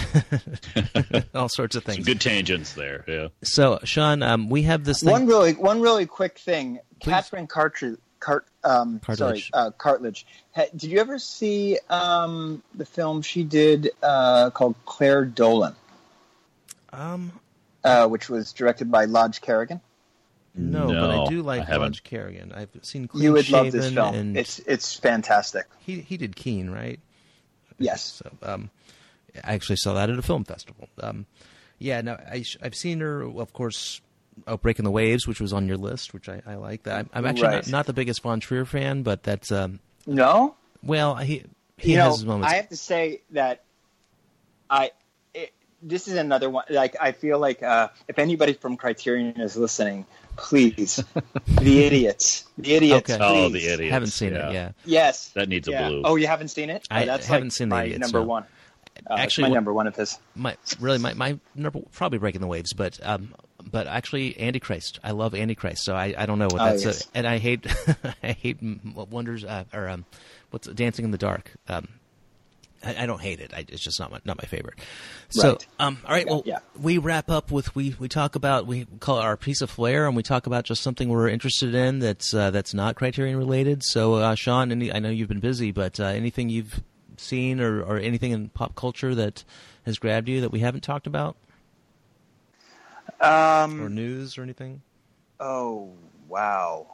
[SPEAKER 1] all sorts of things.
[SPEAKER 2] Some good tangents there. Yeah.
[SPEAKER 1] So, Sean, um, we have this thing.
[SPEAKER 3] One really one really quick thing.
[SPEAKER 1] Please.
[SPEAKER 3] Catherine Cartridge. Cart, um,
[SPEAKER 1] Cartledge.
[SPEAKER 3] Sorry, uh, Cartledge. Ha, did you ever see um, the film she did uh, called Claire Dolan?
[SPEAKER 1] Um.
[SPEAKER 3] Uh, which was directed by Lodge Kerrigan.
[SPEAKER 1] No,
[SPEAKER 2] no,
[SPEAKER 1] but I do like
[SPEAKER 2] I
[SPEAKER 1] Lodge Kerrigan. I've seen Clean
[SPEAKER 3] You would
[SPEAKER 1] Shaven
[SPEAKER 3] love this film.
[SPEAKER 1] And
[SPEAKER 3] it's it's fantastic.
[SPEAKER 1] he he did Keen, right?
[SPEAKER 3] Yes.
[SPEAKER 1] So um, I actually saw that at a film festival. Um, yeah, no, I, I've seen her, of course, oh, Breaking the Waves, which was on your list, which I, I like. That I'm, I'm actually
[SPEAKER 3] right.
[SPEAKER 1] not, not the biggest Von Trier fan, but that's um,
[SPEAKER 3] no.
[SPEAKER 1] Well, he he
[SPEAKER 3] you
[SPEAKER 1] has
[SPEAKER 3] know,
[SPEAKER 1] his moments.
[SPEAKER 3] I have to say that I. This is another one. Like I feel like uh, if anybody from Criterion is listening, please, The Idiots, The Idiots.
[SPEAKER 1] Okay.
[SPEAKER 2] Oh,
[SPEAKER 3] please.
[SPEAKER 2] The Idiots.
[SPEAKER 1] Haven't seen
[SPEAKER 2] yeah.
[SPEAKER 1] it. Yeah.
[SPEAKER 3] Yes.
[SPEAKER 2] That needs
[SPEAKER 3] yeah.
[SPEAKER 2] a blue.
[SPEAKER 3] Oh, you haven't seen it? Oh,
[SPEAKER 1] I
[SPEAKER 3] that's
[SPEAKER 1] haven't
[SPEAKER 3] like
[SPEAKER 1] seen The
[SPEAKER 3] my
[SPEAKER 1] Idiots,
[SPEAKER 3] number
[SPEAKER 1] no.
[SPEAKER 3] one. Uh,
[SPEAKER 1] actually,
[SPEAKER 3] my
[SPEAKER 1] what,
[SPEAKER 3] number one of his.
[SPEAKER 1] My really my, my number probably Breaking the Waves, but um, but actually Antichrist. I love Antichrist, so I, I don't know what
[SPEAKER 3] Oh,
[SPEAKER 1] that's.
[SPEAKER 3] yes.
[SPEAKER 1] A, and I hate I hate Wonders uh, or um, what's Dancing in the Dark. Um, I, I don't hate it. I, it's just not my, not my favorite. So,
[SPEAKER 3] Right.
[SPEAKER 1] um, all right.
[SPEAKER 3] Yeah,
[SPEAKER 1] Well,
[SPEAKER 3] yeah.
[SPEAKER 1] we wrap up with we, we talk about we call it our piece of flair, and we talk about just something we're interested in that's uh, that's not Criterion related. So, uh, Sean, any, I know you've been busy, but uh, anything you've seen or, or anything in pop culture that has grabbed you that we haven't talked about,
[SPEAKER 3] Um,
[SPEAKER 1] or news or anything?
[SPEAKER 3] Oh, wow.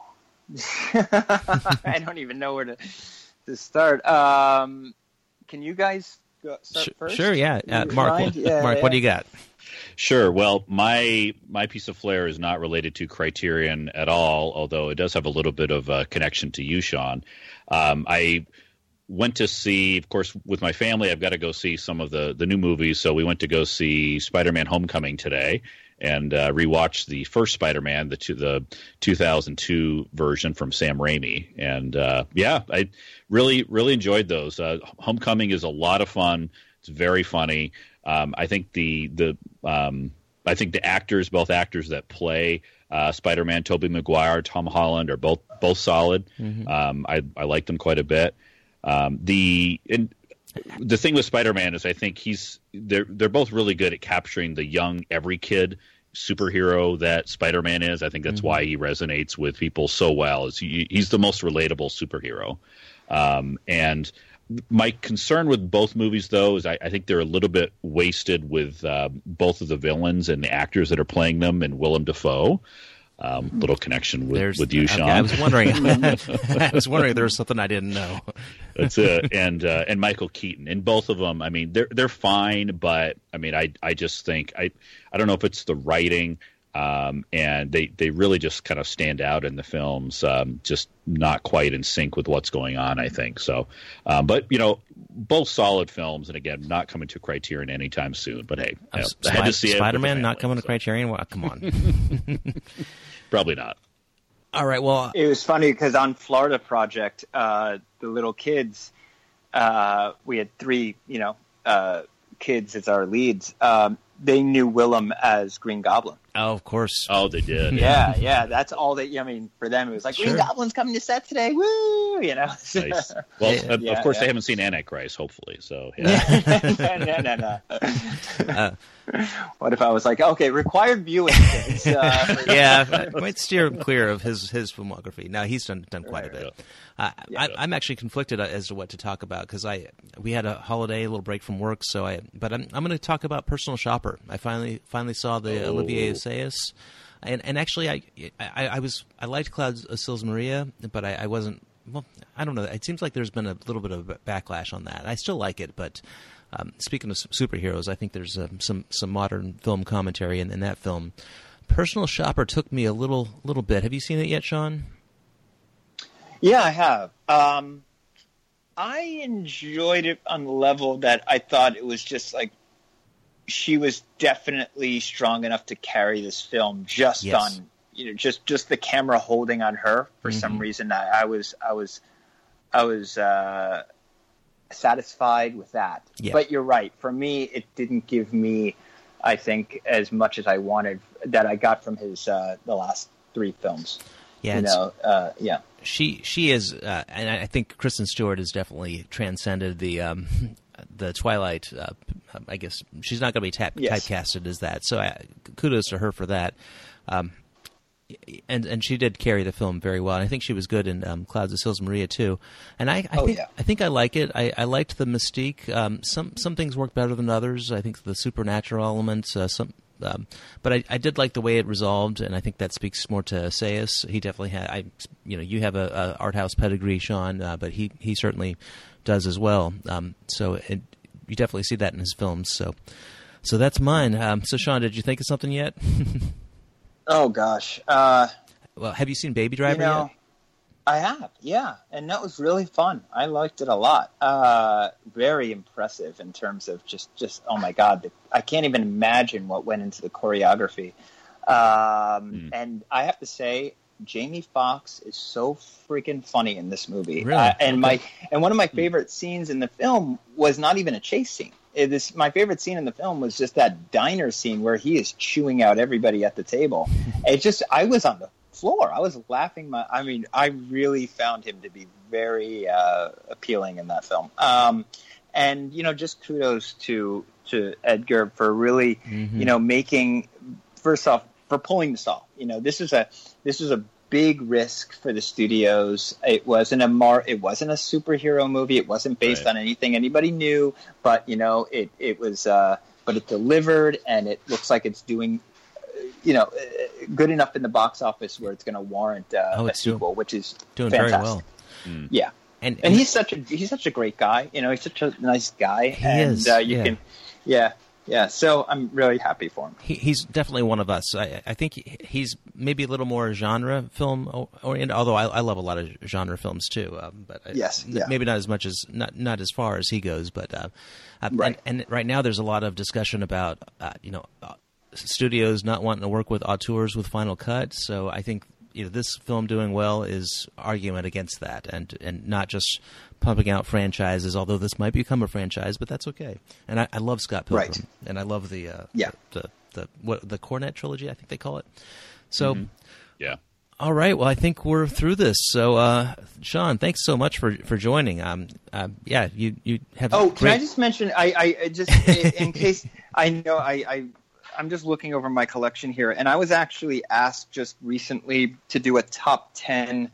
[SPEAKER 3] I don't even know where to to start. Um, can you guys go, start
[SPEAKER 1] Sh-
[SPEAKER 3] first?
[SPEAKER 1] Sure, yeah. Uh,
[SPEAKER 3] You
[SPEAKER 1] Mark,
[SPEAKER 3] mind?
[SPEAKER 1] what,
[SPEAKER 3] Yeah,
[SPEAKER 1] Mark,
[SPEAKER 3] yeah.
[SPEAKER 1] what do you got?
[SPEAKER 2] Sure. Well, my my piece of flair is not related to Criterion at all, although it does have a little bit of a connection to you, Sean. Um, I went to see, of course, with my family, I've got to go see some of the, the new movies. So we went to go see Spider-Man Homecoming today and uh, rewatched the first Spider-Man, the two, the two thousand two version from Sam Raimi. And uh, yeah, I really, really enjoyed those. Uh, Homecoming is a lot of fun. It's very funny. Um, I think the the um, I think the actors, both actors that play uh, Spider-Man, Tobey Maguire, Tom Holland, are both both solid.
[SPEAKER 1] Mm-hmm.
[SPEAKER 2] Um, I I like them quite a bit. Um, the and the thing with Spider-Man is I think he's they're they're both really good at capturing the young every kid superhero that Spider-Man is. I think that's
[SPEAKER 1] Mm-hmm.
[SPEAKER 2] why he resonates with people so well. Is he, he's the most relatable superhero. Um, and my concern with both movies, though, is I, I think they're a little bit wasted with uh, both of the villains and the actors that are playing them, and Willem Dafoe. Um, little connection with,
[SPEAKER 1] There's,
[SPEAKER 2] with you,
[SPEAKER 1] okay,
[SPEAKER 2] Sean.
[SPEAKER 1] I was wondering. I was wondering if there was something I didn't know.
[SPEAKER 2] That's it. And uh, and Michael Keaton. And both of them, I mean, they're they're fine, but I mean, I I just think I I don't know if it's the writing, um, and they they really just kind of stand out in the films, um, just not quite in sync with what's going on, I think. So, um, but you know, both solid films, and again, not coming to Criterion anytime soon. But hey,
[SPEAKER 1] Uh,
[SPEAKER 2] I,
[SPEAKER 1] Sp-
[SPEAKER 2] I had to see it with the
[SPEAKER 1] Spider-Man not
[SPEAKER 2] family,
[SPEAKER 1] coming to
[SPEAKER 2] so
[SPEAKER 1] Criterion. Well, come on.
[SPEAKER 2] Probably not.
[SPEAKER 1] All right. Well,
[SPEAKER 3] It was funny because on Florida Project, uh, the little kids, uh, we had three, you know, uh, kids as our leads. Um, they knew Willem as Green Goblin.
[SPEAKER 1] oh, of course.
[SPEAKER 2] Oh, they did.
[SPEAKER 3] Yeah, yeah, that's all they. I mean, for them, it was like
[SPEAKER 1] Sure.
[SPEAKER 3] Green Goblin's coming to set today. Woo, you know.
[SPEAKER 2] Nice. Well,
[SPEAKER 1] Yeah,
[SPEAKER 2] of,
[SPEAKER 3] yeah,
[SPEAKER 2] of course,
[SPEAKER 3] yeah.
[SPEAKER 2] they haven't seen Antichrist, hopefully. So, yeah.
[SPEAKER 3] no, no, no, no.
[SPEAKER 1] Uh,
[SPEAKER 3] What if I was like, okay, required viewing? Kids, uh, for-
[SPEAKER 1] yeah, I might steer him clear of his, his filmography. Now he's done done quite a bit. Uh, I, I'm actually conflicted as to what to talk about because I we had a holiday, a little break from work, so I. But I'm I'm going to talk about Personal Shopper. I finally finally saw the
[SPEAKER 2] Oh.
[SPEAKER 1] Olivier Assayas, and and actually I, I I was I liked Clouds of Sils Maria, but I, I wasn't. Well, I don't know. It seems like there's been a little bit of backlash on that. I still like it, but. Um, speaking of superheroes, I think there's um, some some modern film commentary in, in that film. Personal Shopper took me a little little bit. Have you seen it yet, Sean?
[SPEAKER 3] Yeah, I have. Um, I enjoyed it on the level that I thought it was just like she was definitely strong enough to carry this film just
[SPEAKER 1] Yes.
[SPEAKER 3] on you know just just the camera holding on her for
[SPEAKER 1] Mhm.
[SPEAKER 3] some reason. I, I was I was I was uh, satisfied with that.
[SPEAKER 1] Yeah.
[SPEAKER 3] But you're right. For me, it didn't give me, I think, as much as I wanted that I got from his uh, the last three films.
[SPEAKER 1] Yeah,
[SPEAKER 3] you
[SPEAKER 1] it's-
[SPEAKER 3] know, uh, yeah.
[SPEAKER 1] she she is, uh, and I think Kristen Stewart has definitely transcended the um, the Twilight. Uh, I guess she's not going to be tap-
[SPEAKER 3] Yes.
[SPEAKER 1] typecasted as that. So I, kudos to her for that. Um, and and she did carry the film very well. And I think she was good in um, Clouds of Sils Maria too. And I, I
[SPEAKER 3] Oh,
[SPEAKER 1] think
[SPEAKER 3] yeah.
[SPEAKER 1] I think I like it. I, I liked the mystique. Um, some some things work better than others. I think the supernatural elements. Uh, some. Um, but I, I did like the way it resolved, and I think that speaks more to Assayas. He definitely had, I, you know, you have a, a art house pedigree, Sean, uh, but he, he certainly does as well. Um, so it, you definitely see that in his films. So, so that's mine. Um, so Sean, did you think of something yet?
[SPEAKER 3] Oh gosh. Uh,
[SPEAKER 1] Well, have you seen Baby Driver
[SPEAKER 3] you know,
[SPEAKER 1] yet?
[SPEAKER 3] I have, yeah, and that was really fun. I liked it a lot. Uh, very impressive in terms of just, just oh my god, the, I can't even imagine what went into the choreography. Um,
[SPEAKER 2] Mm.
[SPEAKER 3] And I have to say, Jamie Foxx is so freaking
[SPEAKER 1] Really?
[SPEAKER 3] funny in this movie. Uh, and
[SPEAKER 1] Okay.
[SPEAKER 3] my and one of my favorite scenes in the film was not even a chase scene. it, this my favorite scene in the film was just that diner scene where he is chewing out everybody at the table. It just I was on the floor. I was laughing. My I mean, I really found him to be very uh, appealing in that film. Um, and you know, just kudos to to Edgar for really mm-hmm. you know making first off for pulling this off. You know, this is a this is a big risk for the studios. It wasn't a mar- it wasn't a superhero movie. It wasn't based right. on anything anybody knew, but you know, it it was uh, but it delivered, and it looks like it's doing you know good enough in the box office where it's going to warrant uh,
[SPEAKER 1] oh,
[SPEAKER 3] a sequel,
[SPEAKER 1] doing,
[SPEAKER 3] which is
[SPEAKER 1] doing
[SPEAKER 3] fantastic.
[SPEAKER 1] very well.
[SPEAKER 2] Mm.
[SPEAKER 3] Yeah. And, and and he's such a he's such a great guy. You know, he's such a nice guy.
[SPEAKER 1] He
[SPEAKER 3] and
[SPEAKER 1] is.
[SPEAKER 3] Uh, you
[SPEAKER 1] yeah.
[SPEAKER 3] can yeah. Yeah, so I'm really happy for him.
[SPEAKER 1] He, he's definitely one of us. I, I think he, he's maybe a little more genre film oriented, although I, I love a lot of genre films too. Um, but
[SPEAKER 3] yes,
[SPEAKER 1] I,
[SPEAKER 3] yeah.
[SPEAKER 1] maybe not as much as not not as far as he goes. But uh,
[SPEAKER 3] right.
[SPEAKER 1] and, and right now there's a lot of discussion about uh, you know uh, studios not wanting to work with auteurs with Final Cut. So I think you know this film doing well is argument against that, and and not just pumping out franchises, although this might become a franchise, but that's okay. And I, I love Scott Pilgrim,
[SPEAKER 3] right.
[SPEAKER 1] and I love the uh,
[SPEAKER 3] yeah.
[SPEAKER 1] the, the the what the Cornet trilogy, I think they call it. So,
[SPEAKER 2] mm-hmm. yeah.
[SPEAKER 1] All right. Well, I think we're through this. So, uh, Sean, thanks so much for for joining. Um, uh, yeah, you you have.
[SPEAKER 3] Oh,
[SPEAKER 1] great...
[SPEAKER 3] can I just mention? I, I just in case I know I. I I'm just looking over my collection here, and I was actually asked just recently to do a top ten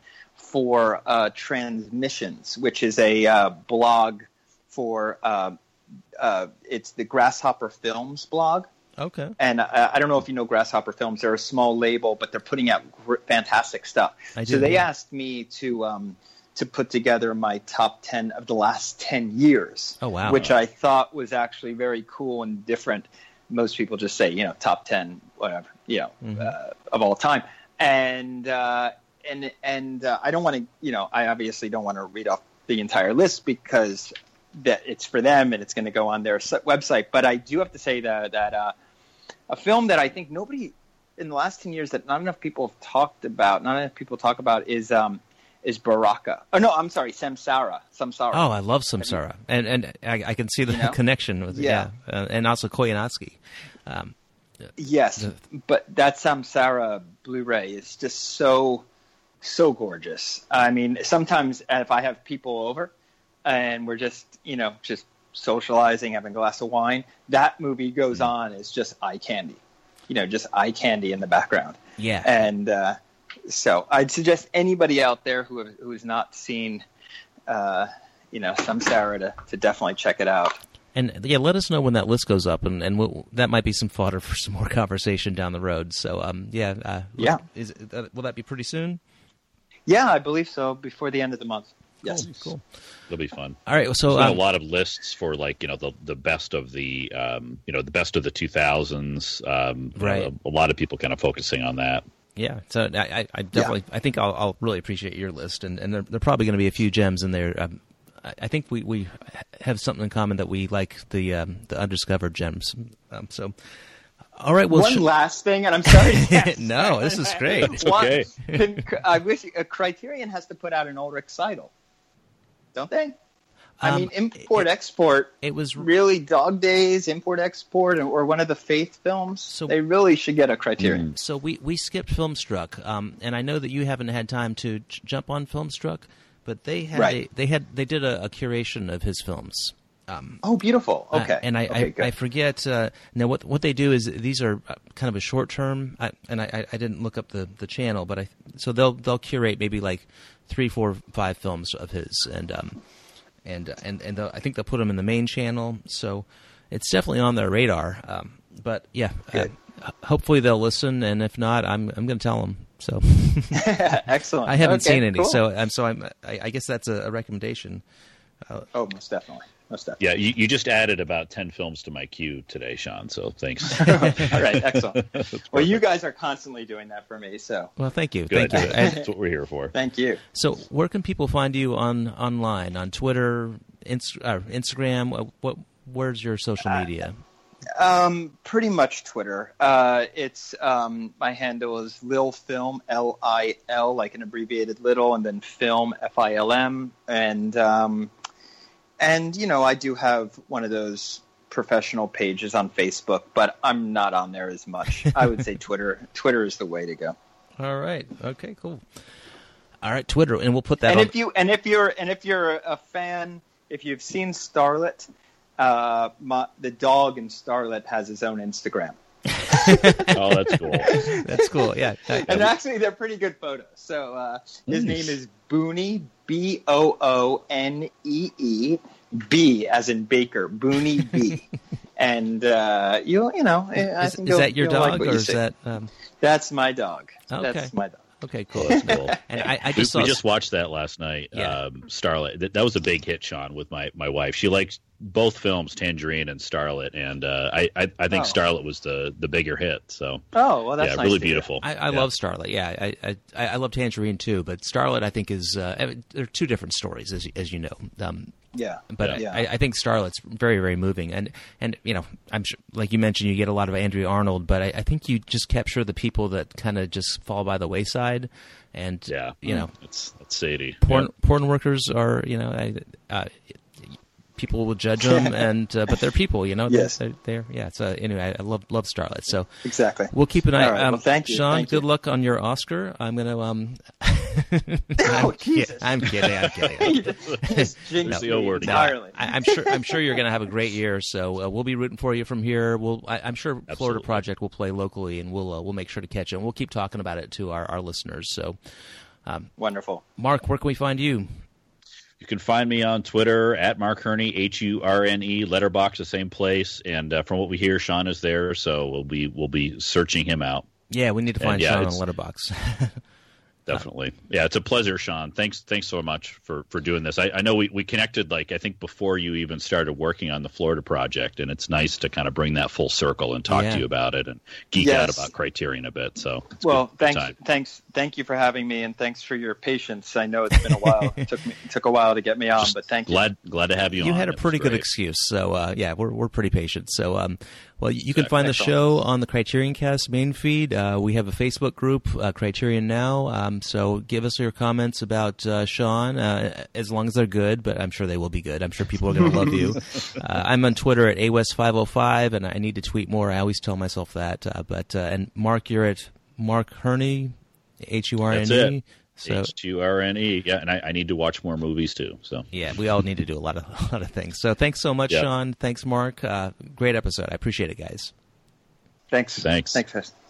[SPEAKER 3] for uh, Transmissions, which is a uh, blog for uh, uh, it's the Grasshopper Films blog.
[SPEAKER 1] Okay.
[SPEAKER 3] And uh, I don't know if you know Grasshopper Films. They're a small label, but they're putting out gr- fantastic stuff.
[SPEAKER 1] I do,
[SPEAKER 3] so they
[SPEAKER 1] yeah.
[SPEAKER 3] asked me to um, to put together my top ten of the last ten years.
[SPEAKER 1] Oh, wow.
[SPEAKER 3] Which I thought was actually very cool and different. Most people just say, you know, top ten, whatever, you know, mm-hmm. uh, of all time. And uh, and and uh, I don't want to, you know, I obviously don't want to read off the entire list because that it's for them and it's going to go on their website. But I do have to say that that uh, a film that I think nobody in the last ten years that not enough people have talked about, not enough people talk about is um, is Baraka. Oh no, I'm sorry, Samsara. Samsara.
[SPEAKER 1] Oh, I love Samsara, and and I, I can see the you know? connection with it. Yeah, yeah. Uh, and also Koyanagi. Um,
[SPEAKER 3] yes, the, but that Samsara Blu-ray is just so so gorgeous. I mean, sometimes if I have people over and we're just you know just socializing, having a glass of wine, that movie goes mm. on. It's just eye candy. You know, just eye candy in the background.
[SPEAKER 1] Yeah,
[SPEAKER 3] and. Uh, So I'd suggest anybody out there who who has not seen, uh, you know, Samsara to, to definitely check it out.
[SPEAKER 1] And yeah, let us know when that list goes up, and, and we'll, that might be some fodder for some more conversation down the road. So um, yeah, uh,
[SPEAKER 3] yeah,
[SPEAKER 1] is uh, will that be pretty soon?
[SPEAKER 3] Yeah, I believe so. Before the end of the month. Yes,
[SPEAKER 1] cool. cool.
[SPEAKER 2] It'll be fun.
[SPEAKER 1] All right, so
[SPEAKER 2] there's
[SPEAKER 1] um,
[SPEAKER 2] been a lot of lists for like you know the the best of the um, you know the best of the two thousands. Um,
[SPEAKER 1] right,
[SPEAKER 2] uh, a lot of people kind of focusing on that.
[SPEAKER 1] Yeah, so I, I definitely, yeah. I think I'll, I'll really appreciate your list, and, and there, there are probably going to be a few gems in there. Um, I, I think we, we have something in common that we like the um, the undiscovered gems. Um, so, all right, well,
[SPEAKER 3] one
[SPEAKER 1] sh-
[SPEAKER 3] last thing, and I'm sorry. Yes.
[SPEAKER 1] No, this is great.
[SPEAKER 2] It's okay.
[SPEAKER 3] One, I wish a Criterion has to put out an Ulrich Seidel, don't they? I
[SPEAKER 1] Um,
[SPEAKER 3] mean, import-export,
[SPEAKER 1] it was
[SPEAKER 3] really Dog Days, import-export, or one of the Faith films.
[SPEAKER 1] So-
[SPEAKER 3] they really should get a Criterion.
[SPEAKER 1] So we, we skipped Filmstruck, um, and I know that you haven't had time to j- jump on Filmstruck, but they had
[SPEAKER 3] Right.
[SPEAKER 1] a, they had they did a, a curation of his films. Um,
[SPEAKER 3] Oh, beautiful. Okay.
[SPEAKER 1] Uh, and I,
[SPEAKER 3] okay,
[SPEAKER 1] I,
[SPEAKER 3] good.
[SPEAKER 1] I forget. Uh, now, what what they do is these are uh, kind of a short term. I, and I, I didn't look up the, the channel, but I so they'll they'll curate maybe like three, four, five films of his, and um, and and and I think they'll put them in the main channel. So it's definitely on their radar. Um, but yeah, uh, hopefully they'll listen, and if not, I'm I'm going to tell them. So
[SPEAKER 3] Excellent.
[SPEAKER 1] I haven't
[SPEAKER 3] Okay,
[SPEAKER 1] seen any,
[SPEAKER 3] cool.
[SPEAKER 1] so I'm so I'm I, I guess that's a, a recommendation. Uh,
[SPEAKER 3] Oh, most definitely. Most definitely.
[SPEAKER 2] Yeah, you, you just added about ten films to my queue today, Sean. So thanks.
[SPEAKER 3] All right, excellent. Well, you guys are constantly doing that for me, so
[SPEAKER 1] well, thank you,
[SPEAKER 2] Good.
[SPEAKER 1] thank you. And,
[SPEAKER 2] That's what we're here for.
[SPEAKER 3] thank you.
[SPEAKER 1] so, where can people find you on online, on Twitter, Inst- uh, Instagram? What, what, where's your social media?
[SPEAKER 3] Um, pretty much Twitter. Uh, it's um, my handle is Lilfilm, L I L, like an abbreviated little, and then film, F I L M, and um, and you know I do have one of those professional pages on Facebook, but I'm not on there as much. I would say Twitter. Twitter is the way to go.
[SPEAKER 1] All right. Okay. Cool. All right, Twitter, and we'll put that.
[SPEAKER 3] And
[SPEAKER 1] on.
[SPEAKER 3] if you and if you're and if you're a fan, if you've seen Starlet, uh, my, the dog in Starlet has his own Instagram.
[SPEAKER 2] Oh, that's cool.
[SPEAKER 1] That's cool. Yeah.
[SPEAKER 3] And actually, they're pretty good photos. So uh, his nice. name is Boonee, B O O N E E, B as in Baker, Boonee B. And uh, you you know, I
[SPEAKER 1] is,
[SPEAKER 3] think
[SPEAKER 1] is that your dog,
[SPEAKER 3] like
[SPEAKER 1] or
[SPEAKER 3] you
[SPEAKER 1] is
[SPEAKER 3] say.
[SPEAKER 1] that? Um...
[SPEAKER 3] That's my dog.
[SPEAKER 1] Okay.
[SPEAKER 3] That's my dog.
[SPEAKER 1] Okay, cool.
[SPEAKER 2] That's cool.
[SPEAKER 1] And I, I just
[SPEAKER 2] we,
[SPEAKER 1] saw
[SPEAKER 2] we just watched that last night.
[SPEAKER 1] Yeah.
[SPEAKER 2] Um, Starlet. That, that was a big hit, Sean, with my, my wife. She likes both films, Tangerine and Starlet, and uh, I, I I think oh. Starlet was the, the bigger hit. So
[SPEAKER 3] oh well, that's
[SPEAKER 2] yeah,
[SPEAKER 3] nice
[SPEAKER 2] really beautiful.
[SPEAKER 1] I, I
[SPEAKER 2] yeah.
[SPEAKER 1] love Starlet. Yeah, I, I I love Tangerine too, but Starlet I think is uh, they're two different stories, as as you know. Um,
[SPEAKER 3] Yeah,
[SPEAKER 1] but
[SPEAKER 3] yeah.
[SPEAKER 1] I, I think Starlet's very, very moving, and and you know, I'm sure, like you mentioned, you get a lot of Andrea Arnold, but I, I think you just capture the people that kind of just fall by the wayside, and
[SPEAKER 2] yeah,
[SPEAKER 1] you know,
[SPEAKER 2] it's it's Sadie.
[SPEAKER 1] Porn
[SPEAKER 2] yeah.
[SPEAKER 1] porn workers are, you know, I, uh, people will judge them, and uh, but they're people, you know.
[SPEAKER 3] Yes,
[SPEAKER 1] they're, they're yeah. So anyway, I love love Starlet. So
[SPEAKER 3] exactly,
[SPEAKER 1] we'll keep an eye.
[SPEAKER 3] All right.
[SPEAKER 1] Um,
[SPEAKER 3] well, thank you,
[SPEAKER 1] Sean.
[SPEAKER 3] thank
[SPEAKER 1] good
[SPEAKER 3] you.
[SPEAKER 1] luck on your Oscar. I'm gonna um.
[SPEAKER 3] oh
[SPEAKER 1] I'm,
[SPEAKER 3] Jesus!
[SPEAKER 1] Ki- I'm kidding. I'm kidding.
[SPEAKER 3] you just jinxed
[SPEAKER 2] no,
[SPEAKER 3] me
[SPEAKER 2] word
[SPEAKER 3] entirely.
[SPEAKER 1] I, I'm sure. I'm sure you're going to have a great year. So uh, we'll be rooting for you from here. We'll. I, I'm sure Florida
[SPEAKER 2] Absolutely.
[SPEAKER 1] Project will play locally, and we'll uh, we'll make sure to catch it. And we'll keep talking about it to our, our listeners. So, um,
[SPEAKER 3] wonderful.
[SPEAKER 1] Mark, where can we find you?
[SPEAKER 2] You can find me on Twitter at Mark Hurney, H U R N E, Letterboxd, the same place. And uh, from what we hear, Sean is there, so we'll be we'll be searching him out.
[SPEAKER 1] Yeah, we need to find
[SPEAKER 2] And, yeah,
[SPEAKER 1] Sean on
[SPEAKER 2] it's-
[SPEAKER 1] Letterboxd.
[SPEAKER 2] Definitely. Yeah, it's a pleasure, Sean. Thanks thanks so much for, for doing this. I, I know we, we connected, like, I think before you even started working on the Florida Project, and it's nice to kind of bring that full circle and talk
[SPEAKER 1] Yeah.
[SPEAKER 2] to you about it and geek
[SPEAKER 3] Yes.
[SPEAKER 2] out about Criterion a bit. So, it's
[SPEAKER 3] Well,
[SPEAKER 2] good, good
[SPEAKER 3] thanks,
[SPEAKER 2] time.
[SPEAKER 3] thanks, thank you for having me, and thanks for your patience. I know it's been a while. it took me it took a while to get me on, but thank you.
[SPEAKER 2] Glad glad to have you,
[SPEAKER 1] You
[SPEAKER 2] on.
[SPEAKER 1] had a
[SPEAKER 2] It was
[SPEAKER 1] pretty good
[SPEAKER 2] great.
[SPEAKER 1] excuse, so uh, yeah, we're we're pretty patient. So, um, well, you can
[SPEAKER 2] Excellent.
[SPEAKER 1] find the
[SPEAKER 3] Excellent.
[SPEAKER 1] show on the Criterion Cast main feed. Uh, we have a Facebook group, uh, Criterion Now. Um, so give us your comments about uh, Sean, uh, as long as they're good. But I'm sure they will be good. I'm sure people are going to love you. Uh, I'm on Twitter at A West five oh five, and I need to tweet more. I always tell myself that. Uh, but uh, and Mark, you're at Mark Hurney, H U R N E.
[SPEAKER 2] That's it.
[SPEAKER 1] So,
[SPEAKER 2] H U R N E. Yeah, and I, I need to watch more movies too. So
[SPEAKER 1] yeah, we all need to do a lot of a lot of things. So thanks so much,
[SPEAKER 2] Yeah.
[SPEAKER 1] Sean. Thanks, Mark. Uh, great episode. I appreciate it, guys.
[SPEAKER 3] Thanks.
[SPEAKER 2] Thanks.
[SPEAKER 3] Thanks, guys.